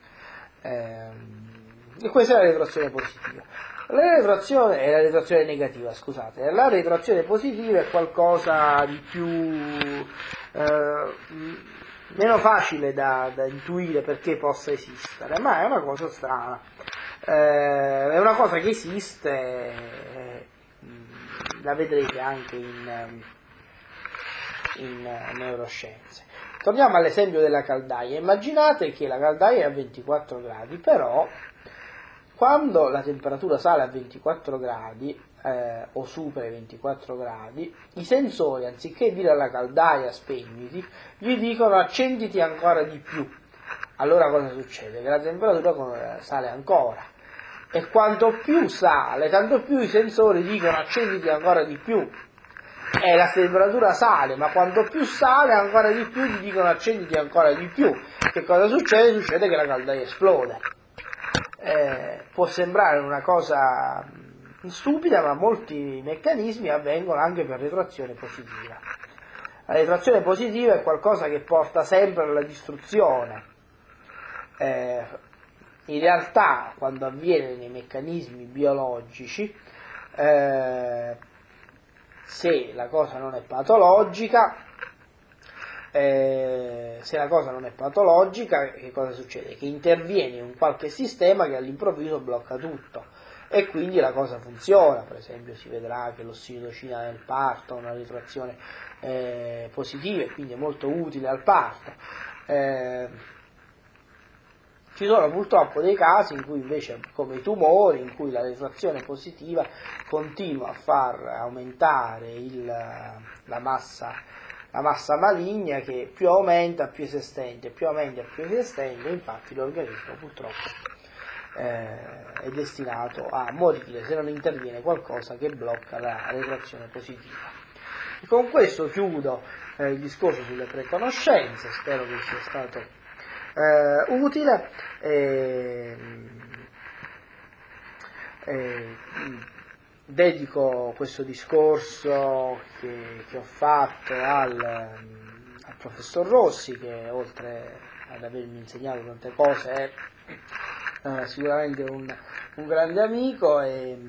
B: Ehm, e questa è la retroazione positiva. La retroazione è la retroazione negativa, scusate. La retroazione positiva è qualcosa di più eh, meno facile da, da intuire perché possa esistere, ma è una cosa strana. Eh, è una cosa che esiste, eh, la vedrete anche in, in neuroscienze. Torniamo all'esempio della caldaia. Immaginate che la caldaia è a ventiquattro gradi, però quando la temperatura sale a ventiquattro gradi eh, o supera i ventiquattro gradi, i sensori, anziché dire alla caldaia spegniti, gli dicono accenditi ancora di più. Allora cosa succede? Che la temperatura sale ancora. E quanto più sale, tanto più i sensori dicono accenditi ancora di più. E la temperatura sale, ma quanto più sale ancora di più gli dicono accenditi ancora di più. Che cosa succede? Succede che la caldaia esplode. Eh, può sembrare una cosa stupida, ma molti meccanismi avvengono anche per retroazione positiva. La retroazione positiva è qualcosa che porta sempre alla distruzione. Eh, in realtà, quando avviene nei meccanismi biologici, eh, se la cosa non è patologica, Eh, se la cosa non è patologica, che cosa succede? Che interviene un qualche sistema che all'improvviso blocca tutto e quindi la cosa funziona. Per esempio si vedrà che l'ossidocina nel parto ha una retroazione eh, positiva e quindi è molto utile al parto. Eh, ci sono purtroppo dei casi in cui invece, come i tumori, in cui la retroazione positiva continua a far aumentare il, la massa la massa maligna, che più aumenta più si estende, più aumenta più si estende, infatti l'organismo purtroppo eh, è destinato a morire se non interviene qualcosa che blocca la retroazione positiva. E con questo chiudo eh, il discorso sulle preconoscenze, spero che sia stato eh, utile. E, e, dedico questo discorso che, che ho fatto al, al professor Rossi, che oltre ad avermi insegnato tante cose è eh, sicuramente un, un grande amico e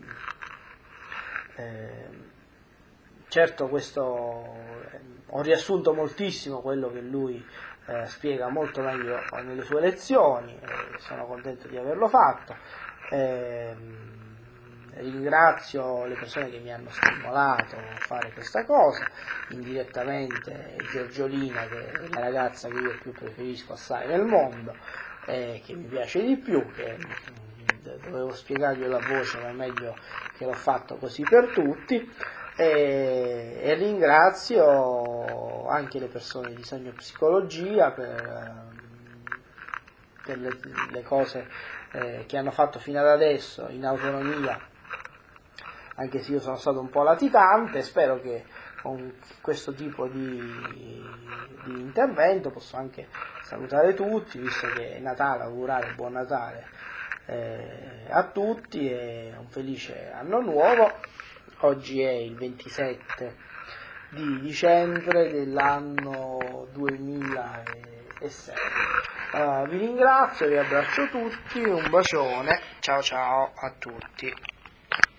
B: eh, certo questo eh, ho riassunto moltissimo quello che lui eh, spiega molto meglio nelle sue lezioni e sono contento di averlo fatto. Eh, Ringrazio le persone che mi hanno stimolato a fare questa cosa, indirettamente Giorgiolina, che è la ragazza che io più preferisco assai nel mondo, eh, che mi piace di più, che dovevo spiegargli la voce, ma è meglio che l'ho fatto così per tutti, e, e ringrazio anche le persone di Sogno Psicologia per, per le, le cose eh, che hanno fatto fino ad adesso in autonomia, anche se io sono stato un po' latitante. Spero che con questo tipo di, di intervento posso anche salutare tutti, visto che è Natale, augurare buon Natale eh, a tutti e un felice anno nuovo. Oggi è il ventisette di dicembre dell'anno duemilasei. Uh, vi ringrazio, vi abbraccio tutti, un bacione, ciao ciao a tutti.